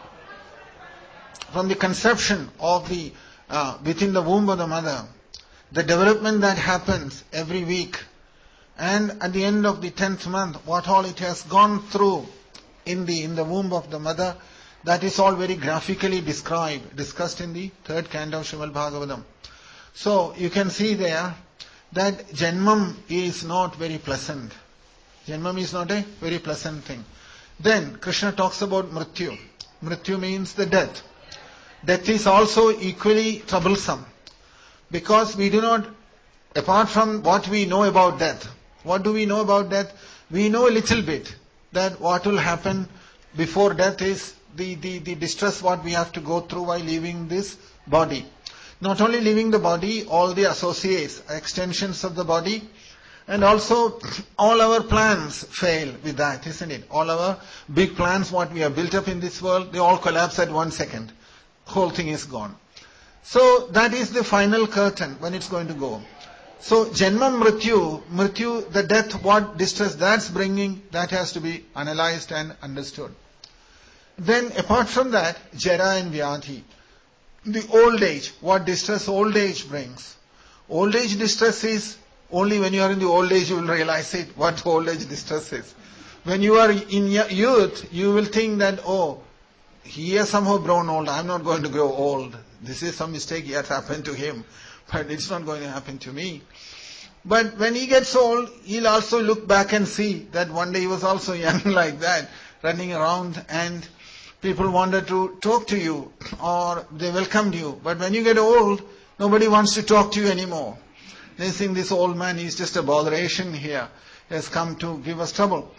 within the womb of the mother, the development that happens every week, and at the end of the 10th month, what all it has gone through in the womb of the mother, that is all very graphically discussed in the third canto of Srimad Bhagavatam. So, you can see there that Janmam is not very pleasant. Janmam is not a very pleasant thing. Then, Krishna talks about Mrityu. Mrityu means the death. Death is also equally troublesome. Because we do not, apart from what we know about death, what do we know about death? We know a little bit that what will happen before death is the distress what we have to go through while leaving this body. Not only leaving the body, all the associates, extensions of the body, and also all our plans fail with that, isn't it? All our big plans, what we have built up in this world, they all collapse at 1 second. Whole thing is gone. So that is the final curtain when it's going to go. So Janma Mrityu, the death, what distress that's bringing, that has to be analyzed and understood. Then apart from that, Jara and Vyadhi. The old age, what distress old age brings. Old age distress is only when you are in the old age you will realize it, what old age distress is. When you are in youth, you will think that, oh, he has somehow grown old, I am not going to grow old. This is some mistake that happened to him, but it's not going to happen to me. But when he gets old, he'll also look back and see that one day he was also young like that, running around, and people wanted to talk to you or they welcomed you. But when you get old, nobody wants to talk to you anymore. They think this old man is just a botheration here. He has come to give us trouble.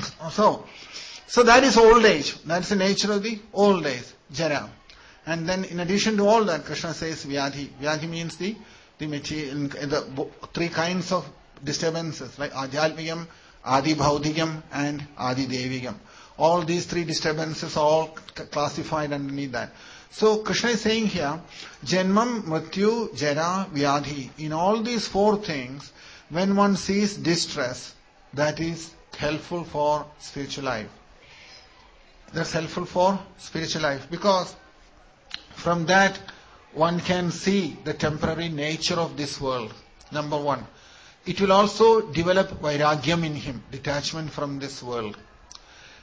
So that is old age. That's the nature of the old age, Jara. And then in addition to all that, Krishna says Vyadhi. Vyadhi means the three kinds of disturbances, like Adhyalmikam, Adi Bhaudikam and Adi Devigam. All these three disturbances are all classified underneath that. So Krishna is saying here, Janmam, Mrityu, Jara, Vyadhi. In all these four things, when one sees distress, that is helpful for spiritual life. That's helpful for spiritual life because from that one can see the temporary nature of this world. Number one. It will also develop vairagyam in him, detachment from this world.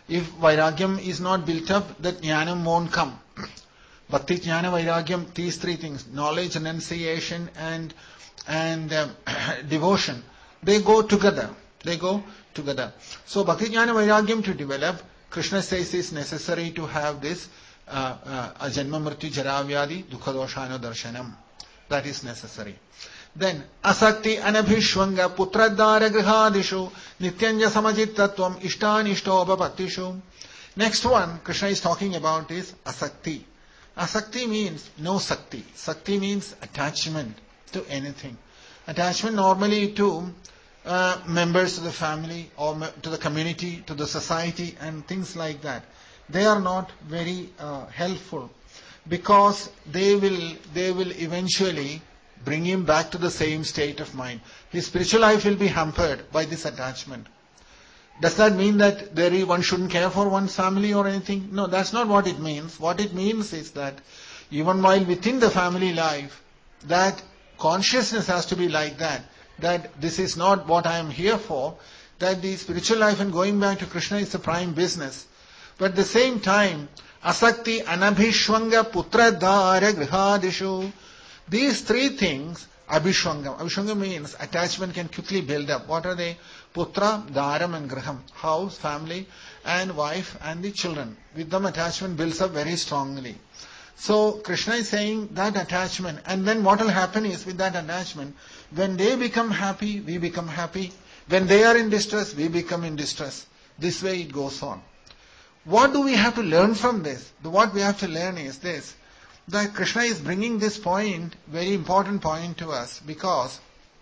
If Vairagyam is not built up, that Jnanam won't come. Bhakti, Jnana, Vairagyam, these three things, knowledge, renunciation and devotion, they go together. They go together. So Bhakti, Jnana, Vairagyam to develop, Krishna says it's necessary to have this Janma Mrityu Jara Vyadi Dukha Doshana Darshanam. That is necessary. Then Asakti Anabhishwanga Putradhara Grihadishu Nityanja Samajittatvam Ishtanishtobapatishu. Next one Krishna is talking about is Asakti. Asakti means no Sakti. Sakti means attachment to anything. Attachment normally to members of the family or to the community, to the society and things like that. They are not very helpful because they will eventually bring him back to the same state of mind. His spiritual life will be hampered by this attachment. Does that mean that one shouldn't care for one's family or anything? No, that's not what it means. What it means is that even while within the family life, that consciousness has to be like that this is not what I am here for, that the spiritual life and going back to Krishna is the prime business. But at the same time, Asakti Anabhishwanga Putradhara Grihadishu, these three things, Abhishwanga. Abhishwanga means attachment can quickly build up. What are they? Putra, Dharam and Graham. House, family and wife and the children. With them attachment builds up very strongly. So Krishna is saying that attachment, and then what will happen is with that attachment, when they become happy, we become happy. When they are in distress, we become in distress. This way it goes on. What do we have to learn from this? What we have to learn is this, that Krishna is bringing this point, very important point to us, because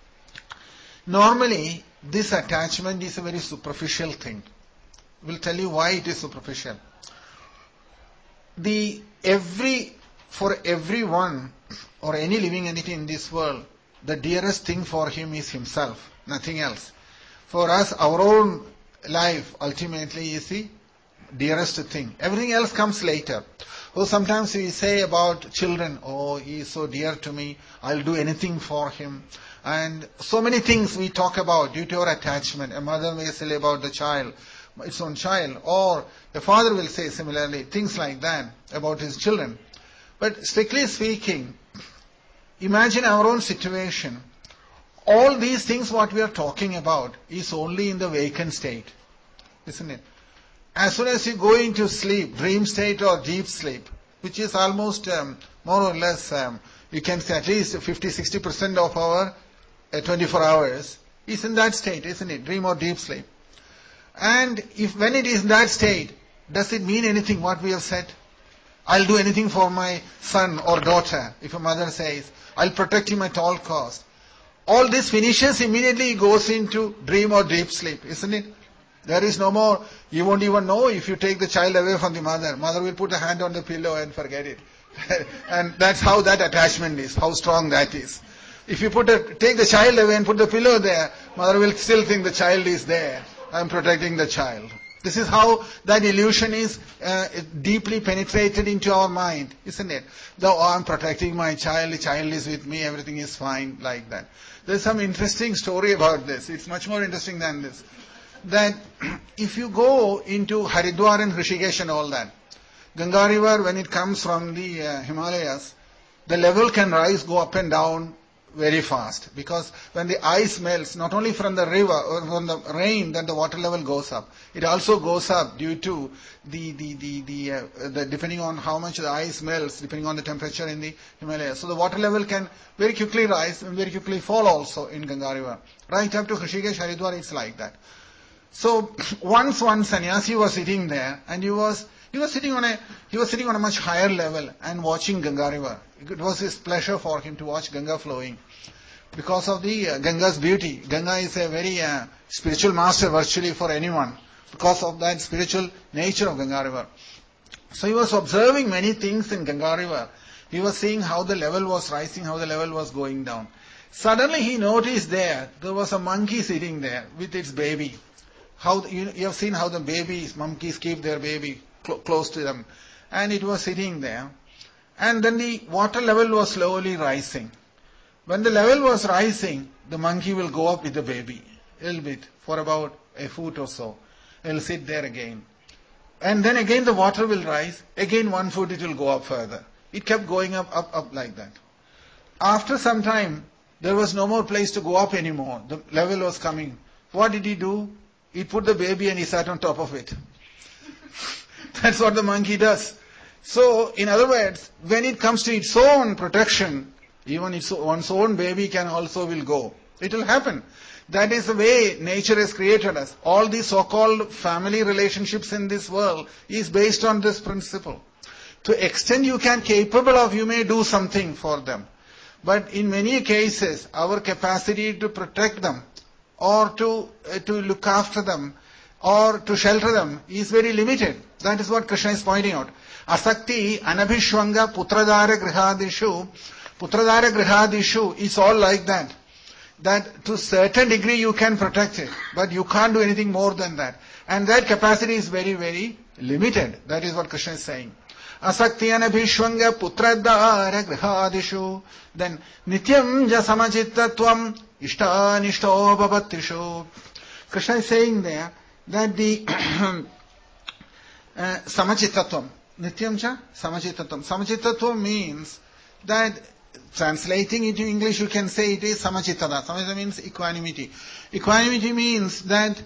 normally this attachment is a very superficial thing. We'll tell you why it is superficial. For everyone or any living entity in this world, the dearest thing for him is himself, nothing else. For us, our own life ultimately is the dearest thing. Everything else comes later. Oh, sometimes we say about children, oh, he is so dear to me, I'll do anything for him. And so many things we talk about due to our attachment. A mother may say about the child, its own child, or the father will say similarly, things like that about his children. But strictly speaking, imagine our own situation. All these things what we are talking about is only in the vacant state, isn't it? As soon as you go into sleep, dream state or deep sleep, which is almost more or less, you can say at least 50-60% of our 24 hours is in that state, isn't it? Dream or deep sleep. And when it is in that state, does it mean anything what we have said? I'll do anything for my son or daughter. If a mother says, I'll protect him at all costs. All this finishes, immediately he goes into dream or deep sleep, isn't it? There is no more, you won't even know if you take the child away from the mother. Mother will put a hand on the pillow and forget it. And that's how that attachment is, how strong that is. If you take the child away and put the pillow there, mother will still think the child is there. I'm protecting the child. This is how that illusion is deeply penetrated into our mind, isn't it? Though I'm protecting my child, the child is with me, everything is fine, like that. There's some interesting story about this. It's much more interesting than this. That if you go into Haridwar and Rishikesh and all that, Ganga river, when it comes from the Himalayas, the level can go up and down very fast, because when the ice melts, not only from the river or from the rain, that the water level goes up. It also goes up due to the depending on how much the ice melts, depending on the temperature in the Himalayas. So the water level can very quickly rise and very quickly fall also in Ganga river. Right up to Rishikesh, Haridwar, it's like that. So once one sannyasi was sitting there, and he was sitting on a much higher level and watching Ganga river. It was his pleasure for him to watch Ganga flowing because of the Ganga's beauty. Ganga is a very spiritual master virtually for anyone because of that spiritual nature of Ganga river. So he was observing many things in Ganga river. He was seeing how the level was rising, how the level was going down. Suddenly he noticed there was a monkey sitting there with its baby. How you have seen how the monkeys keep their baby close to them, and it was sitting there, and then the water level was slowly rising. When the level was rising, the monkey will go up with the baby a little bit for about a foot or so. It will sit there again. And then again the water will rise, again 1 foot it will go up further. It kept going up like that. After some time, there was no more place to go up anymore. The level was coming. What did he do? He put the baby and he sat on top of it. That's what the monkey does. So, in other words, when it comes to its own protection, even one's own baby can also will go. It will happen. That is the way nature has created us. All these so-called family relationships in this world is based on this principle. To extent you can capable of, you may do something for them. But in many cases, our capacity to protect them or to look after them or to shelter them is very limited. That is what Krishna is pointing out. Asakti anabhishwanga putradara grihadishu is all like that. That to a certain degree you can protect it, but you can't do anything more than that. And that capacity is very, very limited. That is what Krishna is saying. Asakti anabhishwanga putradara grihadishu. Then nityam ja samachittatvam ishtanishto bhavattishu. Krishna is saying there that the samachittatvam, nityam cha samachittatvam. Samachittatvam means that, translating into English, you can say it is samachittada. Samachittada means equanimity. Equanimity means that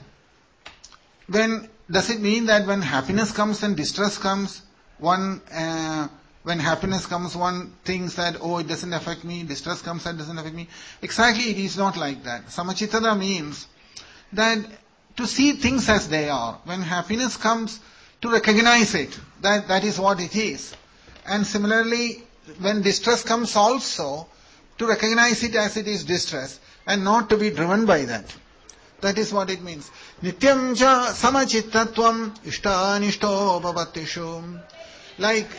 does it mean that when happiness comes and distress comes, when happiness comes, one thinks that, oh, it doesn't affect me, distress comes and doesn't affect me? Exactly, it is not like that. Samachittada means that to see things as they are. When happiness comes, to recognize it, that is what it is. And similarly, when distress comes also, to recognize it as it is distress and not to be driven by that. That is what it means. Nityam ja samachittatvam ishtanishto bhavattishu. Like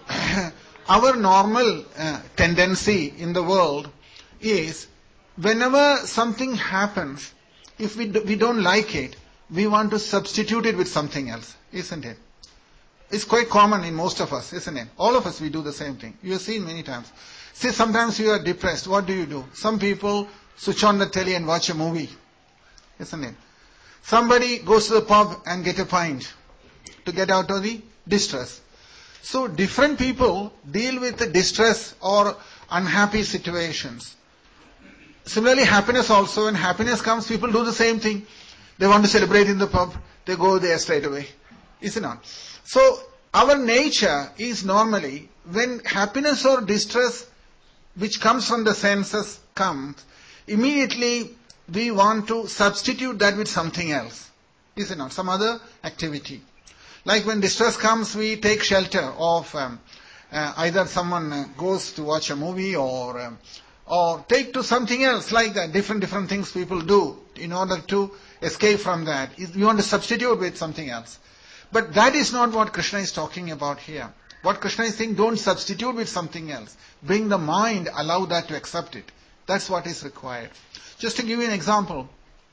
our normal tendency in the world is, whenever something happens, if we don't like it, we want to substitute it with something else, isn't it? It's quite common in most of us, isn't it? All of us, we do the same thing. You have seen many times. See, sometimes you are depressed. What do? Some people switch on the telly and watch a movie, isn't it? Somebody goes to the pub and get a pint to get out of the distress. So different people deal with the distress or unhappy situations. Similarly, happiness also, when happiness comes, people do the same thing. They want to celebrate in the pub, they go there straight away. Is it not? So, our nature is normally, when happiness or distress which comes from the senses comes, immediately we want to substitute that with something else. Is it not? Some other activity. Like when distress comes, we take shelter of either someone goes to watch a movie or take to something else like that. Different things people do in order to escape from that. You want to substitute with something else. But that is not what Krishna is talking about here. What Krishna is saying, don't substitute with something else. Bring the mind, allow that to accept it. That's what is required. Just to give you an example.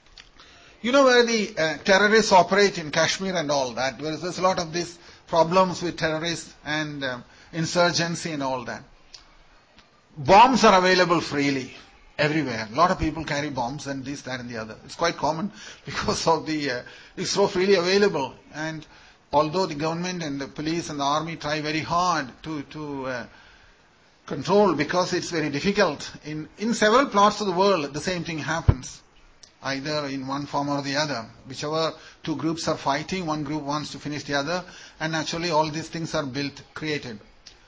You know where the terrorists operate in Kashmir and all that. There's a lot of these problems with terrorists and insurgency and all that. Bombs are available freely everywhere. A lot of people carry bombs and this, that and the other. It's quite common because of it's so freely available. And although the government and the police and the army try very hard to control, because it's very difficult, in several parts of the world the same thing happens. Either in one form or the other. Whichever two groups are fighting, one group wants to finish the other, and naturally all these things are created.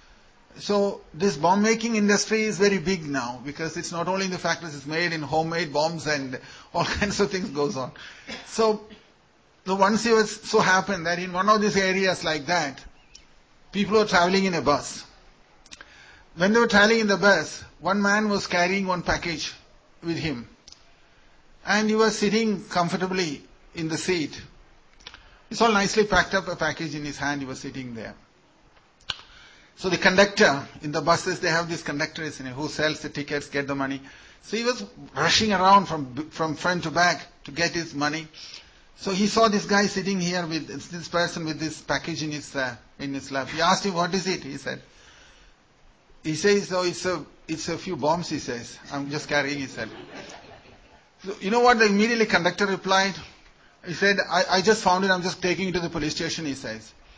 So this bomb making industry is very big now, because it's not only in the factories, it's made in homemade bombs and all kinds of things goes on. So once it was so happened that in one of these areas like that, people were traveling in a bus. When they were traveling in the bus, one man was carrying one package with him. And he was sitting comfortably in the seat. It's all nicely packed up, a package in his hand, he was sitting there. So the conductor, in the buses they have this conductor who sells the tickets, get the money. So he was rushing around from front to back to get his money. So he saw this guy sitting here with this person with this package in his lap. He asked him, what is it? He says, oh, it's a few bombs, he says. I'm just carrying, he said. So, you know what the immediately conductor replied? He said, I just found it, I'm just taking it to the police station, he says.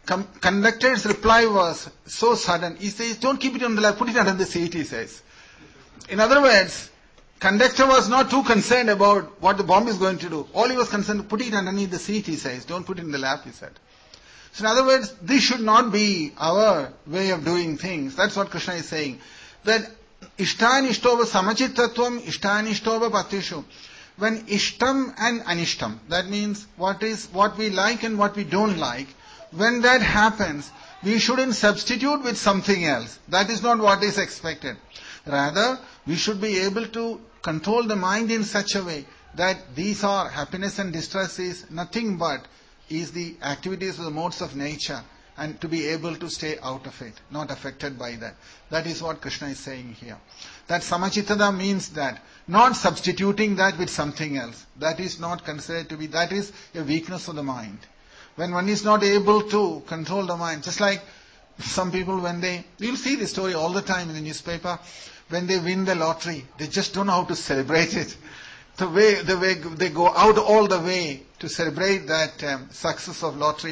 conductor's reply was so sudden. He says, don't keep it on the lap, put it under the seat, he says. In other words, conductor was not too concerned about what the bomb is going to do. All he was concerned, put it underneath the seat, he says. Don't put it in the lap, he said. So in other words, this should not be our way of doing things. That's what Krishna is saying. That ishtanishtoba samachitatvam ishtanishtoba patishu. When ishtam and anishtam, that means what we like and what we don't like, when that happens, we shouldn't substitute with something else. That is not what is expected. Rather, we should be able to control the mind in such a way that these are happiness and distress is nothing but is the activities of the modes of nature, and to be able to stay out of it, not affected by that. That is what Krishna is saying here. That samachittada means that, not substituting that with something else. That is not considered to be, that is a weakness of the mind. When one is not able to control the mind, just like some people you'll see this story all the time in the newspaper, when they win the lottery, they just don't know how to celebrate it. The way they go out all the way to celebrate that success of lottery,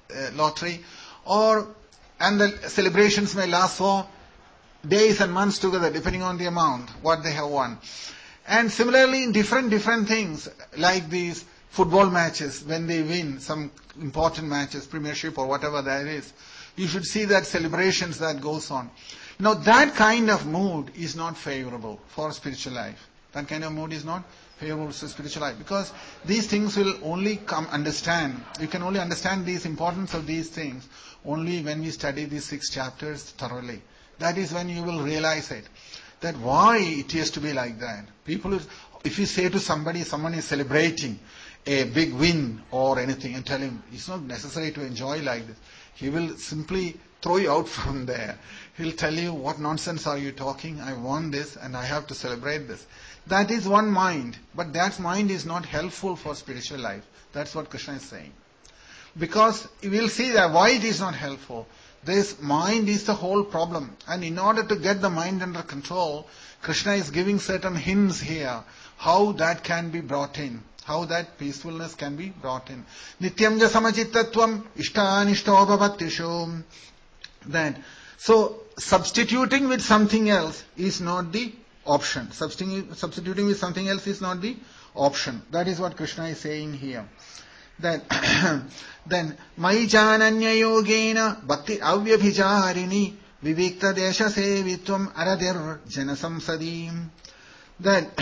and the celebrations may last for days and months together, depending on the amount, what they have won. And similarly, in different things, like these football matches, when they win some important matches, premiership or whatever that is, you should see that celebrations that goes on. Now, that kind of mood is not favorable for spiritual life. That kind of mood is not favorable to spiritual life, because these things will only you can only understand the importance of these things only when we study these 6 chapters thoroughly. That is when you will realize it, that why it has to be like that. If you say to someone is celebrating a big win or anything, and tell him it's not necessary to enjoy like this, he will simply throw you out from there. He'll tell you, what nonsense are you talking? I won this and I have to celebrate this. That is one mind, but that mind is not helpful for spiritual life. That's what Krishna is saying. Because we'll see that why it is not helpful. This mind is the whole problem. And in order to get the mind under control, Krishna is giving certain hints here, how that can be brought in, how that peacefulness can be brought in. Nityam ja samachitatvam ishtanishtobavattishu. So, substituting with something else is not the option. Substituting with something else is not the option. That is what Krishna is saying here. Then Mai jananya yogena bhakti avyabhicharini vivikta desha sevitvam aradir janasamsadim. That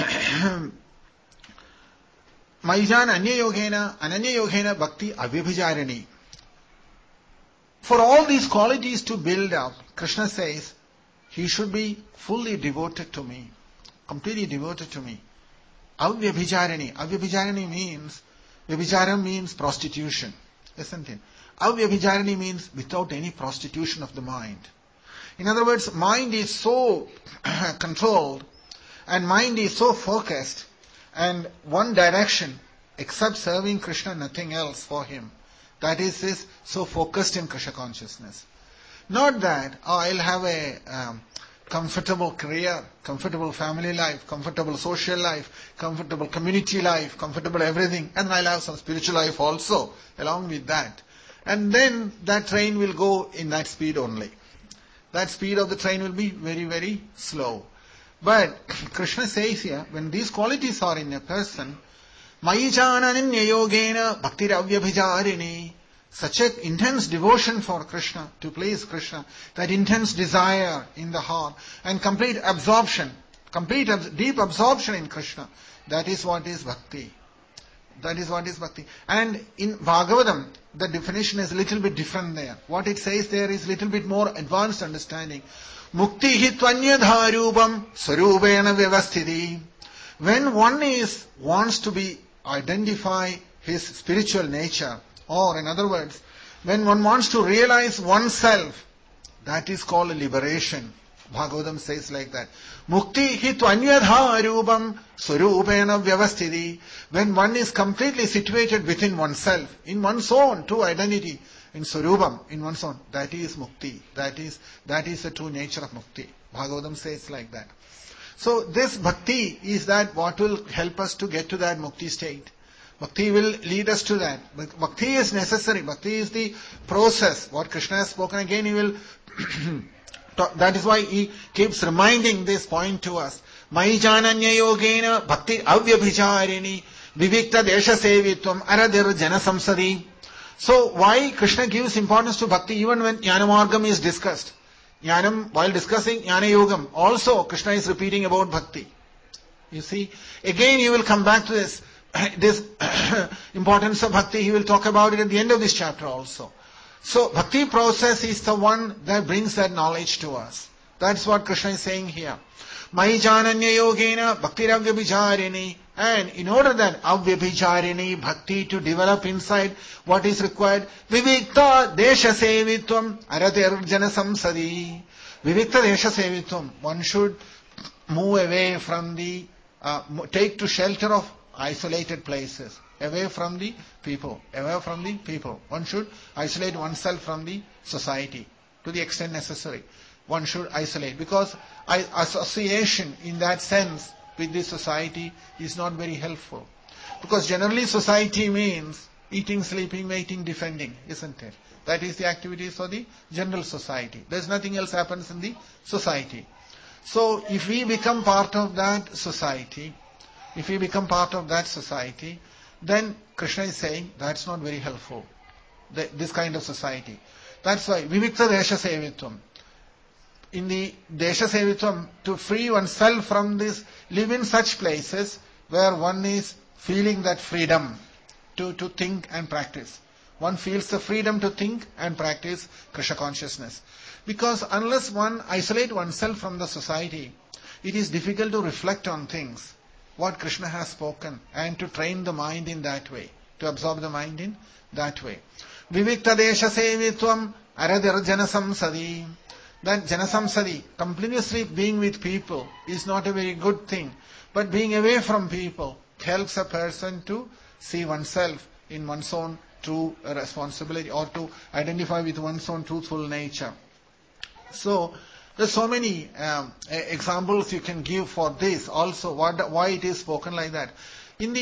Maijan ananya yogena bhakti avyabhicharini. For all these qualities to build up, Krishna says, he should be fully devoted to me, completely devoted to me. Avyabhicharini. Avyabhicharini means, vyabhicharam means prostitution, isn't it? Avyabhicharini means without any prostitution of the mind. In other words, mind is so controlled and mind is so focused and one direction, except serving Krishna, nothing else for him. That is so focused in Krishna consciousness. Not that, I'll have a comfortable career, comfortable family life, comfortable social life, comfortable community life, comfortable everything, and I'll have some spiritual life also along with that. And then that train will go in that speed only. That speed of the train will be very, very slow. But Krishna says here, when these qualities are in a person, Mayi jananya yogena bhaktiravyabicharini, such an intense devotion for Krishna, to please Krishna, that intense desire in the heart, and complete absorption, deep absorption in Krishna, that is what is bhakti. That is what is bhakti. And in Bhagavatam, the definition is a little bit different there. What it says there is a little bit more advanced understanding. Mukti hi tvanyadharubam sarubena vyavasthiti. When one wants to identify his spiritual nature, or in other words, when one wants to realize oneself, that is called liberation. Bhagavatam says like that. Mukti hi tvanyadharubam sarubena vyavasthiti. When one is completely situated within oneself, in one's own true identity, in sarubam, in one's own, that is mukti. That is the true nature of mukti. Bhagavatam says like that. So this bhakti is that what will help us to get to that mukti state. Bhakti will lead us to that. But bhakti is necessary. Bhakti is the process. What Krishna has spoken again, he will that is why he keeps reminding this point to us. Mai jananya yogena bhakti avyabhicharini vivikta desha sevitvam aradir jana samsadi. So why Krishna gives importance to bhakti even when Jnanamargam is discussed? Jnanam, while discussing Jnana Yogam, also Krishna is repeating about bhakti. You see, again he will come back to this importance of bhakti. He will talk about it at the end of this chapter also. So bhakti process is the one that brings that knowledge to us. That's what Krishna is saying here. Mai jananya yogena bhakti avyabhicharini. And in order that avyabhicharini bhakti to develop inside what is required, vivikta desha sevitvam aratir jana samsadi. Vivikta desha sevitvam. One should move away from the, take to shelter of isolated places. Away from the people. Away from the people. One should isolate oneself from the society to the extent necessary. One should isolate because association in that sense with the society is not very helpful. Because generally society means eating, sleeping, mating, defending, isn't it? That is the activities of the general society. There's nothing else happens in the society. So if we become part of that society, then Krishna is saying that's not very helpful. This kind of society. That's why Vivikta Desha Sevitvam. In the Desha Sevitvam, to free oneself from this, live in such places where one is feeling that freedom to think and practice. One feels the freedom to think and practice Krishna consciousness. Because unless one isolate oneself from the society, it is difficult to reflect on things, what Krishna has spoken, and to train the mind in that way, to absorb the mind in that way. Vivikta desha sevitvam aradir jana samsadi. That jana samsadi, continuously being with people, is not a very good thing. But being away from people helps a person to see oneself in one's own true responsibility, or to identify with one's own truthful nature. So, there's so many examples you can give for this also, why it is spoken like that. In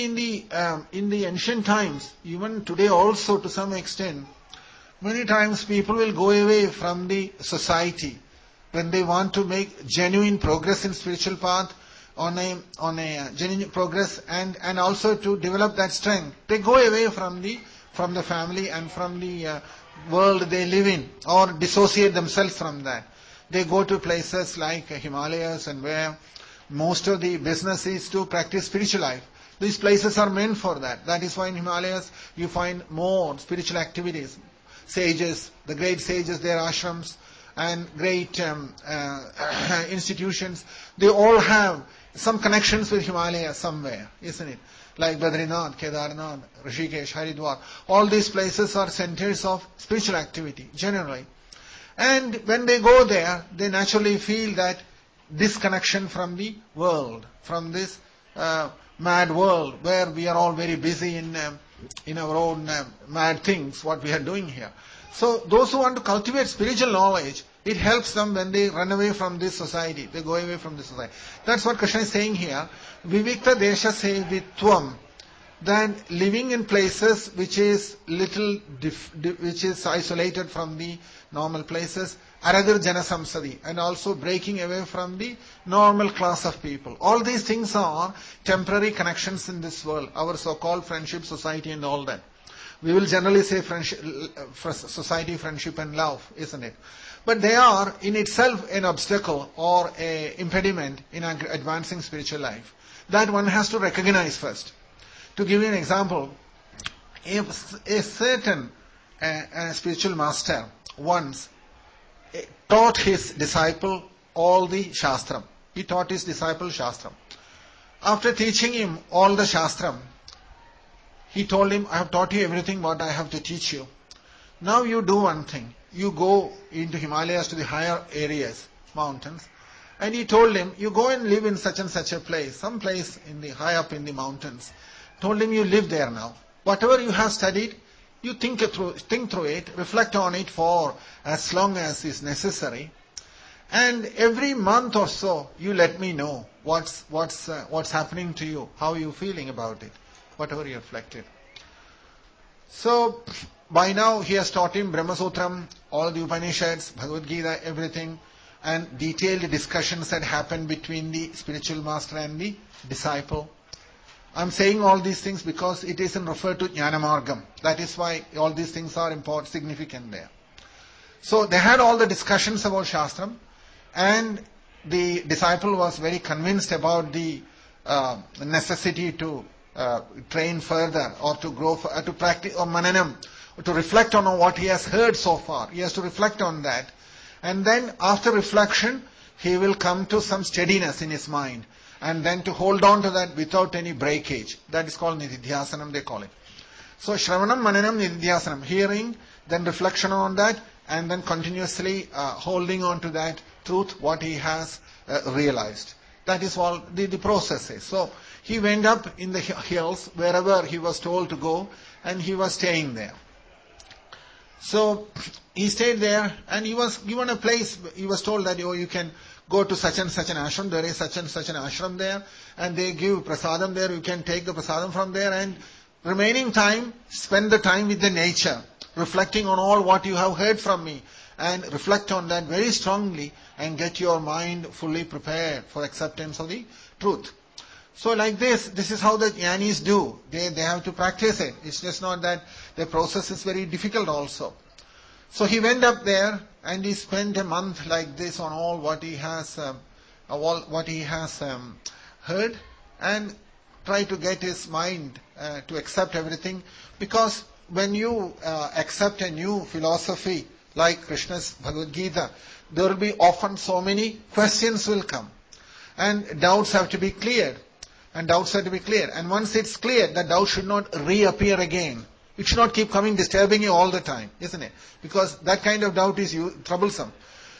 the ancient times, even today also to some extent, many times people will go away from the society when they want to make genuine progress in spiritual path, on a genuine progress, and also to develop that strength. They go away from the family and from the world they live in, or dissociate themselves from that. They go to places like Himalayas, and where most of the business is to practice spiritual life. These places are meant for that. That is why in Himalayas you find more spiritual activities. Sages, the great sages, their ashrams and great institutions, they all have some connections with Himalaya somewhere, isn't it? Like Badrinath, Kedarnath, Rishikesh, Haridwar. All these places are centers of spiritual activity, generally. And when they go there, they naturally feel that disconnection from the world, from this mad world where we are all very busy in our own mad things, what we are doing here. So those who want to cultivate spiritual knowledge, it helps them when they run away from this society. They go away from this society. That's what Krishna is saying here. Vivikta desha sevitvam. That living in places which is which is isolated from the normal places, aradir jana samsadi, and also breaking away from the normal class of people. All these things are temporary connections in this world, our so-called friendship, society, and all that. We will generally say friendship, society, friendship, and love, isn't it? But they are in itself an obstacle or an impediment in advancing spiritual life. That one has to recognize first. To give you an example, if a certain spiritual master once taught his disciple all the Shastram. He taught his disciple Shastram. After teaching him all the Shastram, he told him, I have taught you everything what I have to teach you. Now you do one thing. You go into Himalayas, to the higher areas, mountains. And he told him, you go and live in such and such a place, some place in the high up in the mountains. Told him, you live there now. Whatever you have studied, you think through it, reflect on it for as long as is necessary. And every month or so, you let me know what's happening to you, how are you feeling about it. whatever he reflected. So, by now he has taught him Brahma Sutram, all the Upanishads, Bhagavad Gita, everything, and detailed discussions had happened between the spiritual master and the disciple. I'm saying all these things because it isn't referred to Jnana Margam. That is why all these things are important, significant there. So they had all the discussions about Shastram, and the disciple was very convinced about the necessity to train further, or to grow, to practice, or mananam, to reflect on what he has heard so far. He has to reflect on that. And then after reflection, he will come to some steadiness in his mind. And then to hold on to that without any breakage. That is called Nididhyasanam, they call it. So Shravanam, Mananam, Nididhyasanam. Hearing, then reflection on that, and then continuously holding on to that truth, what he has realized. That is all the process is. So he went up in the hills, wherever he was told to go, and he was staying there. So he stayed there, and he was given a place. He was told that you can go to such and such an ashram. There is such and such an ashram there, and they give prasadam there. You can take the prasadam from there, and remaining time, spend the time with the nature, reflecting on all what you have heard from me, and reflect on that very strongly, and get your mind fully prepared for acceptance of the truth. So like this is how the jnanis do. They have to practice it. It's just not that the process is very difficult also. So he went up there, and he spent a month like this on all what he has heard, and try to get his mind to accept everything. Because when you accept a new philosophy like Krishna's Bhagavad Gita, there will be often so many questions will come, and doubts have to be cleared. And once it's clear, the doubt should not reappear again. It should not keep coming, disturbing you all the time, isn't it? Because that kind of doubt is troublesome.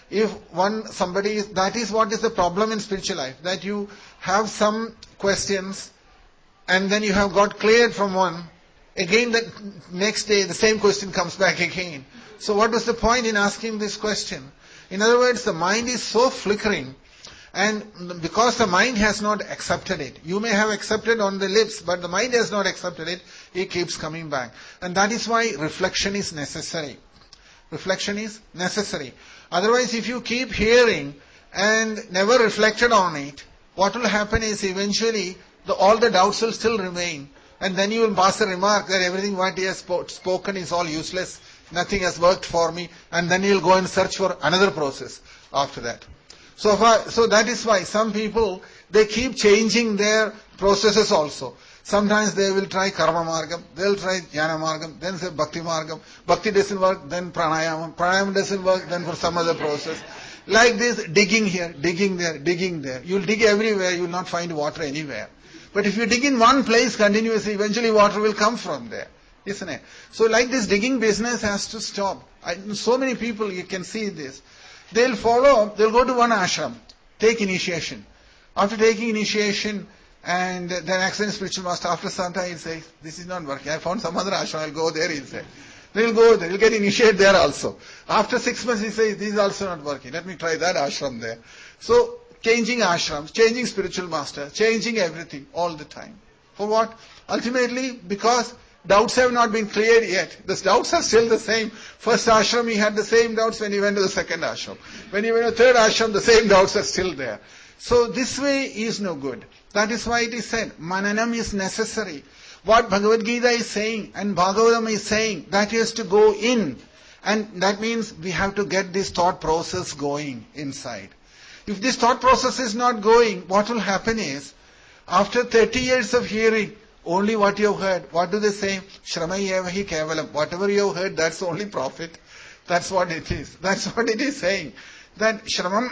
That is what is the problem in spiritual life, that you have some questions, and then you have got cleared from one, again the next day the same question comes back again. So what was the point in asking this question? In other words, the mind is so flickering, and because the mind has not accepted it, you may have accepted on the lips, but the mind has not accepted it, it keeps coming back. And that is why reflection is necessary. Reflection is necessary. Otherwise, if you keep hearing and never reflected on it, what will happen is eventually all the doubts will still remain. And then you will pass a remark that everything what he has spoken is all useless, nothing has worked for me, and then you will go and search for another process after that. So that is why some people, they keep changing their processes also. Sometimes they will try Karma Margam, they will try Jnana Margam, then say Bhakti Margam. Bhakti doesn't work, then Pranayama. Pranayama doesn't work, then for some other process. Like this, digging here, digging there, digging there. You will dig everywhere, you will not find water anywhere. But if you dig in one place continuously, eventually water will come from there. Isn't it? So like this digging business has to stop. So many people, you can see this. They'll go to one ashram, take initiation. After taking initiation, and then ask the spiritual master, after some time he'll say, this is not working, I found some other ashram, I'll go there, he'll say. They'll go there, he'll get initiated there also. After 6 months he says, this is also not working, let me try that ashram there. So, changing ashrams, changing spiritual master, changing everything all the time. For what? Ultimately, because doubts have not been cleared yet. The doubts are still the same. First ashram, he had the same doubts when he went to the second ashram. When he went to the third ashram, the same doubts are still there. So this way is no good. That is why it is said, Mananam is necessary. What Bhagavad Gita is saying and Bhagavatam is saying, that has to go in. And that means we have to get this thought process going inside. If this thought process is not going, what will happen is, after 30 years of hearing, only what you have heard. What do they say? Shramayeva kevalam. Whatever you have heard, that's the only profit. That's what it is. That's what it is saying. That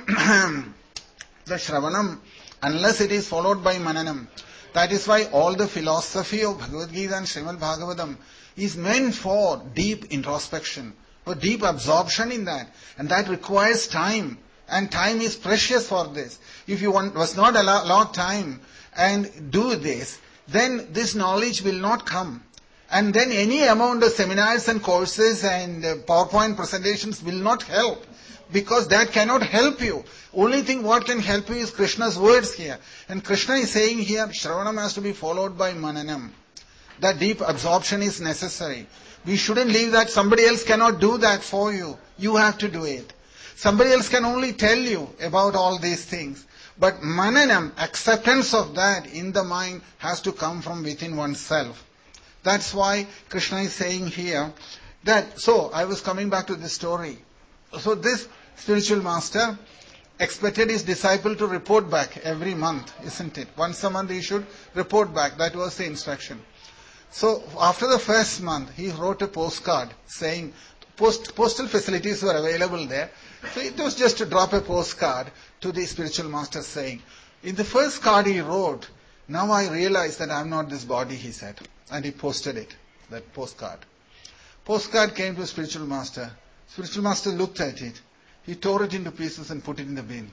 the Shravanam, unless it is followed by Mananam. That is why all the philosophy of Bhagavad Gita and Srimad Bhagavatam is meant for deep introspection, for deep absorption in that. And that requires time. And time is precious for this. If you was not allowed time and do this, then this knowledge will not come. And then any amount of seminars and courses and PowerPoint presentations will not help. Because that cannot help you. Only thing what can help you is Krishna's words here. And Krishna is saying here, Shravanam has to be followed by Mananam. That deep absorption is necessary. We shouldn't leave that somebody else cannot do that for you. You have to do it. Somebody else can only tell you about all these things. But mananam, acceptance of that in the mind, has to come from within oneself. That's why Krishna is saying here that, so I was coming back to this story. So this spiritual master expected his disciple to report back every month, isn't it? Once a month he should report back. That was the instruction. So after the first month, he wrote a postcard saying, postal facilities were available there. So it was just to drop a postcard to the spiritual master saying, in the first card he wrote, now I realize that I am not this body, he said. And he posted it, that postcard. Postcard came to spiritual master. Spiritual master looked at it. He tore it into pieces and put it in the bin.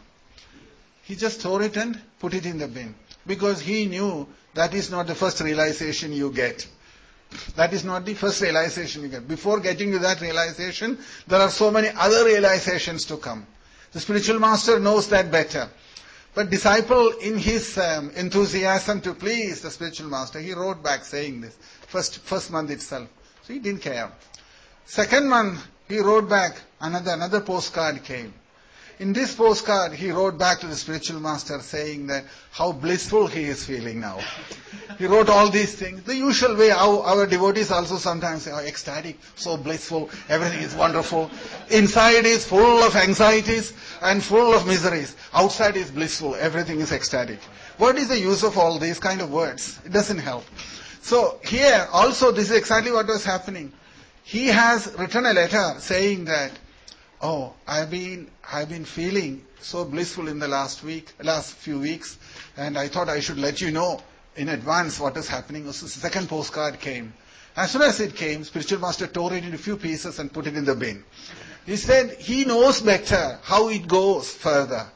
He just tore it and put it in the bin. Because he knew that is not the first realization you get. That is not the first realization you get. Before getting to that realization, there are so many other realizations to come. The spiritual master knows that better. But disciple, in his enthusiasm to please the spiritual master, he wrote back saying this. First month itself. So he didn't care. Second month, he wrote back, another postcard came. In this postcard, he wrote back to the spiritual master saying that how blissful he is feeling now. He wrote all these things. The usual way how our devotees also sometimes say, oh, ecstatic, so blissful, everything is wonderful. Inside is full of anxieties and full of miseries. Outside is blissful, everything is ecstatic. What is the use of all these kind of words? It doesn't help. So here also this is exactly what was happening. He has written a letter saying that, oh, I've been feeling so blissful in the last few weeks, and I thought I should let you know in advance what is happening. So the second postcard came. As soon as it came, spiritual master tore it into a few pieces and put it in the bin. He said he knows better how it goes further.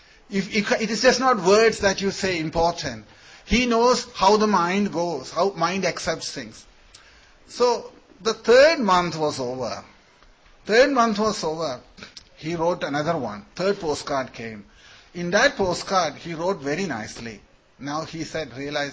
It is just not words that you say important. He knows how the mind goes, how mind accepts things. So the third month was over. He wrote another one. Third postcard came. In that postcard, he wrote very nicely. Now he said,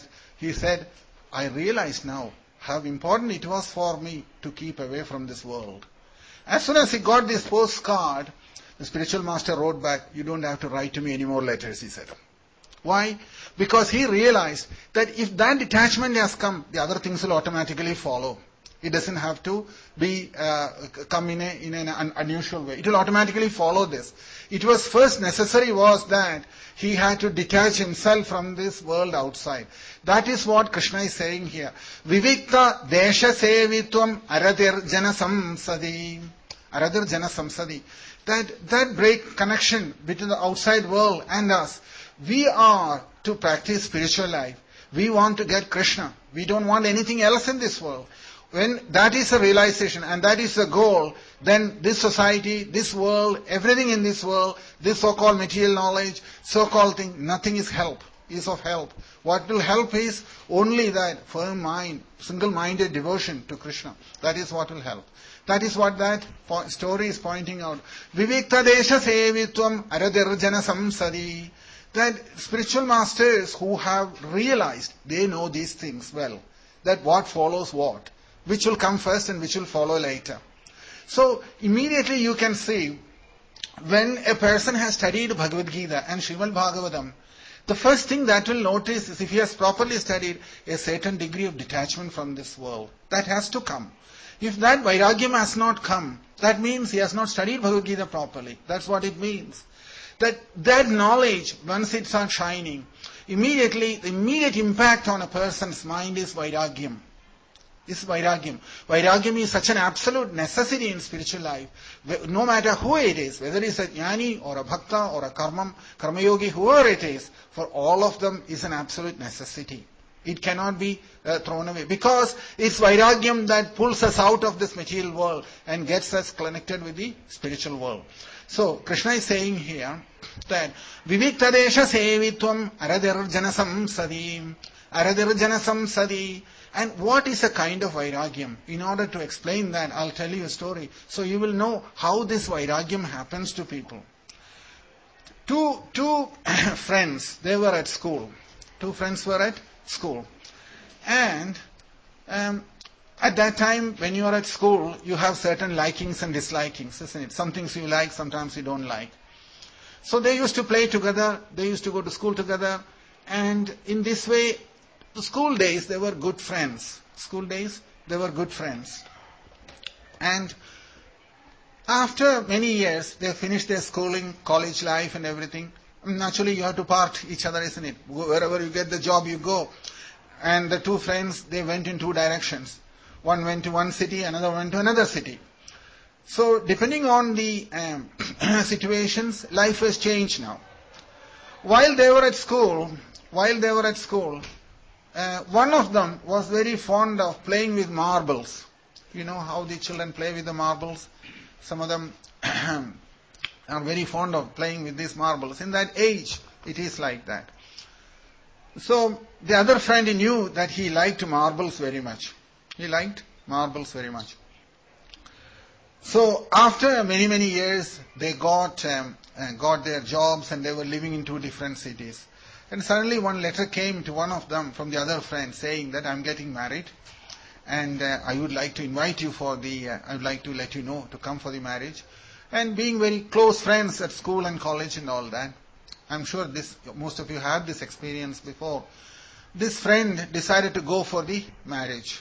I realized now how important it was for me to keep away from this world. As soon as he got this postcard, the spiritual master wrote back, you don't have to write to me any more letters, he said. Why? Because he realized that if that detachment has come, the other things will automatically follow. It doesn't have to be come in an unusual way. It will automatically follow this. It was first necessary was that he had to detach himself from this world outside. That is what Krishna is saying here. Vivikta desha sevitvam aradir jana samsadi. Aradir jana samsadi. That break connection between the outside world and us. We are to practice spiritual life. We want to get Krishna. We don't want anything else in this world. When that is a realization and that is a goal, then this society, this world, everything in this world, this so-called material knowledge, so-called thing, nothing is of help. What will help is only that firm mind, single-minded devotion to Krishna. That is what will help. That is what that story is pointing out. Vivikta desha sevitvam aradirjana samsadi. That spiritual masters who have realized, they know these things well. That what follows what. Which will come first and which will follow later. So immediately you can see, when a person has studied Bhagavad Gita and Srimad Bhagavatam, the first thing that will notice is if he has properly studied a certain degree of detachment from this world. That has to come. If that vairagyam has not come, that means he has not studied Bhagavad Gita properly. That's what it means. That knowledge, once it starts shining, immediately, the immediate impact on a person's mind is vairagyam. Is vairagyam. Vairagyam is such an absolute necessity in spiritual life. No matter who it is, whether it's a jnani or a bhakta or a karma yogi, whoever it is, for all of them is an absolute necessity. It cannot be thrown away. Because it's vairagyam that pulls us out of this material world and gets us connected with the spiritual world. So, Krishna is saying here that Viviktadesha sevitvam aradirjana samsadi. Aradirjana samsadi. And what is a kind of vairagyam? In order to explain that, I'll tell you a story. So you will know how this vairagyam happens to people. Two friends, they were at school. Two friends were at school. And At that time, when you are at school, you have certain likings and dislikings, isn't it? Some things you like, sometimes you don't like. So they used to play together, they used to go to school together, and in this way, the school days, they were good friends. School days, they were good friends. And after many years, they finished their schooling, college life and everything. Naturally, you have to part each other, isn't it? Wherever you get the job, you go. And the two friends, they went in two directions. One went to one city, another went to another city. So, depending on the situations, life has changed now. While they were at school, one of them was very fond of playing with marbles. You know how the children play with the marbles? Some of them are very fond of playing with these marbles. In that age, it is like that. So, the other friend knew that he liked marbles very much. He liked marbles very much. So, after many, many years, they got their jobs and they were living in two different cities. And suddenly one letter came to one of them from the other friend saying that I'm getting married and I would like to invite you I would like to let you know to come for the marriage. And being very close friends at school and college and all that, I'm sure most of you had this experience before. This friend decided to go for the marriage.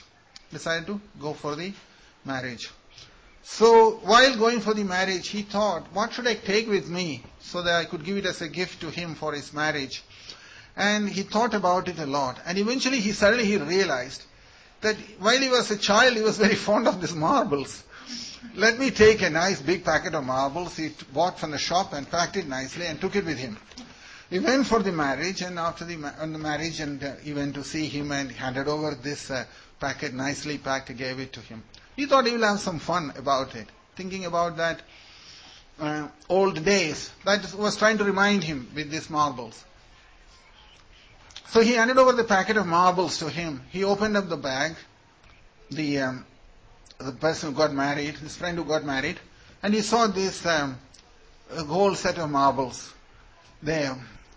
So, while going for the marriage, he thought, what should I take with me so that I could give it as a gift to him for his marriage? And he thought about it a lot. And eventually he realized that while he was a child, he was very fond of these marbles. Let me take a nice big packet of marbles he bought from the shop and packed it nicely and took it with him. He went for the marriage, and after the marriage, he went to see him and handed over this packet nicely packed, gave it to him. He thought he will have some fun about it, thinking about that old days. That was trying to remind him with these marbles. So he handed over the packet of marbles to him. He opened up the bag, the person who got married, his friend who got married, and he saw this whole set of marbles there.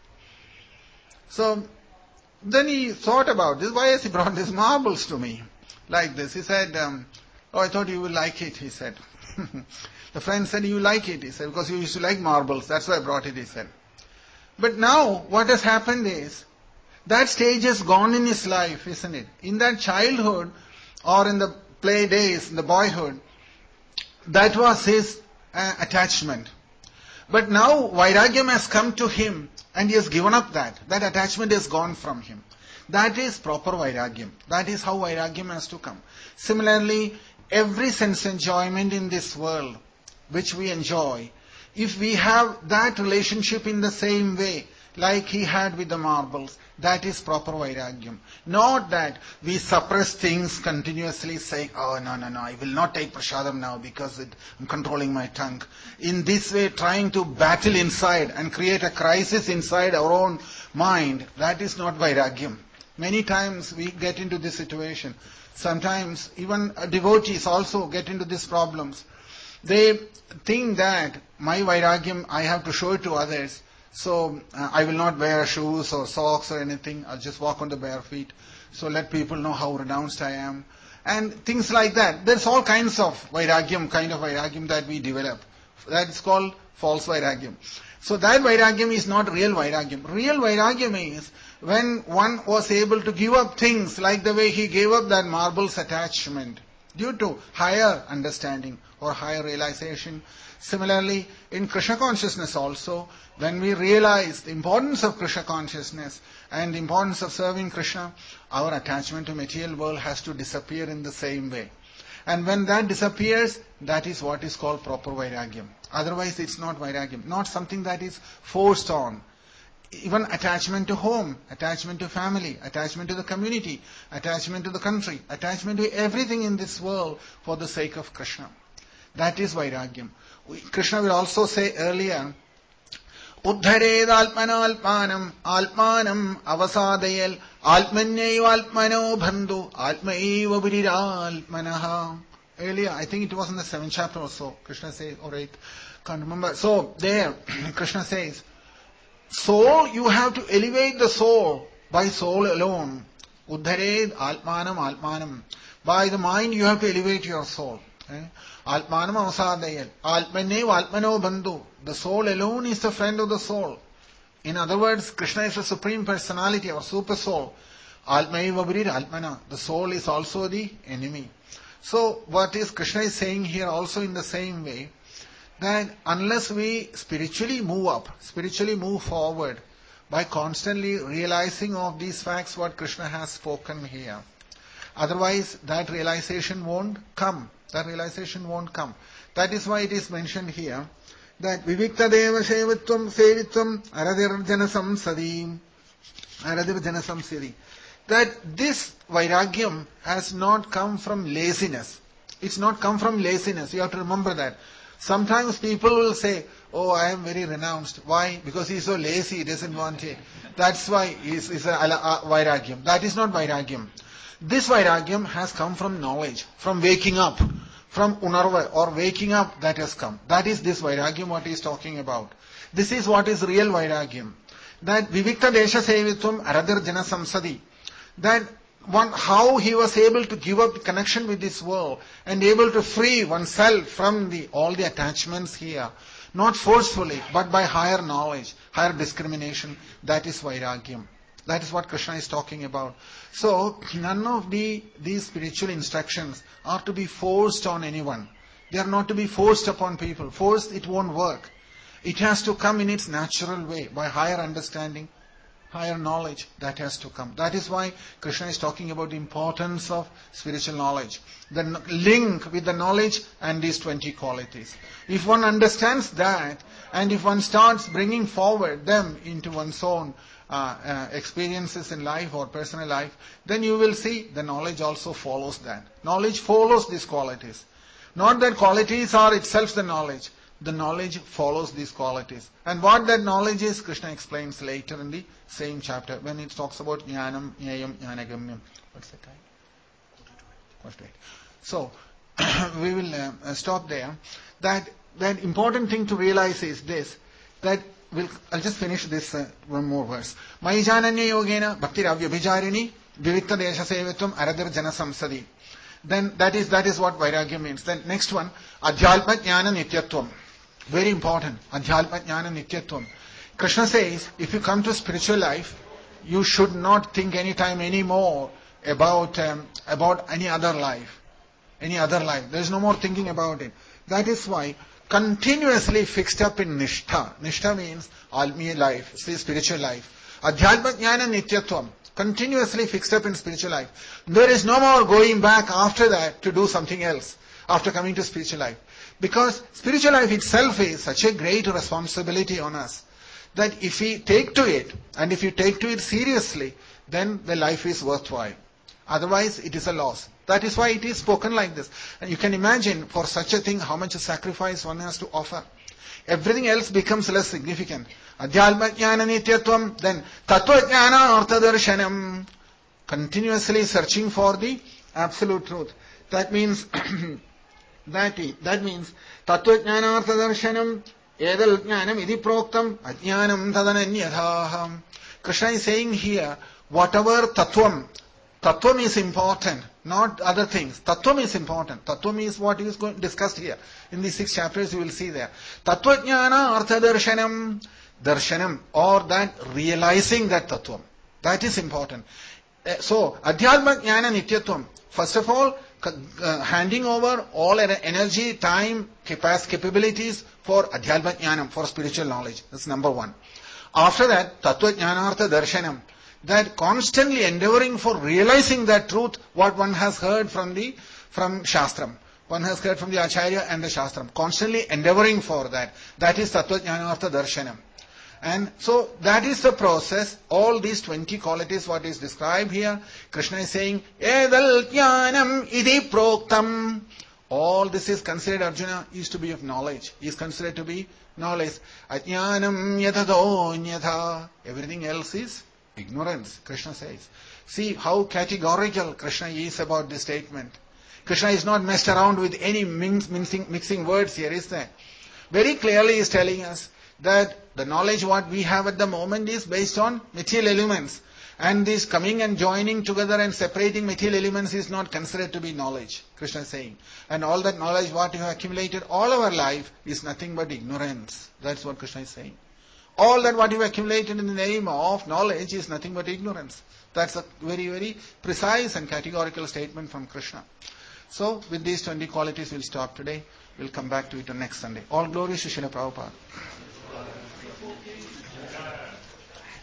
So then he thought about this. Why has he brought these marbles to me like this? He said, oh, I thought you would like it, he said. The friend said, you like it, he said, because you used to like marbles. That's why I brought it, he said. But now what has happened is, that stage has gone in his life, isn't it? In that childhood or in the play days, in the boyhood, that was his attachment. But now Vairagyam has come to him and he has given up that. That attachment has gone from him. That is proper Vairagyam. That is how Vairagyam has to come. Similarly, every sense enjoyment in this world which we enjoy, if we have that relationship in the same way, like he had with the marbles, that is proper Vairagyam. Not that we suppress things continuously saying, oh no, I will not take prasadam now because I'm controlling my tongue. In this way, trying to battle inside and create a crisis inside our own mind, that is not Vairagyam. Many times we get into this situation. Sometimes even devotees also get into these problems. They think that my Vairagyam, I have to show it to others. So I will not wear shoes or socks or anything. I'll just walk on the bare feet. So let people know how renounced I am. And things like that. There's all kinds of Vairagyam, kind of Vairagyam that we develop. That's called false Vairagyam. So that Vairagyam is not real Vairagyam. Real Vairagyam is when one was able to give up things like the way he gave up that marbles attachment due to higher understanding or higher realization. Similarly, in Krishna consciousness also, when we realize the importance of Krishna consciousness and the importance of serving Krishna, our attachment to material world has to disappear in the same way. And when that disappears, that is what is called proper Vairagyam. Otherwise, it's not Vairagyam. Not something that is forced on. Even attachment to home, attachment to family, attachment to the community, attachment to the country, attachment to everything in this world for the sake of Krishna. That is Vairagyam. Krishna will also say earlier, Uddhared alpanalpanam, alpanam avasadayal, almanyayu alpano bandhu, almaiva viriralpanaha. Earlier, I think it was in the 7th chapter or so, Krishna says, or 8th, can't remember. So, there, Krishna says, soul, you have to elevate the soul by soul alone. Uddhared Atmanam Atmanam. By the mind you have to elevate your soul. Atmanam Avasadayat. Atmanev Atmano Bandhu. The soul alone is the friend of the soul. In other words, Krishna is the Supreme Personality or Super Soul. Atmaiva Bhurir Atmana. The soul is also the enemy. So what is Krishna is saying here also in the same way, that unless we spiritually move up, spiritually move forward, by constantly realizing of these facts what Krishna has spoken here, otherwise that realization won't come. That realization won't come. That is why it is mentioned here, that Vivikta Deva Shevitvam Sevitvam Aradir Janasamsadi. That this Vairagyam has not come from laziness. It's not come from laziness. You have to remember that. Sometimes people will say, oh, I am very renounced. Why? Because he is so lazy, he doesn't want it. That's why he's a Vairagyam. That is not Vairagyam. This Vairagyam has come from knowledge, from waking up, from Unarva or waking up that has come. That is this Vairagyam what he is talking about. This is what is real Vairagyam. That Vivikta Desha Sevitvam Aradir Jana Samsadi. That one, how he was able to give up the connection with this world and able to free oneself from all the attachments here. Not forcefully, but by higher knowledge, higher discrimination. That is Vairagyam. That is what Krishna is talking about. So, none of these spiritual instructions are to be forced on anyone. They are not to be forced upon people. Forced, it won't work. It has to come in its natural way, by higher understanding, higher knowledge. That has to come. That is why Krishna is talking about the importance of spiritual knowledge. The link with the knowledge and these 20 qualities. If one understands that, and if one starts bringing forward them into one's own experiences in life or personal life, then you will see the knowledge also follows that. Knowledge follows these qualities. Not that qualities are itself the knowledge. The knowledge follows these qualities. And what that knowledge is, Krishna explains later in the same chapter when it talks about Jnanam, Jnayam, Jnanagamyam. What's the time? What's that? So, we will stop there. That important thing to realize is this, that I'll just finish this one more verse. Maijananya yogena bhaktiravya vivikta desha sevetvam aradir jana samsadi. Then that is what Vairagya means. Then next one, Adhyalpa Jnana Nityatvam. Very important. Adhyalpa Jnana Nityatvam. Krishna says, if you come to spiritual life, you should not think any time anymore about any other life. Any other life. There is no more thinking about it. That is why continuously fixed up in Nishtha. Nishtha means Almiya life, spiritual life. Adhyalpa Jnana Nityatvam. Continuously fixed up in spiritual life. There is no more going back after that to do something else after coming to spiritual life. Because spiritual life itself is such a great responsibility on us that if we take to it, and if you take to it seriously, then the life is worthwhile. Otherwise, it is a loss. That is why it is spoken like this. And you can imagine for such a thing how much a sacrifice one has to offer. Everything else becomes less significant. Adhyalpa Jnana Nityatvam, then Tattva Jnana Artha Darshanam. Continuously searching for the absolute truth. That means Tattva Jnana Artha Darshanam Edal Jnanam Idi Proktam Ajnanam Tadananyadhaham. Krishna is saying here, whatever Tattvam is important, not other things. Tattvam is important. Tattvam is what is discussed here. In these 6 chapters you will see there. Tattva Jnana Artha Darshanam. Darshanam, or that realizing that Tattvam. That is important. So, Adhyalpa Jnana Nityatvam. First of all, handing over all energy, time, capabilities for Adhyalpa Jnanam, for spiritual knowledge. That's number 1. After that, Tattva Jnanartha Darshanam. That constantly endeavoring for realizing that truth, what one has heard from Shastram. One has heard from the Acharya and the Shastram. Constantly endeavoring for that. That is Tattva Jnanartha Darshanam. And so that is the process. All these 20 qualities what is described here, Krishna is saying, Edal Jnanam Idi Proktam. All this is considered, Arjuna, is to be of knowledge. Is considered to be knowledge. Ajnanam yatado nyatha. Everything else is ignorance, Krishna says. See how categorical Krishna is about this statement. Krishna is not messed around with any mixing words here, is there? Very clearly he is telling us that the knowledge what we have at the moment is based on material elements. And this coming and joining together and separating material elements is not considered to be knowledge, Krishna is saying. And all that knowledge what you have accumulated all our life is nothing but ignorance. That's what Krishna is saying. All that what you have accumulated in the name of knowledge is nothing but ignorance. That's a very, very precise and categorical statement from Krishna. So, with these 20 qualities we'll stop today. We'll come back to it on next Sunday. All glory to Srila Prabhupada.